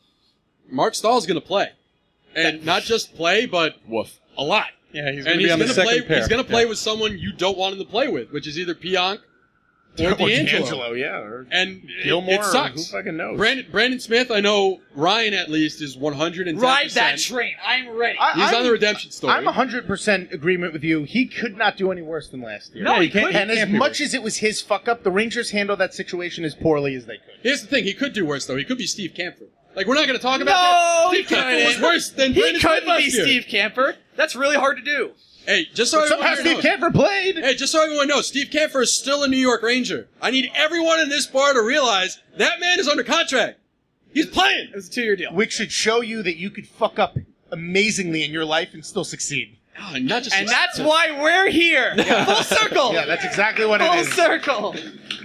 Mark Stahl's going to play. And not just play, but Woof. a lot. Yeah, he's And going to he's be on the gonna second play. pair. He's going to play Yeah. with someone you don't want him to play with, which is either Pionk or Or D'Angelo. D'Angelo, yeah. Or And it- Gilmore, it or sucks. who fucking knows? Brandon, Brandon Smith, I know Ryan at least is one hundred ten percent. Ride that train. I'm ready. I- He's I'm- on the redemption story. I'm one hundred percent agreement with you. He could not do any worse than last year. No, he you can't- couldn't. And as much as it was his fuck up, the Rangers handled that situation as poorly as they could. Here's the thing: he could do worse, though. He could be Steve Camphor. Like, we're not going to talk about No, that. he Steve Camphor was couldn't. worse than He Brandon Smith couldn't be last year. Steve Camper. That's really hard to do. Hey, just so Somehow everyone Steve knows. Camper played. Hey, just so everyone knows, Steve Camphor is still a New York Ranger. I need everyone in this bar to realize that man is under contract. He's playing. It was a two-year deal. Which should show you that you could fuck up amazingly in your life and still succeed. Oh, not just And that's why we're here. Full circle. Yeah, that's exactly what Full it is. circle.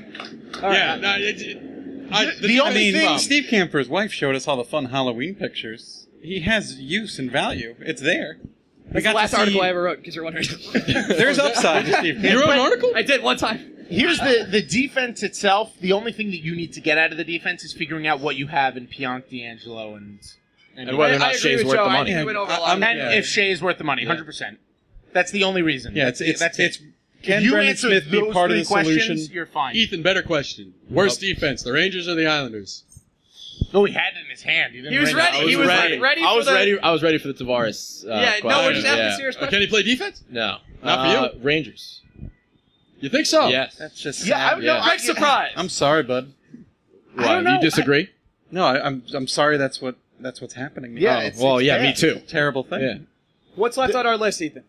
All yeah. right. No, it, it, I, the, the I only mean, thing- Steve Camper's wife showed us all the fun Halloween pictures. He has use and value. It's there. That's got the to last see- article I ever wrote, in case you're wondering. There's upside to Steve you wrote Camper. an article? I did one time. Here's the the defense itself. The only thing that you need to get out of the defense is figuring out what you have in Pionk, D'Angelo, and And whether or I- not I agree Shea's with worth Joe. the I money. think we went over a I- lot. I'm- and Yeah. if Shea is worth the money, hundred percent. That's the only reason. Yeah, that's it's it's that's it's. it. Can If you Brendan answer Smith be those part of three the solution? questions, you're fine. Ethan, better question. Worst defense, the Rangers or the Islanders? Oh, he had it in his hand. He, didn't He was bring it. ready. I was He was ready. like, ready I for was the- ready. I was ready for the Tavares. Uh, Yeah, no, question. we're just asking yeah. serious Uh, questions. can he play defense? No, Not for Uh, you? Rangers. You think so? Yes. That's just Yeah, I sad. would know. Yeah. Big surprise. I'm sorry, bud. I Why, don't know. You disagree? No, I, I'm I'm sorry. That's what that's what's happening. Yeah, Oh, it's- well, it's yeah, bad. me too. terrible thing. Yeah. What's left on our list, Ethan?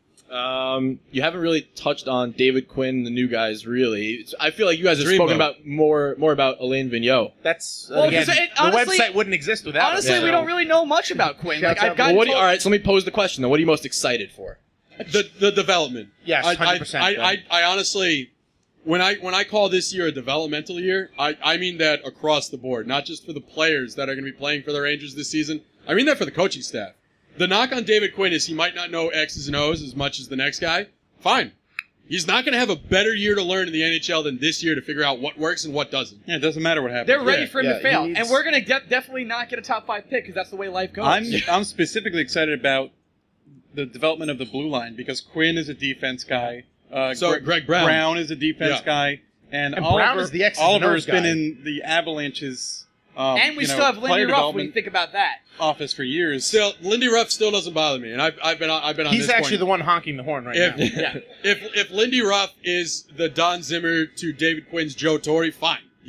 Um, you haven't really touched on David Quinn, the new guys. Really, It's- I feel like you guys have Dreamboat. spoken about more more about Alain Vigneault. That's Well, again, 'cause it- the honestly- website wouldn't exist without Honestly, it. we so- don't really know much about Quinn. Like Shouts I've out- gotten Well, what do you, told- all right, so let me pose the question. Then, what are you most excited for? The the development. Yes, I, one hundred percent, I, Ben. I, I, I honestly, when I when I call this year a developmental year, I, I mean that across the board, not just for the players that are going to be playing for the Rangers this season. I mean that for the coaching staff. The knock on David Quinn is he might not know X's and O's as much as the next guy. Fine. He's not going to have a better year to learn in the N H L than this year to figure out what works and what doesn't. Yeah, it doesn't matter what happens. They're ready Yeah, for him yeah, to fail, he needs- and we're gonna get, definitely not get a top five pick because that's the way life goes. I'm I'm specifically excited about the development of the blue line because Quinn is a defense guy. Uh, So, Gre- Greg Brown. Brown is a defense Yeah. guy, and, And Oliver, Brown is the X's and Oliver's O's been guy. in the Avalanche's um, and we you know, still have player Lindy Ruff when you development think about that. office for years. Still, Lindy Ruff still doesn't bother me, and I've, I've been on, I've been on He's this actually point. the one honking the horn right now. If, if if Lindy Ruff is the Don Zimmer to David Quinn's Joe Torre, fine.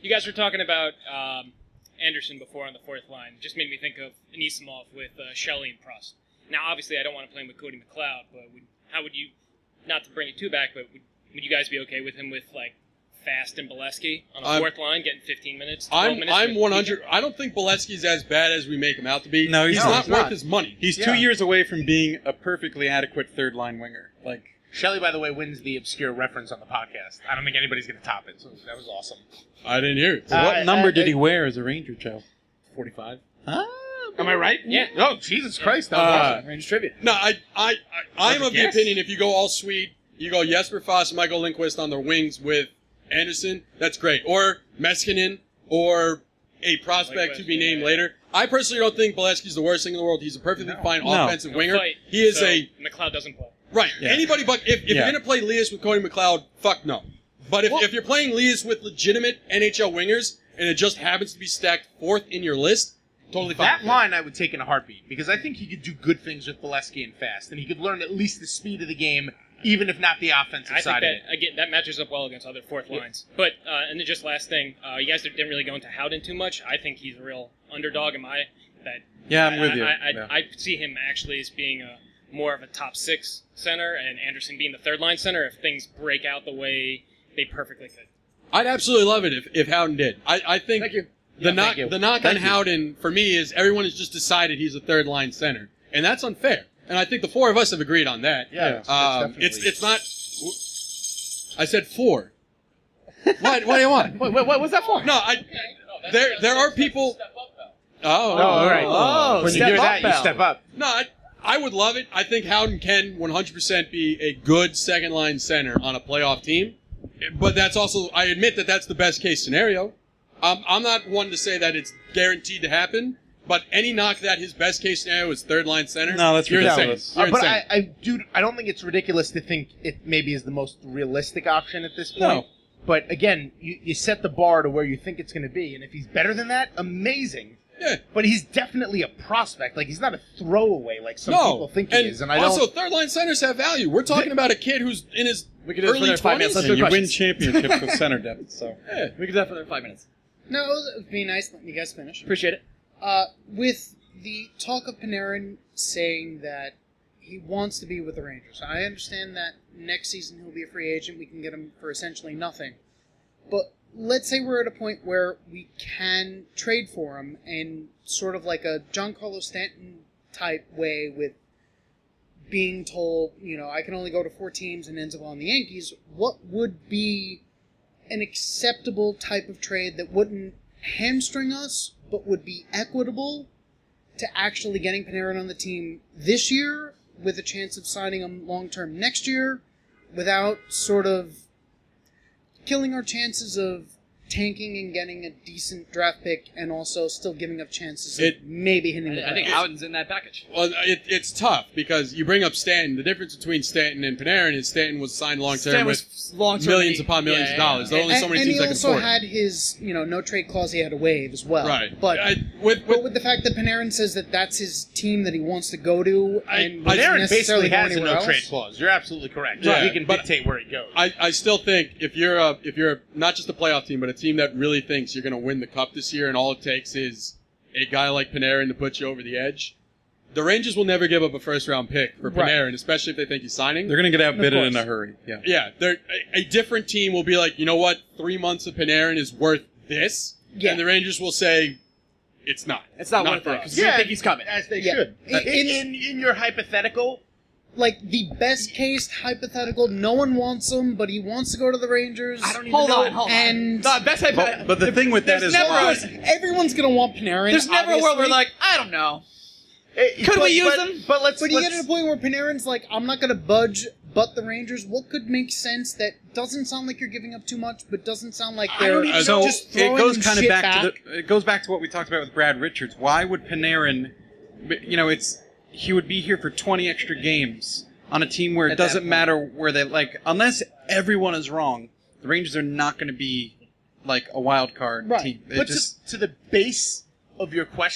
You guys were talking about um, Anderson before on the fourth line. Just made me think of Anisimov with uh, Shelley and Prost. Now, obviously, I don't want to play him with Cody McLeod, but would, how would you, not to bring it too back, but would, would you guys be okay with him with, like, Fast and Bolesky on the I'm- fourth line, getting fifteen minutes, twelve I'm minutes? I'm with- one hundred. I don't think Bolesky's as bad as we make him out to be. No, he's he's not. not He's worth not. his money. He's Yeah. two years away from being a perfectly adequate third line winger. Like Shelley, by the way, wins the obscure reference on the podcast. I don't think anybody's going to top it, so that was awesome. I didn't hear it. Uh, what number uh, did he uh, wear as a Ranger, Joe? forty-five. Ah, Am I right? Yeah. Oh, Jesus Christ. That was Uh, awesome. Range trivia. No, I I I I'm a of the guess. opinion if you go all sweet, you go Jesper Foss and Michael Lindquist on the wings with Anderson, that's great. Or Meskinen, or a prospect to be named later. I personally don't think Bolesky's the worst thing in the world. He's a perfectly fine No. offensive No winger. fight, He is so a McLeod doesn't play. right. Yeah. Anybody but if, if Yeah. you're gonna play Leas with Cody McLeod, fuck no. But if, Well- if you're playing Leas with legitimate N H L wingers and it just happens to be stacked fourth in your list, totally fine. That with it. line I would take in a heartbeat, because I think he could do good things with Bolesky and Fast, and he could learn at least the speed of the game, even if not the offensive I think side that of it. again that matches up well against other fourth lines. But uh, and then just last thing, uh, you guys didn't really go into Howden too much. I think he's a real underdog in my that. Yeah, I'm I, with you. I, I, Yeah. I see him actually as being a more of a top six center, and Anderson being the third line center if things break out the way they perfectly could. I'd absolutely love it if, if Howden did. I, I think Thank you. the Yeah, knock thank you. the knock Thank on you. Howden for me is everyone has just decided he's a third line center, and that's unfair. And I think the four of us have agreed on that. Yeah, it's- it's um, definitely- it's it's not. I said four. what what do you want? What, what, what was that for? No, I. There there are people. Oh, Oh, all right. Oh, when you step hear up, that, you Bell. step up. No, I, I would love it. I think Howden can one hundred percent be a good second line center on a playoff team. But that's also, I admit that that's the best case scenario. Um, I'm not one to say that it's guaranteed to happen, but any knock that his best case scenario is third line center. No, that's you're ridiculous. insane. You're Uh, but insane. I, I do. I don't think it's ridiculous to think it maybe is the most realistic option at this point. No. But again, you, you set the bar to where you think it's going to be, and if he's better than that, amazing. Yeah. But he's definitely a prospect. Like he's not a throwaway like some no, people think he and is. And I also don't. third line centers have value. We're talking about a kid who's in his We could do this for early another five minutes. twenties. Let's And do you win questions. championships with center depth. So Yeah. We could do that for another five minutes. No, it would be nice letting you guys finish. Appreciate it. Uh, with the talk of Panarin saying that he wants to be with the Rangers, I understand that next season he'll be a free agent. We can get him for essentially nothing. But let's say we're at a point where we can trade for him in sort of like a Giancarlo Stanton type way with being told, you know, I can only go to four teams and ends up on the Yankees. What would be an acceptable type of trade that wouldn't hamstring us, but would be equitable to actually getting Panarin on the team this year with a chance of signing him long-term next year without sort of killing our chances of tanking and getting a decent draft pick and also still giving up chances of It- maybe hitting the I, I think playoffs. Howden's in that package. Well, it, it's tough because you bring up Stanton. The difference between Stanton and Panarin is Stanton was signed long term Stan with was long-term millions and he- upon millions yeah, of yeah, dollars. There are only and, so many and teams he that can also afford it. had his, you know, no trade clause he had to waive as well. Right. But I, with, But with, with the fact that Panarin says that that's his team that he wants to go to, I- and I- wouldn't Panarin necessarily basically go has a anywhere no else. trade clause. You're absolutely correct. Yeah, he can but- dictate where he goes. I, I still think if you're a if you're a, not just a playoff team, but a team that really thinks you're going to win the cup this year, and all it takes is a guy like Panarin to put you over the edge, the Rangers will never give up a first round pick for Right. Panarin, especially if they think he's signing. they're going to get outbidded course. in a hurry. Yeah. Yeah, they're a, a different team will be like, you know what, three months of Panarin is worth this, Yeah. and the Rangers will say, it's not. It's not, Not worth for it us. because we think he's coming. as they Yeah. should. In- In, in in your hypothetical, Like the best case hypothetical, no one wants him, but he wants to go to the Rangers. I don't even hold know. on, Hold and on. The best I But, but the thing with that there's is never why- everyone's gonna want Panarin. There's never a world where obviously. like, I don't know. eh, Could but- we use but- him? But let's. But you let's, get to the point where Panarin's like, I'm not gonna budge, but the Rangers. What could make sense that doesn't sound like you're giving up too much, but doesn't sound like I they're don't even so just it throwing goes him kind of shit back, to the it goes back to what we talked about with Brad Richards. Why would Panarin, you know, it's he would be here for twenty extra games on a team where it At that doesn't point. matter where they like unless everyone is wrong, the Rangers are not going to be like a wild card Right. team. It but just to, to the base of your question,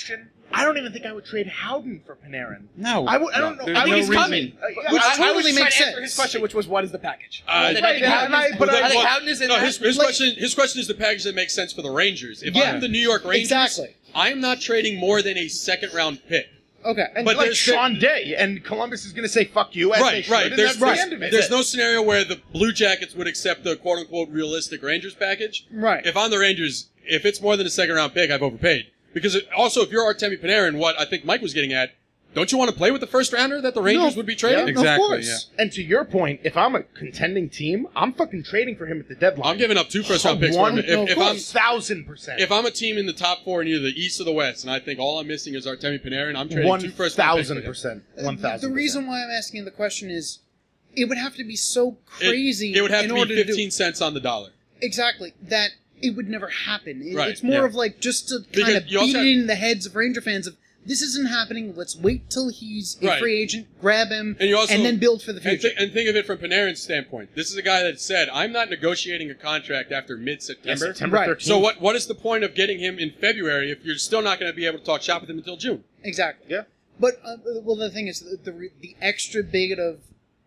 I don't even think I would trade Howden for Panarin. No, I, would, I don't know. There's I I think no he's reason. coming. Uh, yeah, Which I- I totally was makes trying sense. to Answer his question, which was, what is the package? Uh, I think right, Howden and I- is- but I I- think well, Howden is in no, that. his, his Like, question. His question is the package that makes sense for the Rangers. If Yeah. I'm the New York Rangers, Exactly. I am not trading more than a second round pick. Okay. And But like there's- Sean Day, and Columbus is going to say "fuck you," as they Right, should, right. and There's, that's there's, the end of it. there's no scenario where the Blue Jackets would accept the quote unquote realistic Rangers package. Right. If I'm the Rangers, if it's more than a second round pick, I've overpaid. Because it, also, if you're Artemi Panarin, what I think Mike was getting at, don't you want to play with the first rounder that the Rangers No. would be trading? Yeah, Exactly, Of course. And to your point, if I'm a contending team, I'm fucking trading for him at the deadline. I'm giving up two first round picks for One, him. If, if I'm thousand percent. if I'm a team in the top four in either the East or the West, and I think all I'm missing is Artemi Panarin, I'm trading One two first round picks for thousand him. percent. One The thousand. reason why I'm asking the question is, it would have to be so It- crazy. It, would have in to order be to do- fifteen cents on the dollar. Exactly. That it would never happen. It- Right, It's more yeah. of like just to Because kind of you also beat have- it in the heads of Ranger fans of this isn't happening. Let's wait till he's a Right. free agent, grab him, And you also then build for the and, future. thi- and think of it from Panarin's standpoint. This is a guy that said, "I'm not negotiating a contract after mid-September." Yeah, September Right. thirteenth. So what? What is the point of getting him in February if you're still not going to be able to talk shop with him until June? Exactly. Yeah. But uh, well, the thing is, the, the the extra bit of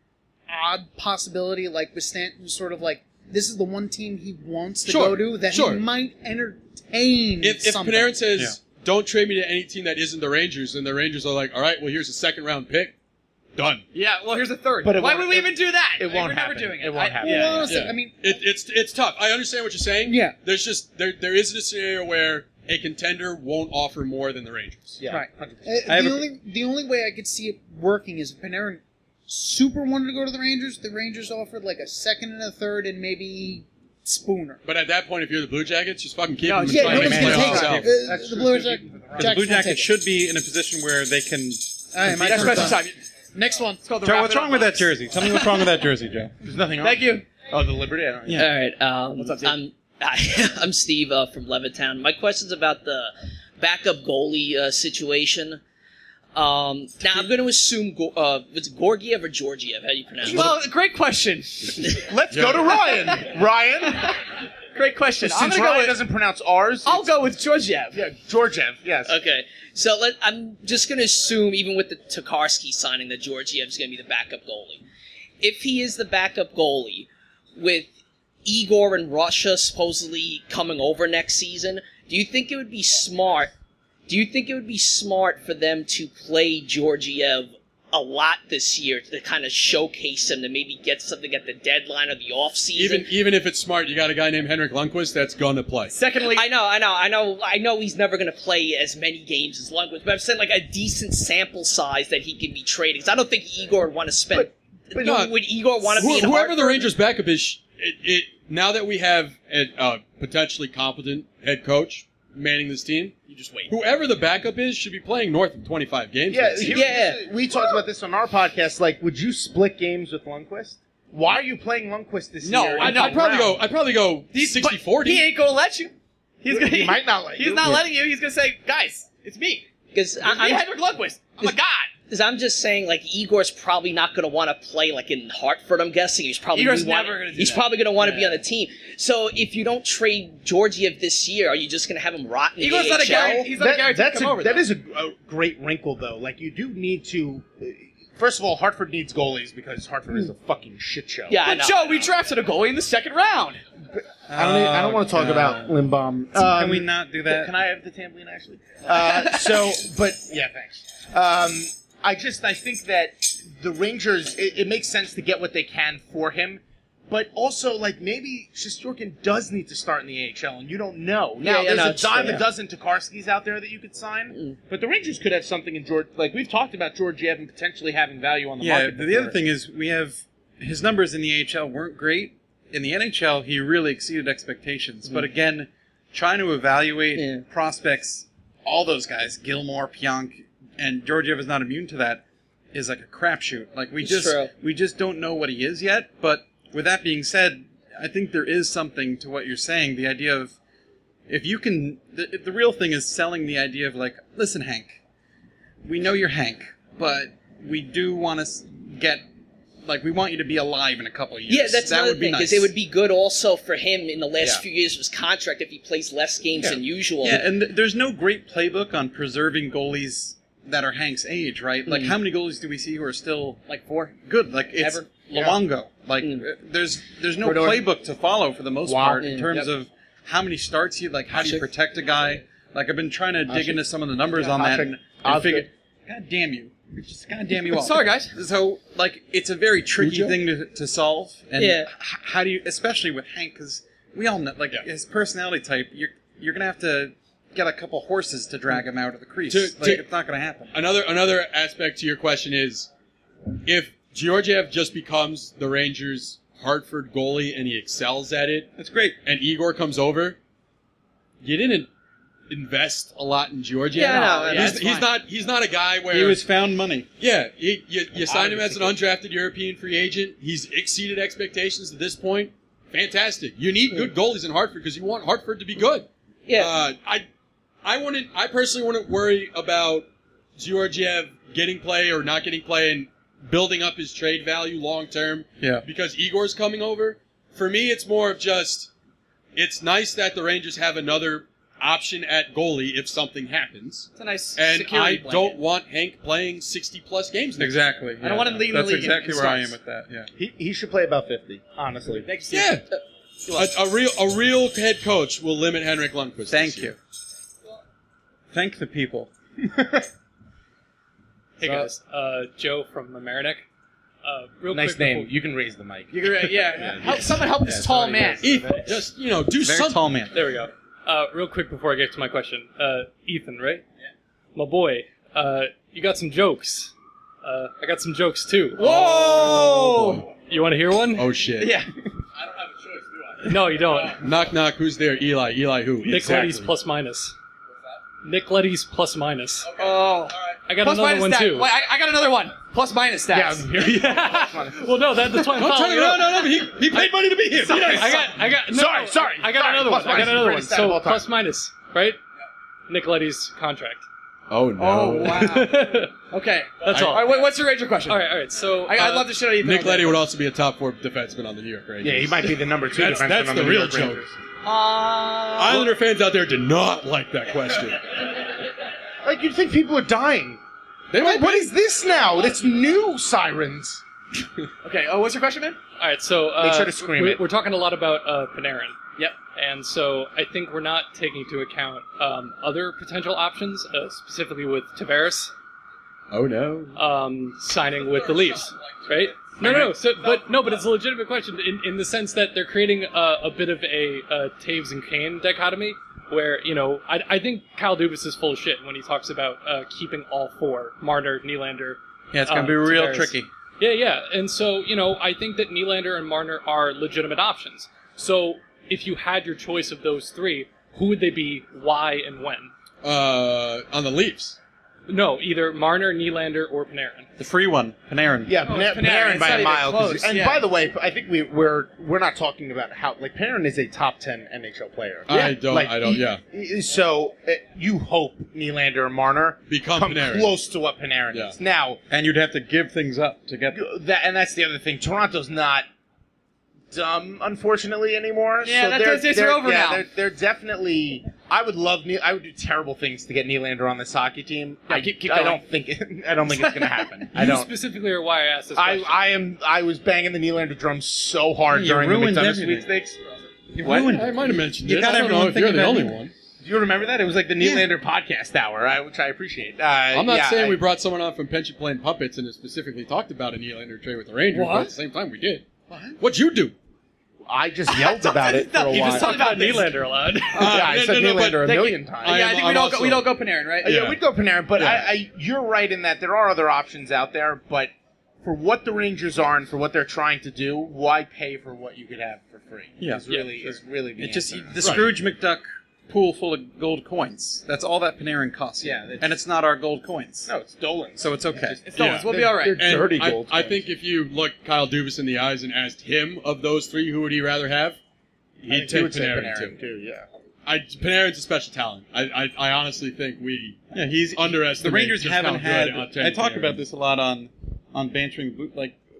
odd possibility, like with Stanton, sort of like this is the one team he wants to Sure, go to that sure. he might entertain. If, if something. Panarin says, "Don't trade me to any team that isn't the Rangers," and the Rangers are like, "All right, well, here's a second round pick, done." Yeah, well, here's a third. But it Why won't- would we even do that? it Like, won't we're never happen. doing it. It won't I- happen. Well, Yeah. honestly, Yeah. I mean, It, it's it's tough. I understand what you're saying. Yeah. There's just there there isn't a scenario where a contender won't offer more than the Rangers. Yeah. right. one hundred Uh, percent. I have the a- only the only way I could see it working is if Panarin super wanted to go to the Rangers. The Rangers offered like a second and a third, and maybe Spooner. But at that point, if you're the Blue Jackets, just fucking keep No, him and Yeah, try and nobody's make gonna playoffs take yourself. it. Uh, That's the true. Blue Good Jack- people for the The Jackets Blue won't take Jackets it. should be in a position where they can. All right, my Next turn. question time. Next one. It's called the Joe, Wrap what's It Up wrong with that Box. jersey? Tell me what's wrong with that jersey, Joe. There's nothing on. Thank you. Oh, the Liberty. I don't know. Yeah. All right. Um, What's up, Steve? I'm I'm Steve uh, from Levittown. My question's about the backup goalie uh, situation. Um, now I'm going to assume Go- uh, it's Gorgiev or Georgiev. How do you pronounce it? Well, great question. Let's go to Ryan. Ryan. Great question. I'm Since gonna go Ryan with. doesn't pronounce ours, I'll it's- go with Georgiev. Yeah, Georgiev. Yes. Okay, so let, I'm just going to assume, even with the Tokarski signing, that Georgiev's going to be the backup goalie. If he is the backup goalie, with Igor and Russia supposedly coming over next season, do you think it would be smart? Do you think it would be smart for them to play Georgiev a lot this year to kind of showcase him, to maybe get something at the deadline of the offseason? Even even if it's smart, you got a guy named Henrik Lundqvist that's gonna play. Secondly, I know, I know, I know, I know he's never going to play as many games as Lundqvist, but I'm saying like a decent sample size that he can be traded. 'Cause I don't think Igor would want to spend. But- but no, no, would Igor want to Who- be in whoever the Hartford? Rangers backup is, it, it now that we have a uh, potentially competent head coach manning this team, You just wait. whoever the backup is should be playing north of twenty-five games. Yeah, this here- season. Yeah. We talked about this on our podcast. Like, would you split games with Lundqvist? Why are you playing Lundqvist this No, year? I I'd, know. I'd probably go. I'd probably go He's- sixty but forty. He ain't gonna let you. He's gonna. He might not let He's you. not Yeah. letting you. He's gonna say, "Guys, it's me. Because It's me, I'm, Henrik Lundqvist. I'm a god." I'm just saying, like, Igor's probably not going to want to play, like, in Hartford, I'm guessing. He's probably Igor's gonna never wanna- gonna do He's that. probably going to want to be Yeah. on the team. So if you don't trade Georgiev this year, are you just going to have him rot in Igor's the not a A H L? guarantee. He's not a That, guarantee to that's come a, over. that though. is a, a great wrinkle, though. Like, you do need to. uh, First of all, Hartford needs goalies because Hartford is a fucking shit show. Yeah, I But know. Joe, we drafted a goalie in the second round. I don't. I don't want to talk Oh, about Limbaum. Can Um, we not do that? Can I have the Tambline actually? Uh, so, but yeah, thanks. Um, I just I think that the Rangers. It, it makes sense to get what they can for him, but also like maybe Shesterkin does need to start in the A H L, and you don't know. Now Yeah, yeah, there's no, a it's dime true, a yeah. dozen Tokarskis out there that you could sign, but the Rangers could have something in George. Like we've talked about Georgiev and potentially having value on the Yeah, market. but the other before. thing is we have his numbers in the A H L weren't great. In the N H L, he really exceeded expectations. But again, trying to evaluate Yeah. prospects, all those guys, Gilmore, Pionk, and Georgiev is not immune to that, is like a crapshoot. Like we It's just true. we just don't know what he is yet. But with that being said, I think there is something to what you're saying. The idea of if you can, the, the real thing is selling the idea of like, listen, Hank, we know you're Hank, but we do want to get like we want you to be alive in a couple of years. Yeah, that's that another would be thing, because nice. it would be good also for him in the last Yeah. few years of his contract if he plays less games Yeah. than usual. Yeah, and th- there's no great playbook on preserving goalies that are Hank's age, right? Like, Mm. how many goalies do we see who are still like four good? Like it's Ever? Luongo. Like uh, there's there's no Brodeur. playbook to follow for the most Wow. part in Mm. terms Yep. of how many starts you like. How do you Hasek. protect a guy? Like I've been trying to dig Hasek. into some of the numbers Yeah, on that Hasek. and, and Osgood. figure. God damn you! Just God damn you all. Sorry, guys. So like it's a very tricky Cujo? thing to, to solve. And Yeah. h- how do you, especially with Hank, because we all know like his personality type. You're you're gonna have to get a couple horses to drag him out of the crease. To- like to- it's not gonna happen. Another another aspect to your question is, if Georgiev just becomes the Rangers' Hartford goalie and he excels at it, that's great. And Igor comes over, you didn't invest a lot in Georgiev. Yeah, no, yeah, he's, that's he's fine. not. He's not a guy where He was found money. Yeah, he, you, you signed him as an undrafted European free agent. He's exceeded expectations to this point. Fantastic. You need good goalies in Hartford because you want Hartford to be good. Yeah. Uh, I, I wouldn't. I personally wouldn't worry about Georgiev getting play or not getting play and building up his trade value long term. Yeah. Because Igor's coming over. For me, it's more of just. It's nice that the Rangers have another option at goalie if something happens. It's a nice And security I blanket. don't want Hank playing sixty plus games. Next Exactly. year. I don't want him leading the That's league in- exactly in where I am starts. with that. Yeah. He, he should play about fifty, honestly. Thanks, Yeah. A, a real a real head coach will limit Henrik Lundqvist. Thank this you. year. Thank the people. Hey guys, uh, Joe from Mamaroneck. Uh, real Nice quick name. before- You can raise the mic. You can, yeah, help, someone help this tall man. Ethan, just you know, do Very something. tall man. There we go. Uh, real quick before I get to my question, uh, Ethan, right? Yeah. My boy, uh, you got some jokes. Uh, I got some jokes too. Whoa! You want to hear one? Oh shit. Yeah. No, you don't. Knock knock. Who's there? Eli. Eli who? Nick Exactly. Letty's plus minus. Nick Letty's plus minus. Oh. I got Plus another minus one stat. too. Wait, I, I got another one. Plus minus stats. Well, no, that, that's why I'm Don't following turn it around. up. No, no, he, he paid money to be here. Sorry, Be nice. I got, I got. No, Sorry, sorry, I got sorry. another Plus one. I minus got is the another one. greatest stat of all So time. plus minus, right? Nick Letty's contract. Oh no. Oh wow. Okay. That's all. All right. What, what's your Ranger question? All right, all right. So I, I'd uh, love to shit on Ethan. Nick all day. Letty would also be a top four defenseman on the New York Rangers. Yeah, he might be the number two That's, defenseman that's on the the New real York joke. Rangers. Uh, Islander fans out there did not like that question. Like, you'd think people are dying. They might Like, what be. is this now? It's new sirens. okay. Oh, what's your question, man? all right. So uh, Make sure to scream we, it. We're talking a lot about uh, Panarin. Yep. And so I think we're not taking into account um, other potential options, uh, specifically with Tavares Oh no. um, signing with the Leafs, right? No, no, no. So, but no, but it's a legitimate question in, in the sense that they're creating a, a bit of a, a Taves and Kane dichotomy, where you know I, I think Kyle Dubas is full of shit when he talks about uh, keeping all four: Marner, Nylander. Yeah, it's gonna um, be real Tavares. tricky. Yeah, yeah. And so, you know, I think that Nylander and Marner are legitimate options. So, if you had your choice of those three, who would they be, why, and when? Uh, on the Leafs. No, either Marner, Nylander, or Panarin. The free one, Panarin. Yeah, Oh, Pana- it's Panarin. Panarin It's by not a even mile. 'cause- close, and yeah. by the way, I think we, we're we're not talking about how like Panarin is a top ten N H L player. I don't- Like, I don't- he- yeah. he- So uh, you hope Nylander and Marner Become come Panarin. close to what Panarin Yeah. is. Now And you'd have to give things up to get. that, and that's the other thing. Toronto's not dumb, unfortunately, anymore. Yeah, so that- they're, those days are they're- over yeah, now. They're, they're definitely. I would love. Ne- I would do terrible things to get Nylander on this hockey team. Yeah, I, keep- keep I going. don't think. I don't think it's going to happen. I You don't. specifically are why I asked this I, question. I am. I was banging the Nylander drum so hard You during the ruined McDonough everything. sweepstakes. You What? ruined I might have mentioned You it. got I don't know everyone if you're thinking the about only me. one. Do you remember that? It was like the Nylander podcast hour, I, which I appreciate. Uh, I'm not yeah, saying I- we brought someone on from Pension Plan Puppets and specifically talked about a Nylander trade with the Rangers, What? but at the same time we did. What? What'd you do? I just yelled about it for a you while. just talked about Nylander a lot. yeah, I no, said no, no, Nylander but a they- million times. I yeah, I am- think we I'm don't also- go, we don't go Panarin, right? Uh, yeah. Yeah. we'd go Panarin, but Yeah. I, I, you're right in that there are other options out there. But for what the Rangers are and for what they're trying to do, why pay for what you could have for free? Yeah. is really is really the It just answer. the Scrooge McDuck pool full of gold coins. That's all that Panarin costs. Yeah, that's- and it's not our gold coins. No, it's Dolan. So it's okay. It's Dolan's. We'll be all right. They're And dirty I, gold. I coins. think if you look Kyle Dubas in the eyes and asked him of those three, who would he rather have? I He'd think he take would say Panarin, Panarin too. too. Yeah. I, Panarin's a special talent. I, I, I honestly think we Yeah, he's underestimate the Rangers just haven't how had. good Artemi I talk Panarin about is. this a lot on on bantering. Boot. Like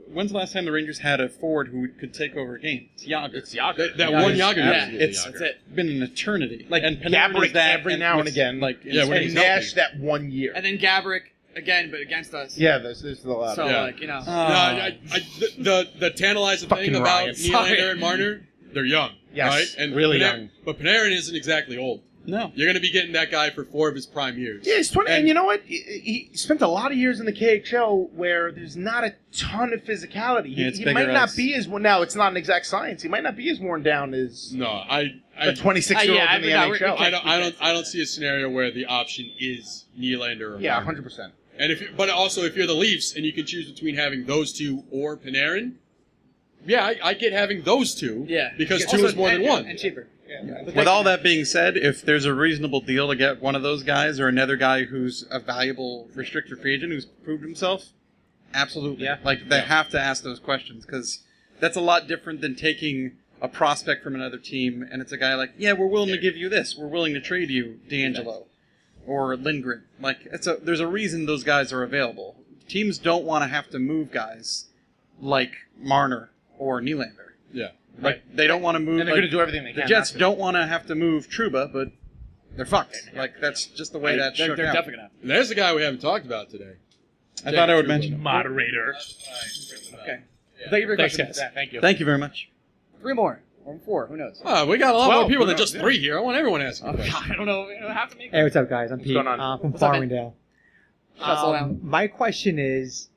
when's the last time the Rangers had a forward who could take over a game? It's Yager. It's Yager. That, that one Yager. Yeah, absolutely it's Yager. That's it. been an eternity. Like And Panarin Gabrick is that, every now and with, again. Like Yeah, when and he's Nash healthy. that one year. And then Gabrick again, but against us. Yeah, this, this is a lot. So Yeah. like you know. No, I, I, the, the the tantalizing Fucking thing about Ryan. Nylander and Marner, they're young, Yes, right? And really Panarin- young. But Panarin isn't exactly old. No. You're going to be getting that guy for four of his prime years. Yeah, he's twenty, and, And- you know what? He, he spent a lot of years in the K H L where there's not a ton of physicality. He, Yeah, it's he bigger might not ice. be as now. It's not an exact science. He might not be as worn down as No, I, I, the twenty-six year Uh, old yeah, in the I- no, N H L. we- I don't, I don't, I don't see a scenario where the option is Nylander or yeah, Marner. hundred percent. And if, you- but also if you're the Leafs and you can choose between having those two or Panarin, yeah, I, I get having those two. Yeah. because Also- two is more and, than one. and cheaper. With all that being said, if there's a reasonable deal to get one of those guys or another guy who's a valuable restricted free agent who's proved himself, absolutely. Yeah. Like, they have to ask those questions because that's a lot different than taking a prospect from another team and it's a guy like, yeah, we're willing to give you this. We're willing to trade you D'Angelo or Lindgren. Like, it's a there's a reason those guys are available. Teams don't want to have to move guys like Marner or Nylander. Yeah. Like, they don't want to move. And they're like, going to do everything they the can. Jets not to. don't want to have to move Trouba, but they're fucked. Like, that's just the way Right. that They're, shook they're out. definitely gonna. And there's the guy we haven't talked about today. I thought I would Trouba. mention him. Moderator. Okay. Thank you for your Thanks, question. guys. Yeah, thank you. Thank you very much. Three more or four. Who knows? Oh, we got a lot Twelve, more people who than knows? just three here. I want everyone asking Oh, questions. I don't know. We don't have to make. Hey, what's up, guys? I'm Pete going on? uh, from What's up, man? Farmingdale. Shut slow down. Um, my question is,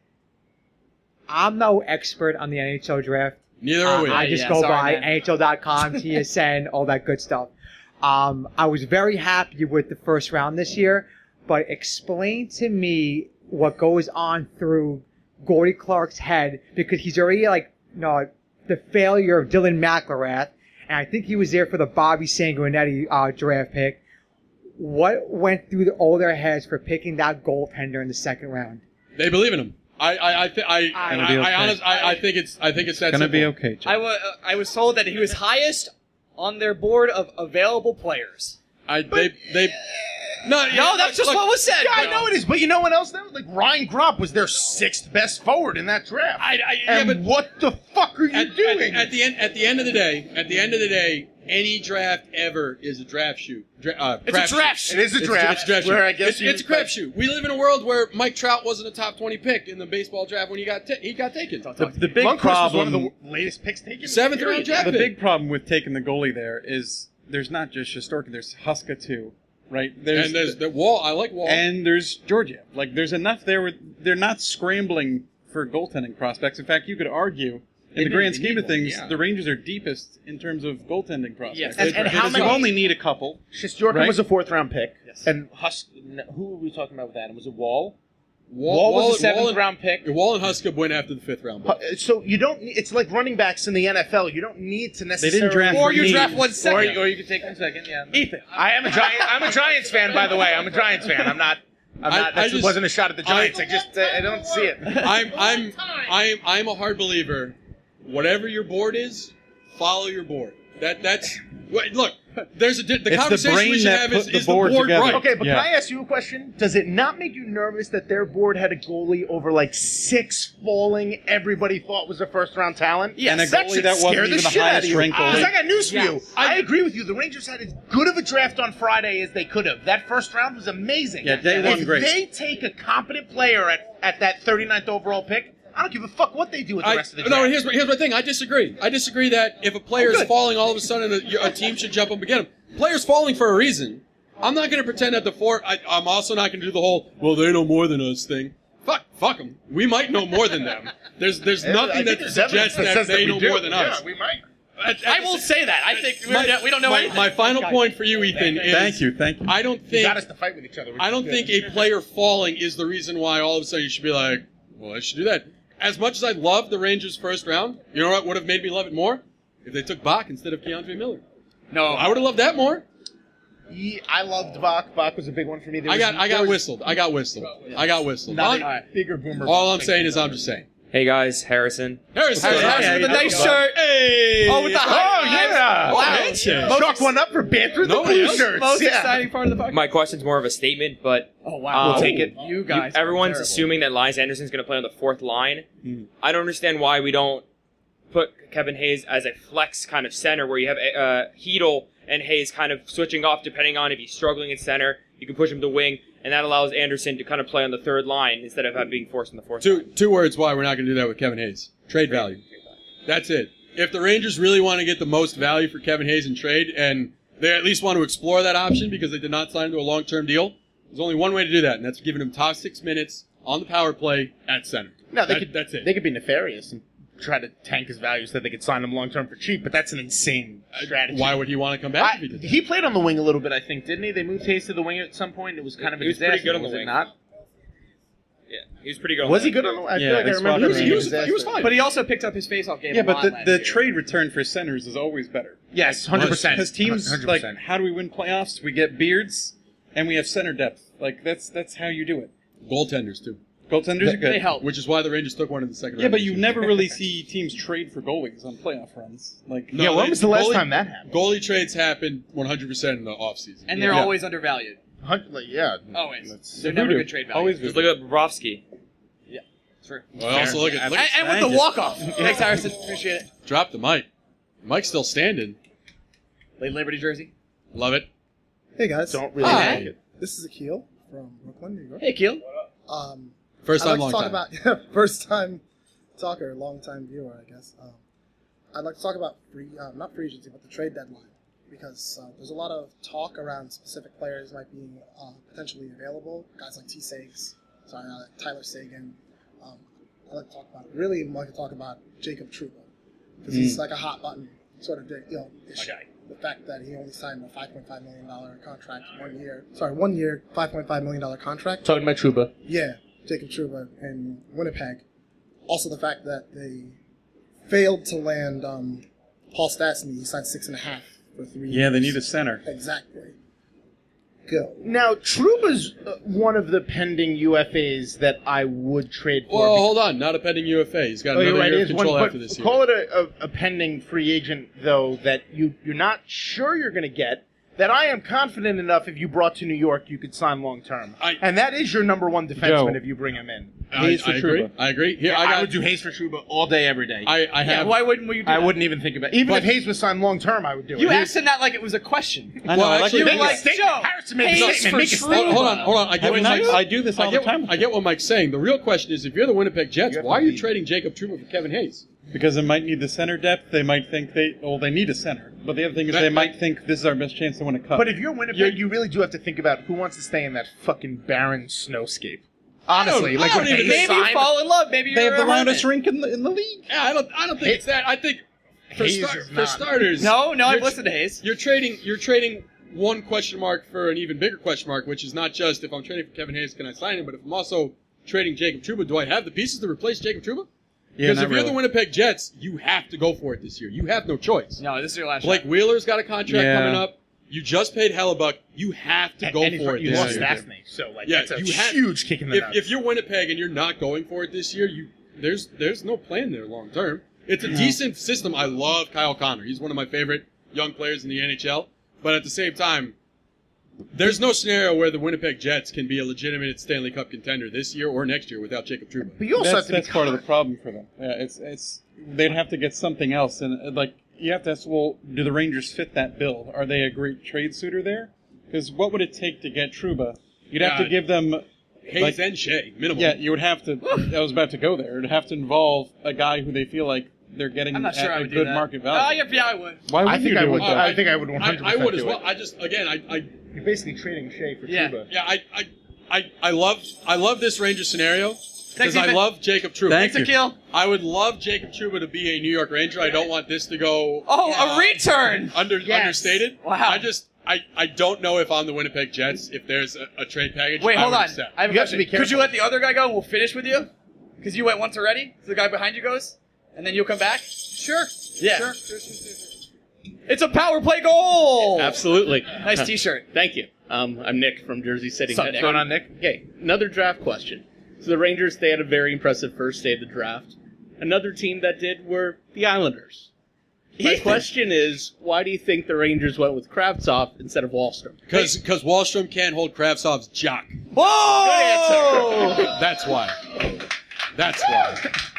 I'm no expert on the N H L draft. Neither are we. I just yeah, go sorry, by man. N H L dot com, T S N, all that good stuff. Um, I was very happy with the first round this year, but explain to me what goes on through Gordy Clark's head, because he's already like, you know, the failure of Dylan McIlrath, and I think he was there for the Bobby Sanguinetti uh, draft pick. What went through the, all their heads for picking that goaltender in the second round? They believe in him. I, I, I, th- I, I, Gonna be I, okay. honest, I, I think it's, I think it's that Gonna simple. be okay, Jeff. I wa- uh, I was told that he was highest on their board of available players. I, they, they, no, No, that's just what was said. Yeah, I but- know it is, but you know what else? Though? Like Ryan Gropp was their sixth best forward in that draft. I, I, yeah, and but what the fuck are you at, doing? At, at the end, at the end of the day, at the end of the day, any draft ever is a draft shoot. Dra- uh, It's a crapshoot. draft shoot. It is a It's draft. It's a draft where shoot. I guess it's, you it's a crapshoot. We live in a world where Mike Trout wasn't a top twenty pick in the baseball draft when he got ta- he got taken. The, the big Lundqvist was problem, one of the latest picks taken. Seventh period. round draft the pick. big problem with taking the goalie there is there's not just Shostorkin, there's Huska too, right? There's and there's the Wall. I like Wall. and there's Georgiev. Like, there's enough there where they're not scrambling for goaltending prospects. In fact, you could argue, in They the need- grand they scheme need of one, things, yeah. the Rangers are deepest in terms of goaltending prospects. Yes. And- and how Because you many- only need a couple. Shosturkin Right? was a fourth round pick. Yes. And Hus- who were we talking about with that? Was it Wall? Wall, Wall was a and- seventh and- round pick. Wall and Huska went after the fifth round. pick. Uh, So you don't. need- It's like running backs in the N F L. You don't need to necessarily. didn't draft Or for you need. draft one Or, second. or you can take one second. Yeah. Ethan. I am a giant. I'm a Giants fan, by the way. I'm a Giants fan. I'm not. I'm I- not. I That just- wasn't a shot at the Giants. I, just. Uh, I don't see it. I'm I'm I'm I'm a hard believer. Whatever your board is, follow your board. That that's wait, look. There's a di- the It's the conversation brain we should that have put is, the is the board board together. right? Okay, but Yeah. can I ask you a question? Does it not make you nervous that their board had a goalie over like six falling everybody thought was a first round talent? Yeah, and a that goalie should that wasn't scare even the shit out highest of you. ranked goalie. Because I got news for Yeah. you. I, agree with you. The Rangers had as good of a draft on Friday as they could have. That first round was amazing. Yeah, day if one, great. they take a competent player at, at that thirty-ninth overall pick, I don't give a fuck what they do with the I, rest of the draft. no, here's my, here's my thing. I disagree. I disagree that if a player Oh, is good. falling, all of a sudden a, a team should jump up and get him. Players falling for a reason. I'm not going to pretend that the four. I, I'm also not going to do the whole "well, they know more than us" thing. Fuck, fuck them. We might know more than them. There's there's Yeah, I nothing think that there's evidence suggests that that, says that they we know do. more than us. Yeah, we might. At- I at will the- say that. I think we my- don't- we don't know my, anything. my final point for you, Ethan, is Thank you, thank you. I don't You think got us to fight with each other. which I is don't good. think a player falling is the reason why all of a sudden you should be like, well, I should do that. As much as I love the Rangers' first round, you know what would have made me love it more? If they took Bach instead of Keandre Miller. No, I would have loved that more. Yeah, I loved Bach. Bach was a big one for me. There I was- got I there got was whistled. I got whistled. I got whistled. Not All, a bigger boomer. all I'm thing. saying is I'm just saying. Hey guys, Harrison. Harrison, Harrison, Harrison with the nice shirt. Hey. Oh, with the high Oh, yeah. Wow. Handshake. Chalk one up for Banter the Nobody blue else? shirts. Most yeah. exciting part of the podcast. My question's more of a statement, but Oh wow, Um, We'll take it. You guys, you- everyone's are terrible. assuming that Elias Anderson's going to play on the fourth line. I don't understand why we don't put Kevin Hayes as a flex kind of center, where you have uh, Hedel and Hayes kind of switching off depending on if he's struggling at center. You can push him to wing, and that allows Anderson to kind of play on the third line instead of being forced in the fourth. Two line. two words why we're not going to do that with Kevin Hayes. Trade value. That's it. If the Rangers really want to get the most value for Kevin Hayes in trade, and they at least want to explore that option because they did not sign him to a long-term deal, there's only one way to do that, and that's giving him top six minutes on the power play at center. No, they That- could. that's it. They could be nefarious and try to tank his value so that they could sign him long term for cheap. But that's an insane strategy. Why would he want to come back I, if he did that? he played on the wing a little bit, I think, didn't he? They moved Hayes to the wing at some point. It was kind of a He was pretty disaster, good on the was it wing. Not. Yeah, he was pretty good. Was on he the good on the? I Yeah, feel like I they remember. swapped him around. being He a was- he was disaster. fine. But he also picked up his faceoff game. Yeah, a but lot the, last the year. trade return for centers is always better. Yes, hundred percent. Because teams one hundred like, percent. how do we win playoffs? We get beards, and we have center depth. Like that's that's how you do it. Goaltenders, too. Goaltenders are good. They help. Which is why the Rangers took one in the second Yeah, round. but this you year. never really see teams trade for goalies on playoff runs. Like No, Yeah, when they- was the last goalie- time that happened? Goalie trades happen one hundred percent in the offseason. And they're Yeah. always undervalued. Hundred- like, yeah. Always. That's- They're never good trade value. Always Just look at Bobrovsky. True. Well, also look at, look And, at and with Thank the you. walk-off. Thanks, Harrison. Appreciate it. drop the mic. Mike's still standing. Late Liberty jersey. Love it. Hey guys, Don't really Hi. like it. this is Akil from Brooklyn, New York. Hey, Keel. Um, First I'd time, like long to talk time. about first time talker, long time viewer, I guess. Um, I'd like to talk about free, uh, not free agency, but the trade deadline, because uh, there's a lot of talk around specific players might be uh, potentially available. Guys like T. Sags, sorry, uh, Tyler Sagan. Um, I'd like to talk about really I'd like to talk about Jacob Trouba, because he's like a hot button sort of you know issue. Okay. The fact that he only signed a five point five million dollar contract one year, sorry, one year, five point five million dollar contract. Talking about Trouba. Yeah, Jacob Trouba in Winnipeg. Also, the fact that they failed to land um, Paul Stastny. He signed six and a half for three years. yeah, they need a center. Exactly. Go. Now, Trouba's uh, one of the pending U F As that I would trade for. Well, hold on. Not a pending U F A. He's got Oh, you're another right, year it of is control one, after but this year. call it a, a, a pending free agent, though, that you, you're not sure you're going to get, that I am confident enough if you brought to New York, you could sign long term. I- And that is your number one defenseman Joe. if you bring him in. I, Hayes for I agree. Trouba. I agree. Here, I, I, got, would do Hayes for Trouba all day, every day. I, I Yeah, have. why wouldn't we do I that? wouldn't even think about it. Even But- if Hayes was signed long term, I would do it. You Here's- asked him that like it was a question. I know. Well, I like actually, to You're do like, this. Joe, Harrison made a Hayes statement. for Make a Trouba. statement. Hold on, hold on. I get, Have what a nice- Mike's, I do this all I get, the time. I get what Mike's saying. The real question is, if you're the Winnipeg Jets, You have why to are you be- trading Jacob Trouba for Kevin Hayes? Because they might need the center depth. They might think they well they need a center. But the other thing is That- they might think this is our best chance to win a cup. But if you're Winnipeg, you really do have to think about who wants to stay in that fucking barren snowscape. Honestly, I don't- like I when don't even- Hayes Maybe you signed- fall in love. Maybe they you're have the a hermit. roundest rink in the in the league. Yeah, I don't. I don't think Hey- it's that. I think for, Hayes star- is for not. starters, No, no, I've you're- listened to Hayes. You're trading. You're trading one question mark for an even bigger question mark, which is not just if I'm trading for Kevin Hayes, can I sign him? But if I'm also trading Jacob Trouba, do I have the pieces to replace Jacob Trouba? Yeah, Because not if you're really. the Winnipeg Jets, you have to go for it this year. You have no choice. No, this is your last Blake shot. Wheeler's got a contract Yeah. coming up. You just paid Hellebuck. You have to And- go and for it you this lost year. Stastny, so like Yeah, that's a you have- huge kick in the If, nuts. if you're Winnipeg and you're not going for it this year, you there's there's no plan there long term. It's a No. decent system. I love Kyle Connor. He's one of my favorite young players in the N H L. But at the same time, there's no scenario where the Winnipeg Jets can be a legitimate Stanley Cup contender this year or next year without Jacob Trouba. But you also that's have to be that's part of the problem for them. Yeah, it's it's they'd have to get something else, and uh, like you have to ask, well, do the Rangers fit that bill? Are they a great trade suitor there? Because what would it take to get Trouba? You'd have Yeah. to give them Hayes like- and Shea, minimum. Yeah, you would have to. I was about to go there. It'd have to involve a guy who they feel like they're getting I'm not sure at I a would do good that. market Oh, value. yeah, yeah, I would. Why would I think you I do would. it? Uh, though? I think I would one I, hundred I percent would as do well. it. I just again, I, I You're basically trading Shea for Yeah. Trouba. yeah, I, I, I, I love I love this Ranger scenario because Thanks, I Ethan. love Jacob Trouba. Thank Thanks, you. Akil. I would love Jacob Trouba to be a New York Ranger. I don't want this to go Oh, uh, a return. under Yes. understated. Wow. I just I, I don't know if I'm the Winnipeg Jets if there's a, a trade package. Wait, I hold would on. accept. I have a You have to question. be Could careful. you let the other guy go and we'll finish with you? Because you went once already. So the guy behind you goes, and then you'll come back? Sure. Yeah. Sure. sure, sure, sure. It's a power play goal. Absolutely. Nice T-shirt. Thank you. Um, I'm Nick from Jersey City. What's up, Nick? Going on, Nick? Okay, another draft question. So the Rangers, they had a very impressive first day of the draft. Another team that did were the Islanders. My question is, why do you think the Rangers went with Kravtsov instead of Wallstrom? Because because Wallstrom can't hold Kravtsov's jock. Whoa! Good answer. That's why. That's why.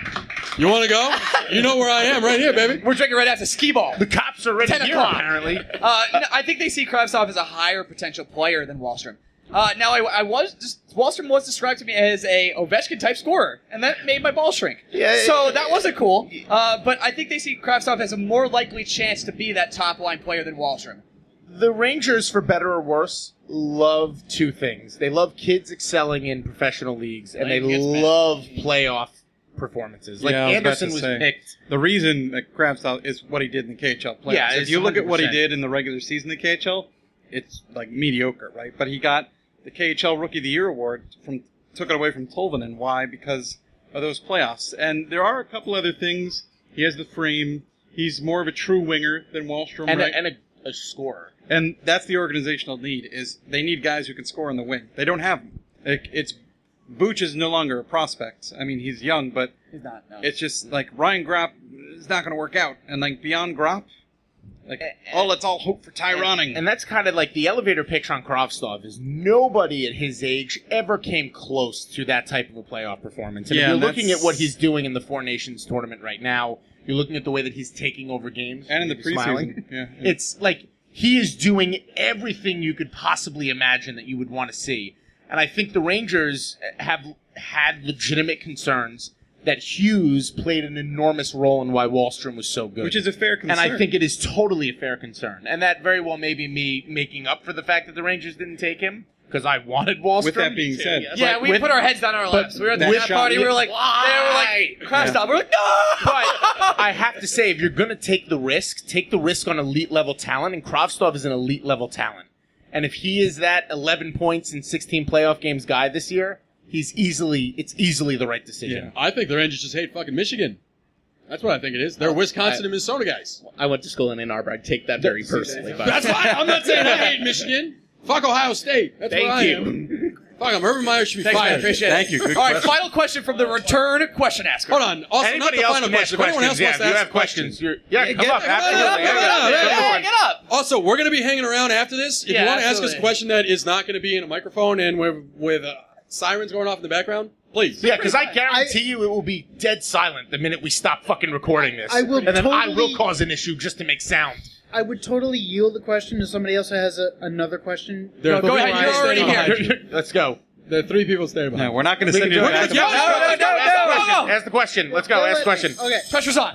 You want to go? You know where I am, right here, baby. We're drinking right after skee ball. The cops are ready ten here, o'clock. apparently. Uh, no, I think they see Kravtsov as a higher potential player than Wallstrom. Uh, now, I, I was just, Wallstrom was described to me as a Ovechkin type scorer, and that made my balls shrink. Yeah, so yeah, that wasn't cool. Uh, but I think they see Kravtsov as a more likely chance to be that top line player than Wallstrom. The Rangers, for better or worse, love two things. They love kids excelling in professional leagues, and they love playoff performances. Like Yeah, I was about Anderson to was say, picked. The reason that Kravtsov is what he did in the K H L playoffs. Yeah, if it's you look at what he one hundred percent. did in the regular season in the K H L, it's like mediocre, right? But he got the K H L Rookie of the Year award from took it away from Tolvanen. Why? Because of those playoffs. And there are a couple other things. He has the frame. He's more of a true winger than Wallstrom, And, right? a, and a, a scorer. And that's the organizational need, is they need guys who can score on the wing. They don't have them. It, it's Booch is no longer a prospect. I mean, he's young, but He's not, no. it's just like Ryan Gropp is not going to work out. And like beyond Gropp, like, oh, let's all hope for Tyroning. And that's kind of like the elevator pitch on Kravtsov is nobody at his age ever came close to that type of a playoff performance. And Yeah, if you're and looking that's- at what he's doing in the Four Nations tournament right now, you're looking at the way that he's taking over games. And in the You're smiling. preseason. Yeah. It's like he is doing everything you could possibly imagine that you would want to see. And I think the Rangers have had legitimate concerns that Hughes played an enormous role in why Wallstrom was so good. Which is a fair And I concern. think it is totally a fair concern. And that very well may be me making up for the fact that the Rangers didn't take him, because I wanted Wallstrom. With that being said, But Yeah, we with- put our heads down on our but laps. We were at the with- that party. We were like, Why? they were like, Kravtsov. We were like, no! But I have to say, if you're going to take the risk, take the risk on elite level talent, and Kravtsov is an elite level talent. And if he is that eleven points in sixteen playoff games guy this year, he's easily, it's easily the right decision. I think the Rangers just hate fucking Michigan. That's what I think it is. They're Wisconsin I- and Minnesota guys. I went to school in Ann Arbor. I take that very personally. but- That's why I'm not saying I hate Michigan. Fuck Ohio State. That's Thank what I you. am. Fuck 'em. Urban Meyer should be Thanks, man. fired. Appreciate Thank it. you. Good All right, question. final question from the return question asker. Hold on. Also, Anybody not the else final can ask question. If anyone else questions, yeah, wants if to you ask have a question, questions, you're, yeah, Yeah, come get- up. come on, Absolutely. get up, Yeah, get yeah, up, yeah, get go up, for it. get up. Also, we're going to be hanging around after this. If Yeah, you want to ask us absolutely. a question that is not going to be in a microphone and with, with uh, sirens going off in the background, please. Yeah, because I guarantee you it will be dead silent the minute we stop fucking recording this. I will and then I totally- will cause an issue just to make sound. I would totally yield the question to somebody else who has a, another question. There- Go ahead, you're already here. Let's go. There are three people standing behind. No, we're not going to We send can you do it. back. Let's Yeah, go. no, no, Let's go. no, Ask the no, question. no. Ask the question. Let's go. Ask the question. Okay, Pressure's on.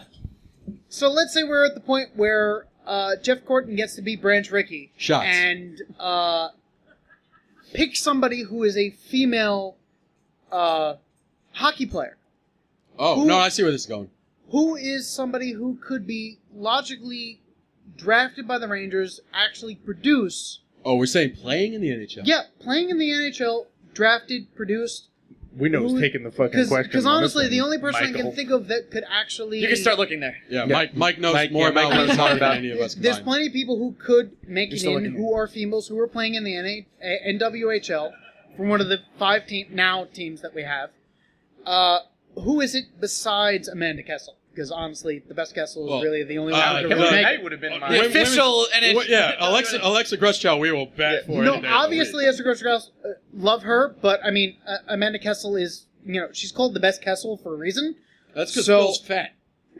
so let's say we're at the point where uh, Jeff Corton gets to be Branch Rickey. Shots. And uh, pick somebody who is a female uh, hockey player. Oh, Who- no, I see where this is going. Who is somebody who could be logically drafted by the Rangers, actually produce? Oh, we're saying playing in the N H L? Yeah, playing in the N H L, drafted, produced. We know who's taking the fucking question. Because on this honestly, one, the only person I Michael. can think of that could actually... You can start looking there. Yeah, Yeah. Mike Mike knows Mike- more yeah, about Mike knows what's more happening than about- any of us There's combined. plenty of people who could make You're it still in, looking who are females, who are playing in the N A N W H L, from one of the five team now teams that we have. Uh, who is it besides Amanda Kessel? Because honestly, the best Kessel is Well, really the only uh, one who Kevin would Knight make it. would have been Uh, my... The women- official women- N H L Well, yeah, Alexa Alexa Gruschow, we will bet for No, any day. obviously, as a grocery girl, uh, love her, but I mean, uh, Amanda Kessel is, you know, she's called the best Kessel for a reason. That's because So- Phil's fat.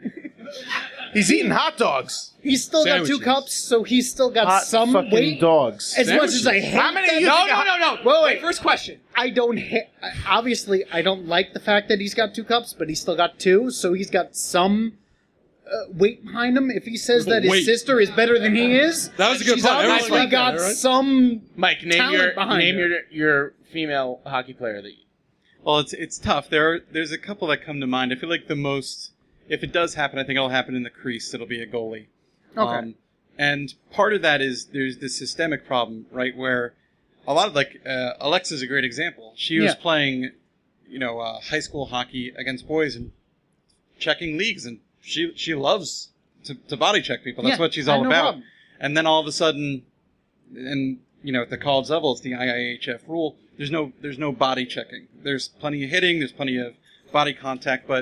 He's eating hot dogs. He's still got Sandwiches. two cups, so he's still got Hot some fucking weight. dogs. As much as I Sandwiches. hate How many that- of you No, think no, I- no, no. Wait, Wait, wait. first question. I don't ha- I- obviously I don't like the fact that he's got two cups, but he's still got two, so he's got some uh, weight behind him. If he says that his Wait. sister is better than he is, That was a good she's point. Everyone obviously liked got that, right? some. Mike, name talent your behind name her. your your female hockey player that you... Well, it's it's tough. There are there's a couple that come to mind. I feel like the most, if it does happen, I think it'll happen in the crease. It'll be a goalie. Okay. Um, and part of that is there's this systemic problem, right? Where a lot of like uh, Alexa's a great example. She was Yeah. playing, you know, uh, high school hockey against boys and checking leagues, and she she loves to, to body check people. That's Yeah, what she's I all have no about. problem. And then all of a sudden, and you know, at the college level, it's the I I H F rule. There's no there's no body checking. There's plenty of hitting. There's plenty of body contact, but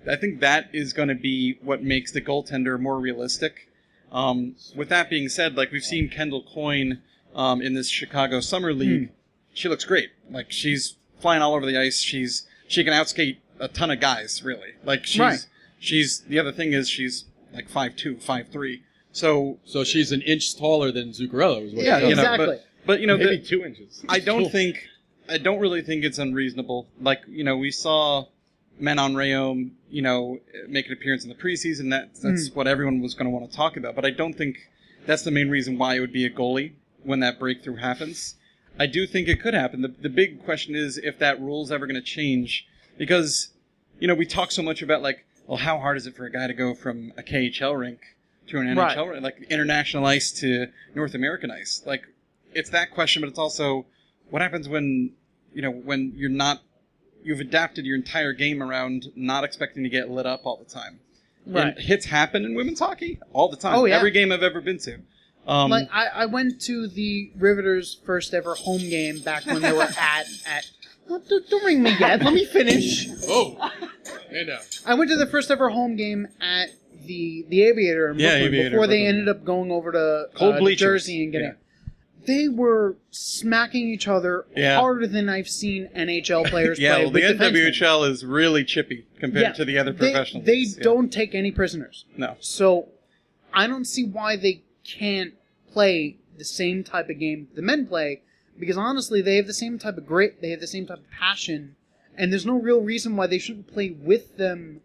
I think that is going to be what makes the goaltender more realistic. Um, with that being said, like we've seen Kendall Coyne um, in this Chicago Summer League, she looks great. Like she's flying all over the ice. She's she can outskate a ton of guys, really. Like she's Right. she's the other thing is she's like five two, five three. So so she's an inch taller than Zuccarello. Is what yeah, it you know, tells me. but, but you know, Maybe the- two inches. I don't Cool. think I don't really think it's unreasonable. Like you know, we saw Menon Rayom, you know, make an appearance in the preseason. That that's Mm. what everyone was going to want to talk about. But I don't think that's the main reason why it would be a goalie when that breakthrough happens. I do think it could happen. The the big question is if that rule's ever going to change, because you know we talk so much about like, well, how hard is it for a guy to go from a K H L rink to an N H L Right. rink, like international ice to North American ice? Like, it's that question, but it's also what happens when you know when you're not you've adapted your entire game around not expecting to get lit up all the time. Right. And hits happen in women's hockey all the time. Oh, yeah. Every game I've ever been to. Um, like I, I went to the Riveters' first ever home game back when they were at at. Oh, don't, don't ring me yet. Let me finish. Oh, hey now. I went to the first ever home game at the the Aviator in Yeah, Brooklyn Aviator, before they Brooklyn. ended up going over to Cold uh, bleachers. Jersey and getting. Yeah. They were smacking each other Yeah. harder than I've seen N H L players yeah, play well, the with N W H defensemen. L is really chippy compared Yeah, to the other they- professional They leagues. Yeah. don't take any prisoners. No. So I don't see why they can't play the same type of game the men play, because honestly, they have the same type of grit, they have the same type of passion, and there's no real reason why they shouldn't play with them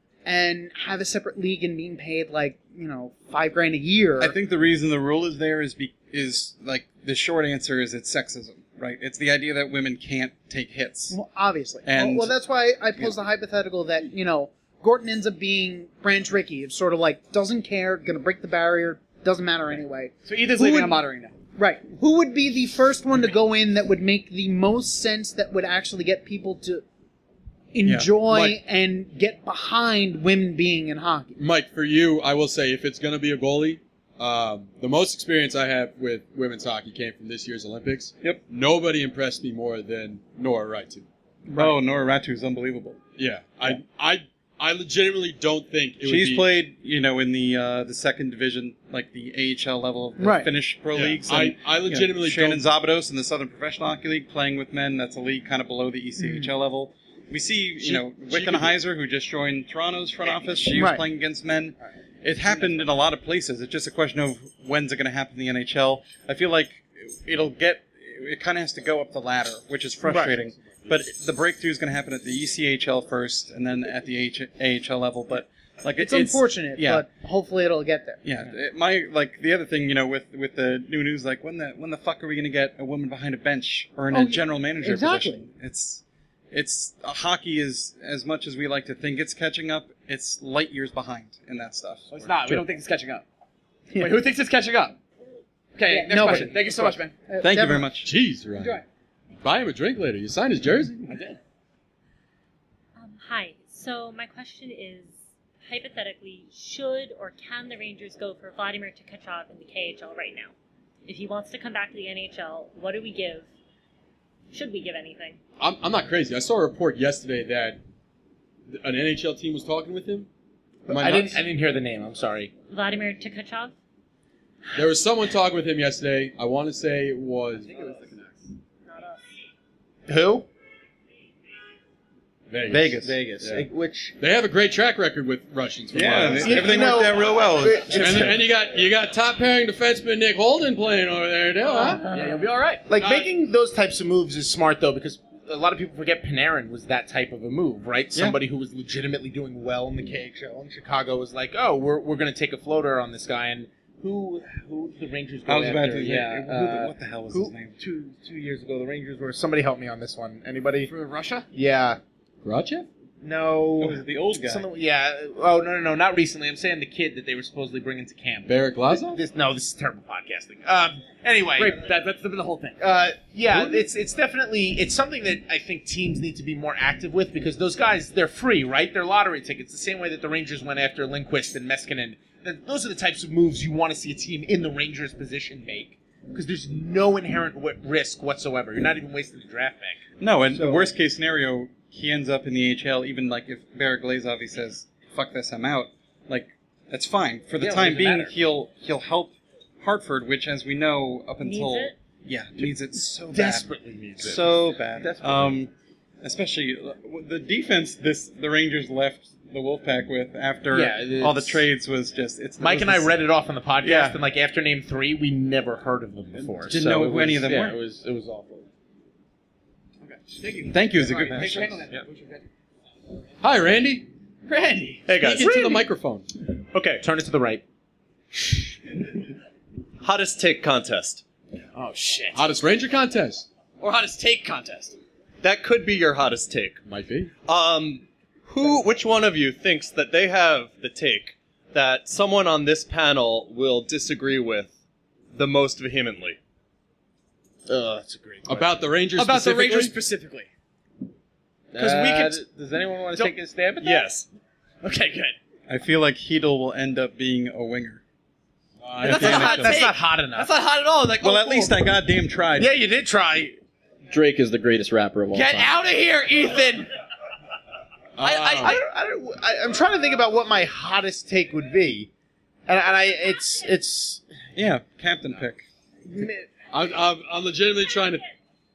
and have a separate league and being paid like, you know, five grand a year. I think the reason the rule is there is be, is like the short answer is it's sexism, right? It's the idea that women can't take hits. Well, obviously. And- well, well, that's why I posed the hypothetical that, you know, Gorton ends up being Branch Rickey. It's sort of like, doesn't care, gonna break the barrier, doesn't matter anyway. So Edith's Who leaving would- on Modern now. Right. Who would be the first one to go in that would make the most sense, that would actually get people to enjoy Mike. and get behind women being in hockey? Mike, for you, I will say if it's going to be a goalie, um, the most experience I have with women's hockey came from this year's Olympics. Yep. Nobody impressed me more than Nora Raitu. Oh, Nora Ratu is unbelievable. Yeah, I, I, I legitimately don't think it would She's be. played, you know, in the uh, the second division, like the A H L level of the Right. Finnish pro Yeah, leagues. I- and, I you know, legitimately Shannon don't- Zabados in the Southern Professional Hockey League playing with men. That's a league kind of below the E C H L level. We see, you She- know, she could Wickenheiser, who just joined Toronto's front office. She was Right. playing against men. It happened in a lot of places. It's just a question of when's it going to happen in the N H L. I feel like it'll get. It kind of has to go up the ladder, which is frustrating. But the breakthrough is going to happen at the E C H L first, and then at the A H L level. But like It's, it- unfortunate, yeah. but hopefully it'll get there. Yeah, it- my like the other thing, you know, with with the new news, like when the when the fuck are we going to get a woman behind a bench or in Oh, a yeah, general manager exactly. position? It's it's uh, hockey is as much as we like to think it's catching up. It's light years behind in that stuff. Well, it's not. We don't think it's catching up. Wait, who thinks it's catching up? Okay, Yeah, next nobody. question. Thank you so much, man. Uh, Thank you Devin, very much. Jeez, Ryan. Enjoy. Buy him a drink later. You signed his jersey. I did. Um, hi. So my question is, hypothetically, should or can the Rangers go for Vladimir Tkachuk in the K H L right now? If he wants to come back to the N H L, what do we give? Should we give anything? I'm, I'm not crazy. I saw a report yesterday that an N H L team was talking with him. Am I nuts? didn't. I didn't hear the name. I'm sorry. Vladimir Tkachuk? There was someone talking with him yesterday. I want to say it was Who? Vegas. Vegas. Vegas. Yeah. Which? They have a great track record with Russians. from Yeah, what I they- understand. everything you know, worked out real well. it- and, then, and you got you got top pairing defenseman Nick Holden playing over there too, huh? Yeah, you'll be all right. Like Uh, making those types of moves is smart though, because a lot of people forget Panarin was that type of a move, right? Somebody who was legitimately doing well in the K H L, and Chicago was like, "Oh, we're we're going to take a floater on this guy." And who who did the Rangers go I was after? about to. yeah, who the- uh, what the hell was who, his name? Two two years ago, the Rangers were. Somebody help me on this one. Anybody? For Russia? Yeah. Gotcha? No. Oh, was it the old guy? Something- yeah. Oh no no no! Not recently. I'm saying the kid that they were supposedly bringing to camp. Barrett Glazov? This, no, this is terrible podcasting. Um. Anyway. Great. That, that's been the whole thing. Uh, yeah, it's it's definitely it's something that I think teams need to be more active with, because those guys, they're free, right? They're lottery tickets, the same way that the Rangers went after Lindqvist and Meskinen. Th- Those are the types of moves you want to see a team in the Rangers' position make, because there's no inherent w- risk whatsoever. You're not even wasting the draft pick. No, and the worst case scenario, he ends up in the A H L, even like if Barrett Glazov says, "Fuck this, I'm out," like that's fine for the Yeah, it time doesn't being. matter. He'll he'll help Hartford, which, as we know, up Needs until it? yeah needs it so Desperately bad. needs it. so bad. Desperately. Um, especially uh, the defense. This the Rangers left the Wolfpack with after Yeah, all the it's- trades was just it's. Mike it and was I this- read it off on the podcast, Yeah. and like after name three, we never heard of them before. Didn't so know it who any was- of them yeah, were. It was it was awful. Thank you. Thank you. It's a good Thanks for question. handling that. Hi, Randy. Randy. Hey guys. Speak into the microphone. Okay. Turn it to the right. Hottest take contest. Oh shit. Hottest Ranger contest. Or hottest take contest. That could be your hottest take. Might be. Um, who? Which one of you thinks that they have the take that someone on this panel will disagree with the most vehemently? Uh, that's a great question. About the Rangers About the specifically? Rangers specifically. Because we Uh, can. does anyone want to Don't- take a stab at that? Yes. Okay, good. I feel like Hedel will end up being a winger. That's At the not a hot N H L. That's take. not hot enough. That's not hot at all. Like, Well, oh, at cool. least I goddamn tried. Yeah, you did try. Drake is the greatest rapper of all Get time. out of here, Ethan. I, I, I I, don't, I don't, I, I'm trying to think about what my hottest take would be, and, and I it's it's Yeah, captain pick. I'm, I'm, I'm legitimately trying to.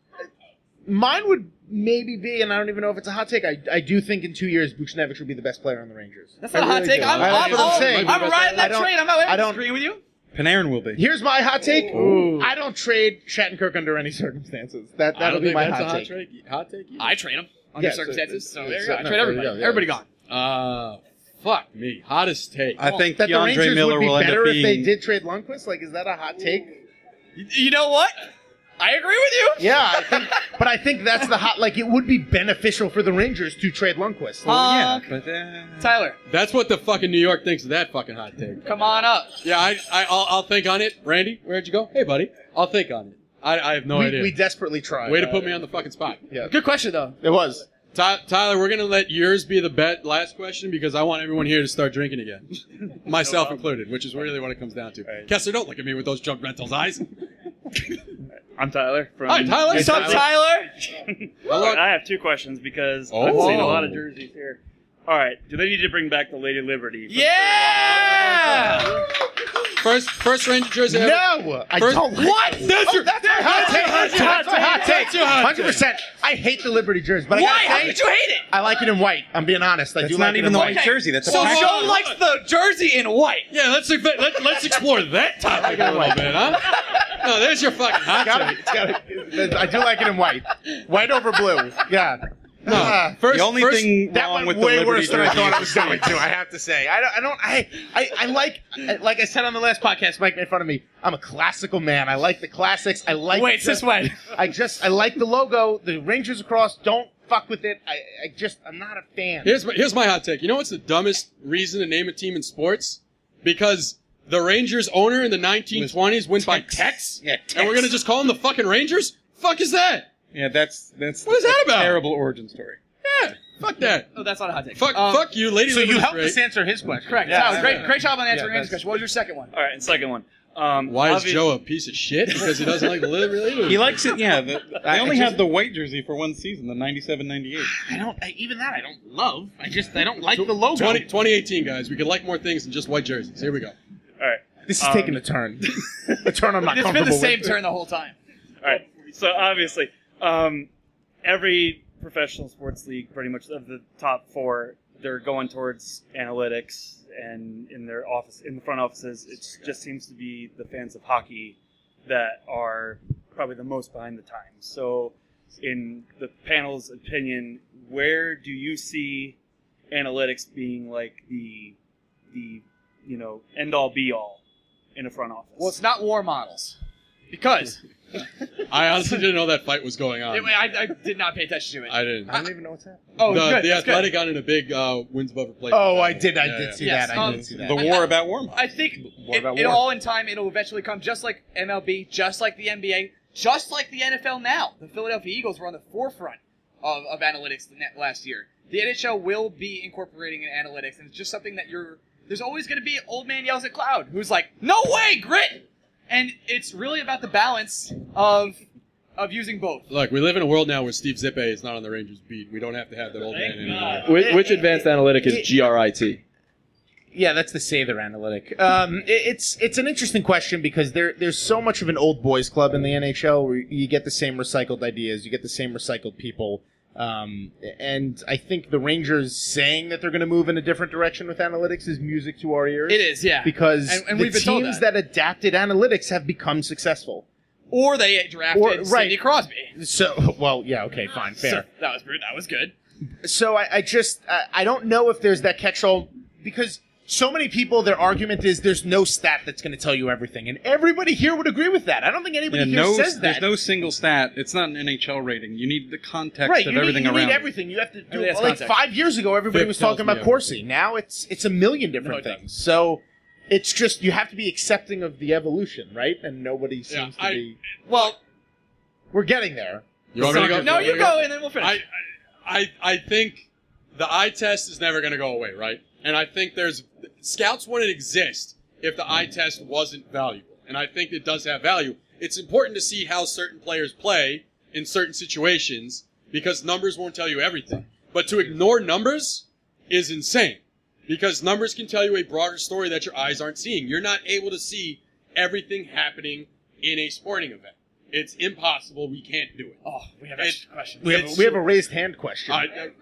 mine would maybe be, and I don't even know if it's a hot take. I, I do think in two years Buchnevich would be the best player on the Rangers. that's I not a hot really take. do. I'm, I- I'm, that's what I'm all- saying. I'm riding I that don't- train. I'm not I don't- disagreeing with you. Panarin will be. Here's my hot take. I don't trade Shattenkirk under any circumstances. That I that'll don't be think my that's hot a hot take. take. Hot take. either. I trade him under Yeah, so- circumstances. So, so- there you so- go. I no, trade there you everybody. go, yeah. Everybody gone. Uh, fuck me. Hottest take. I think That the DeAndre Rangers Miller would be will end up better if they being. did trade Lundqvist. Like, is that a hot take? You, you know what? I agree with you. Yeah, I think, but I think that's the hot. Like, it would be beneficial for the Rangers to trade Lundqvist. Well, yeah, Uh, but uh, Tyler, That's what the fucking New York thinks of that fucking hot take. come on up. Yeah, I, I, I'll, I'll think on it. Randy, where'd you go? Hey, buddy. I'll think on it. I, I have no we, idea. we desperately tried. Way to put me on the fucking spot. Yeah, Good question though. it was. Ty- Tyler, we're gonna let yours be the bet last question because I want everyone here to start drinking again, myself included, which is really what it comes down to. Right. Kessler, don't look at me with those junk rentals eyes. I'm Tyler from. Hi, Tyler. What's up, Tyler? All right, I have two questions because Oh. I've seen a lot of jerseys here. All right, do they need to bring back the Lady Liberty? for the Yeah. First, first Ranger jersey. ever. No, I First- don't. Like What? That's your, that's your hot take. That's your hot That's my hot take. take. That's your hot Hundred percent. I hate the Liberty jersey, but I Why? gotta How say, could you hate it? I like it in white. I'm being honest. I that's do not like it even in the white. white jersey. That's So a Joe pack- likes the jersey in white. Yeah, let's let, let's explore that topic a little bit, huh? No, there's your fucking hot Gotta- take. it's gotta- I do like it in white. White over blue. Yeah. No, Ah. first, the only first, thing That wrong went with way the Liberty worse than I jersey thought is it was the going to. sleeves. I have to say, I don't. I don't. I. I, I like. Like I said on the last podcast, Mike made fun of me. I'm a classical man. I like the classics. I like. Wait, the, since when? I just. I like the logo. The Rangers across. Don't fuck with it. I. I just. I'm not a fan. Here's my, here's my hot take. You know what's the dumbest reason to name a team in sports? Because the Rangers owner in the nineteen twenties went by Tex, Yeah. and we're gonna just call them the fucking Rangers? Fuck is that? Yeah, that's that's What is that a about? Terrible origin story. Yeah, fuck that. Oh, that's not a hot take. Fuck, Um, fuck you, Lady So you Liberty's helped great. us answer his question. Correct. Yeah. Tyler, great, great job on answering Yeah, Randy's question. What was your second one? All right, and second one. Um, Why is obvi- Joe a piece of shit? Because he doesn't like the Liberty? He likes it. Yeah, the, they I only just- had the white jersey for one season, the ninety-seven ninety-eight. I don't. I, even that I don't love. I just. I don't like the logo. twenty, twenty eighteen, guys. We could like more things than just white jerseys. Here we go. All right. This is Um, taking a turn. a turn I'm not It's been comfortable the same with. turn the whole time. All right. So obviously, um, every professional sports league, pretty much of the top four, they're going towards analytics, and in their office, in the front offices, it just seems to be the fans of hockey that are probably the most behind the times. So, in the panel's opinion, where do you see analytics being like the the you know end all be all in a front office? Well, it's not war models. Because I honestly didn't know that fight was going on. it, I, I did not pay attention to it. I didn't. I don't even know what's happening. oh, the good. the that's good. Athletic got in a big uh, wins above replacement. Oh, I battle. did. I Yeah, did yeah. see Yes, that. I um, did see that. The war about warm I think War it, about it war. all in time it'll eventually come, just like M L B, just like the N B A, just like the N F L now. The Philadelphia Eagles were on the forefront of, of analytics the net last year. The N H L will be incorporating in analytics, and it's just something that you're. There's always going to be old man yells at cloud who's like, "No way, grit!" And it's really about the balance of of using both. Look, we live in a world now where Steve Zippe is not on the Rangers beat. We don't have to have that old man anymore. Which, which advanced analytic is G R I T? Yeah, that's the Sather analytic. Um, it, it's it's an interesting question because there there's so much of an old boys club in the N H L where you get the same recycled ideas, you get the same recycled people, um, and I think the Rangers saying that they're going to move in a different direction with analytics is music to our ears. It is, yeah. because And- and the we've been told teams that. that. adapted analytics have become successful. Or they drafted Or- right. Sidney Crosby. So, well, yeah, okay, fine, fair. So, that was that was good. So I, I just I, I don't know if there's that catch-all because so many people their argument is there's no stat that's going to tell you everything, and everybody here would agree with that. I don't think anybody Yeah, here no, says that. there's no single stat. It's not an N H L rating. You need the context right, of you everything need, you around. need it. everything. You have to do Everything has like context. five years ago. Everybody Vic was tells talking me about everything. Corsi. Now it's it's a million different things. So it's just you have to be accepting of the evolution, right? And nobody seems to I- be. Well, we're getting there. You want me to go? No, want me you to go, and then we'll finish. I, I, I think the eye test is never going to go away, right? And I think there's scouts wouldn't exist if the eye test wasn't valuable. And I think it does have value. It's important to see how certain players play in certain situations because numbers won't tell you everything. But to ignore numbers is insane because numbers can tell you a broader story that your eyes aren't seeing. You're not able to see everything happening in a sporting event. It's impossible. We can't do it. Oh, we have It- extra questions. We have, we have a raised hand question. I, I-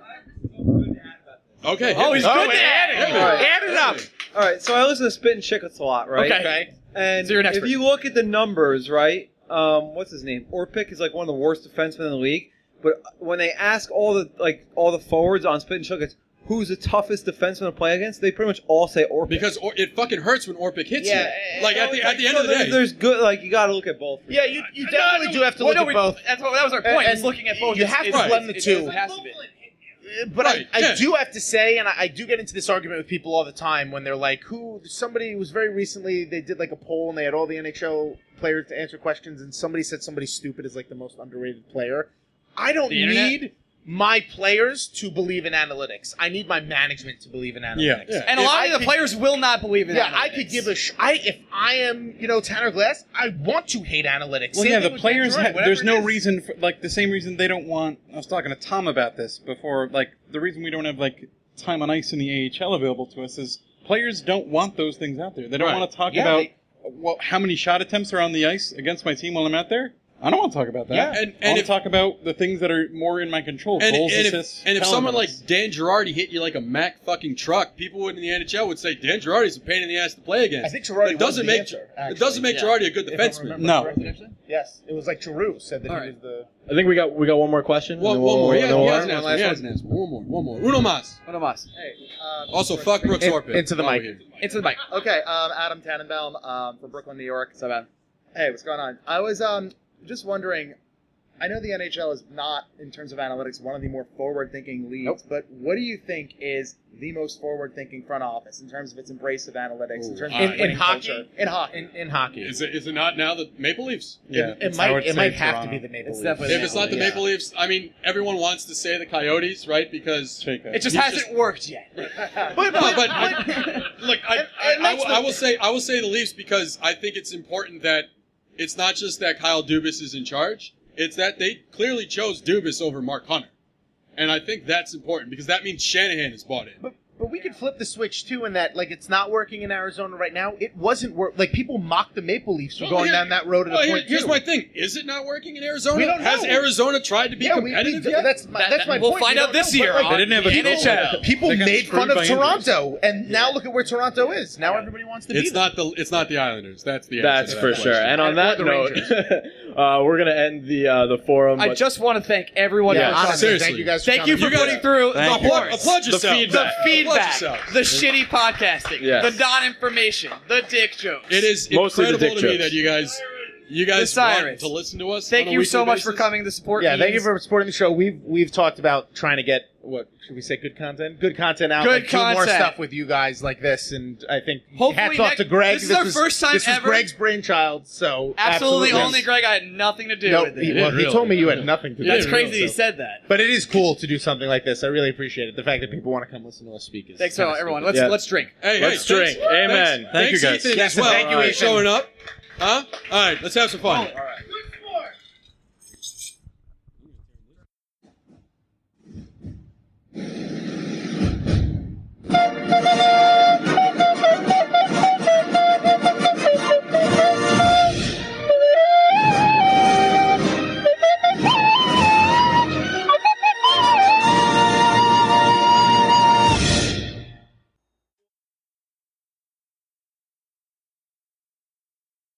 okay. Oh, he's Oh, good wait, to add add it. it. Right. Add it up. All right, so I listen to Spit and Chicklets a lot, right? Okay. Okay. And So you're an expert. if you look at the numbers, right? Um, what's his name? Orpik is like one of the worst defensemen in the league. But when they ask all the like all the forwards on Spit and Chicklets, who's the toughest defenseman to play against, they pretty much all say Orpik. Because or, it fucking hurts when Orpik hits Yeah, you. Like at the at the end So of the there's- day. there's good. Like you got to look at both. Yeah, you, you definitely do have to Well, look no, at we- both. That's what, that was our point. And- was looking at both. You It's- have to it's- blend the it- two. It has to be. But Right, I, I yeah. do have to say, and I, I do get into this argument with people all the time when they're like, "Who?" Somebody was very recently. They did like a poll, and they had all the N H L players to answer questions, and somebody said somebody stupid is like the most underrated player. I don't The internet? need my players to believe in analytics. I need my management to believe in analytics. Yeah. And a If lot I of the could- players will not believe in Yeah, analytics. I could give a. Sh- I if I am, you know, Tanner Glass, I want to hate analytics. Well, Same yeah, thing the with players. Van Drey, Ha- whatever there's it no is. reason, for, like the same reason they don't want. I was talking to Tom about this before. Like the reason we don't have like time on ice in the A H L available to us is players don't want those things out there. They don't Right. want to talk Yeah, about they- well, how many shot attempts are on the ice against my team while I'm out there. I don't want to talk about that. Yeah, and- I and want if- to talk about the things that are more in my control. And, goals, and if, assists, and if talent someone levels. like Dan Girardi hit you like a Mack fucking truck, people in the N H L would say Dan Girardi's a pain in the ass to play against. I think Girardi It doesn't was the make answer, it actually. doesn't make Yeah. Girardi a good If I defenseman. remember No. correctly, actually. Yes, it was like Giroux said that All he right. was the. I think we got we got one more question. One, and then one we'll- more. He, then has, we'll- he has an one answer. last He has one. an answer. One more. One more. Uno mas. What am I? Hey, um, Also, fuck Brooks In- Orpik. into the While mic. we're here. Into the mic. Okay, um, Adam Tannenbaum um, from Brooklyn, New York. So bad. Hey, what's going on? I was um, just wondering. I know the N H L is not, in terms of analytics, one of the more forward-thinking leagues. Nope. But what do you think is the most forward-thinking front office in terms of its embrace of analytics, in Ooh, terms I- of In, in winning hockey, culture? In hockey. in, in hockey, Is it, is it not now the Maple Leafs? yeah, it, it it's- I would might it say might have Toronto. to be the Maple It's Leafs. definitely If it's not the Yeah. Maple Leafs, I mean, everyone wants to say the Coyotes, right? Because Shake that. It just He's hasn't just- worked yet. But, no, but, but I, look, I, And- I, and I, that's will- the- I will say I will say the Leafs because I think it's important that it's not just that Kyle Dubas is in charge; it's that they clearly chose Dubas over Mark Hunter, and I think that's important because that means Shanahan is bought in. But, but we could flip the switch too, in that like it's not working in Arizona right now. It wasn't work. Like people mock the Maple Leafs for Well, going here- down that road at well, a here- point. here's too. my thing: is it not working in Arizona? We don't Has know. Arizona tried to be Yeah, we, competitive we, yet? that's my, That- that's that- my we'll point. find We out don't this know, year but, like, They didn't have a The people- N H L. People They got made screwed fun of by injuries. Toronto, and now look at where Toronto is. Now everybody wants to be It's there. not the it's not the Islanders. That's the answer That's to that for question. sure. And on And that or the note, Rangers. uh, we're gonna end the uh, the forum. I but just want to thank everyone Yeah, for honestly, coming. seriously. thank you guys. For Thank you for coming. You putting guys- through Thank the you. horse, Applaud The yourself. feedback. the feedback, yourself. the shitty podcasting, Yes. the non-information, the dick jokes. It is Mostly the incredible dick to me jokes. that you guys you The guys want sirens. to listen to us. Thank on a you so weekly much for basis. coming to support. Yeah, thank you memes. for supporting the show. We've we've talked about trying to get what should we say? Good content. Good content out. Good like, do more content. stuff with you guys like this, and I think Hopefully hats off next- to Greg. this is our was, first time This was ever. Greg's brainchild. So Absolutely, absolutely. only Greg. I had nothing to do No, with he, it. well, he really. told me you had nothing to do. That's with it, crazy. He so- said that. But it is cool to do something like this. I really appreciate it. The fact that people want to come listen to us speak is Thanks so kinda much, everyone. stupid. Let's Yeah. let's drink. Hey, Let's hey, drink. thanks- Amen. Thanks, Thank you, thanks, guys. Ethan, Yes, as well thank you, for Ethan. showing up. Huh? All right, let's have some fun. All right.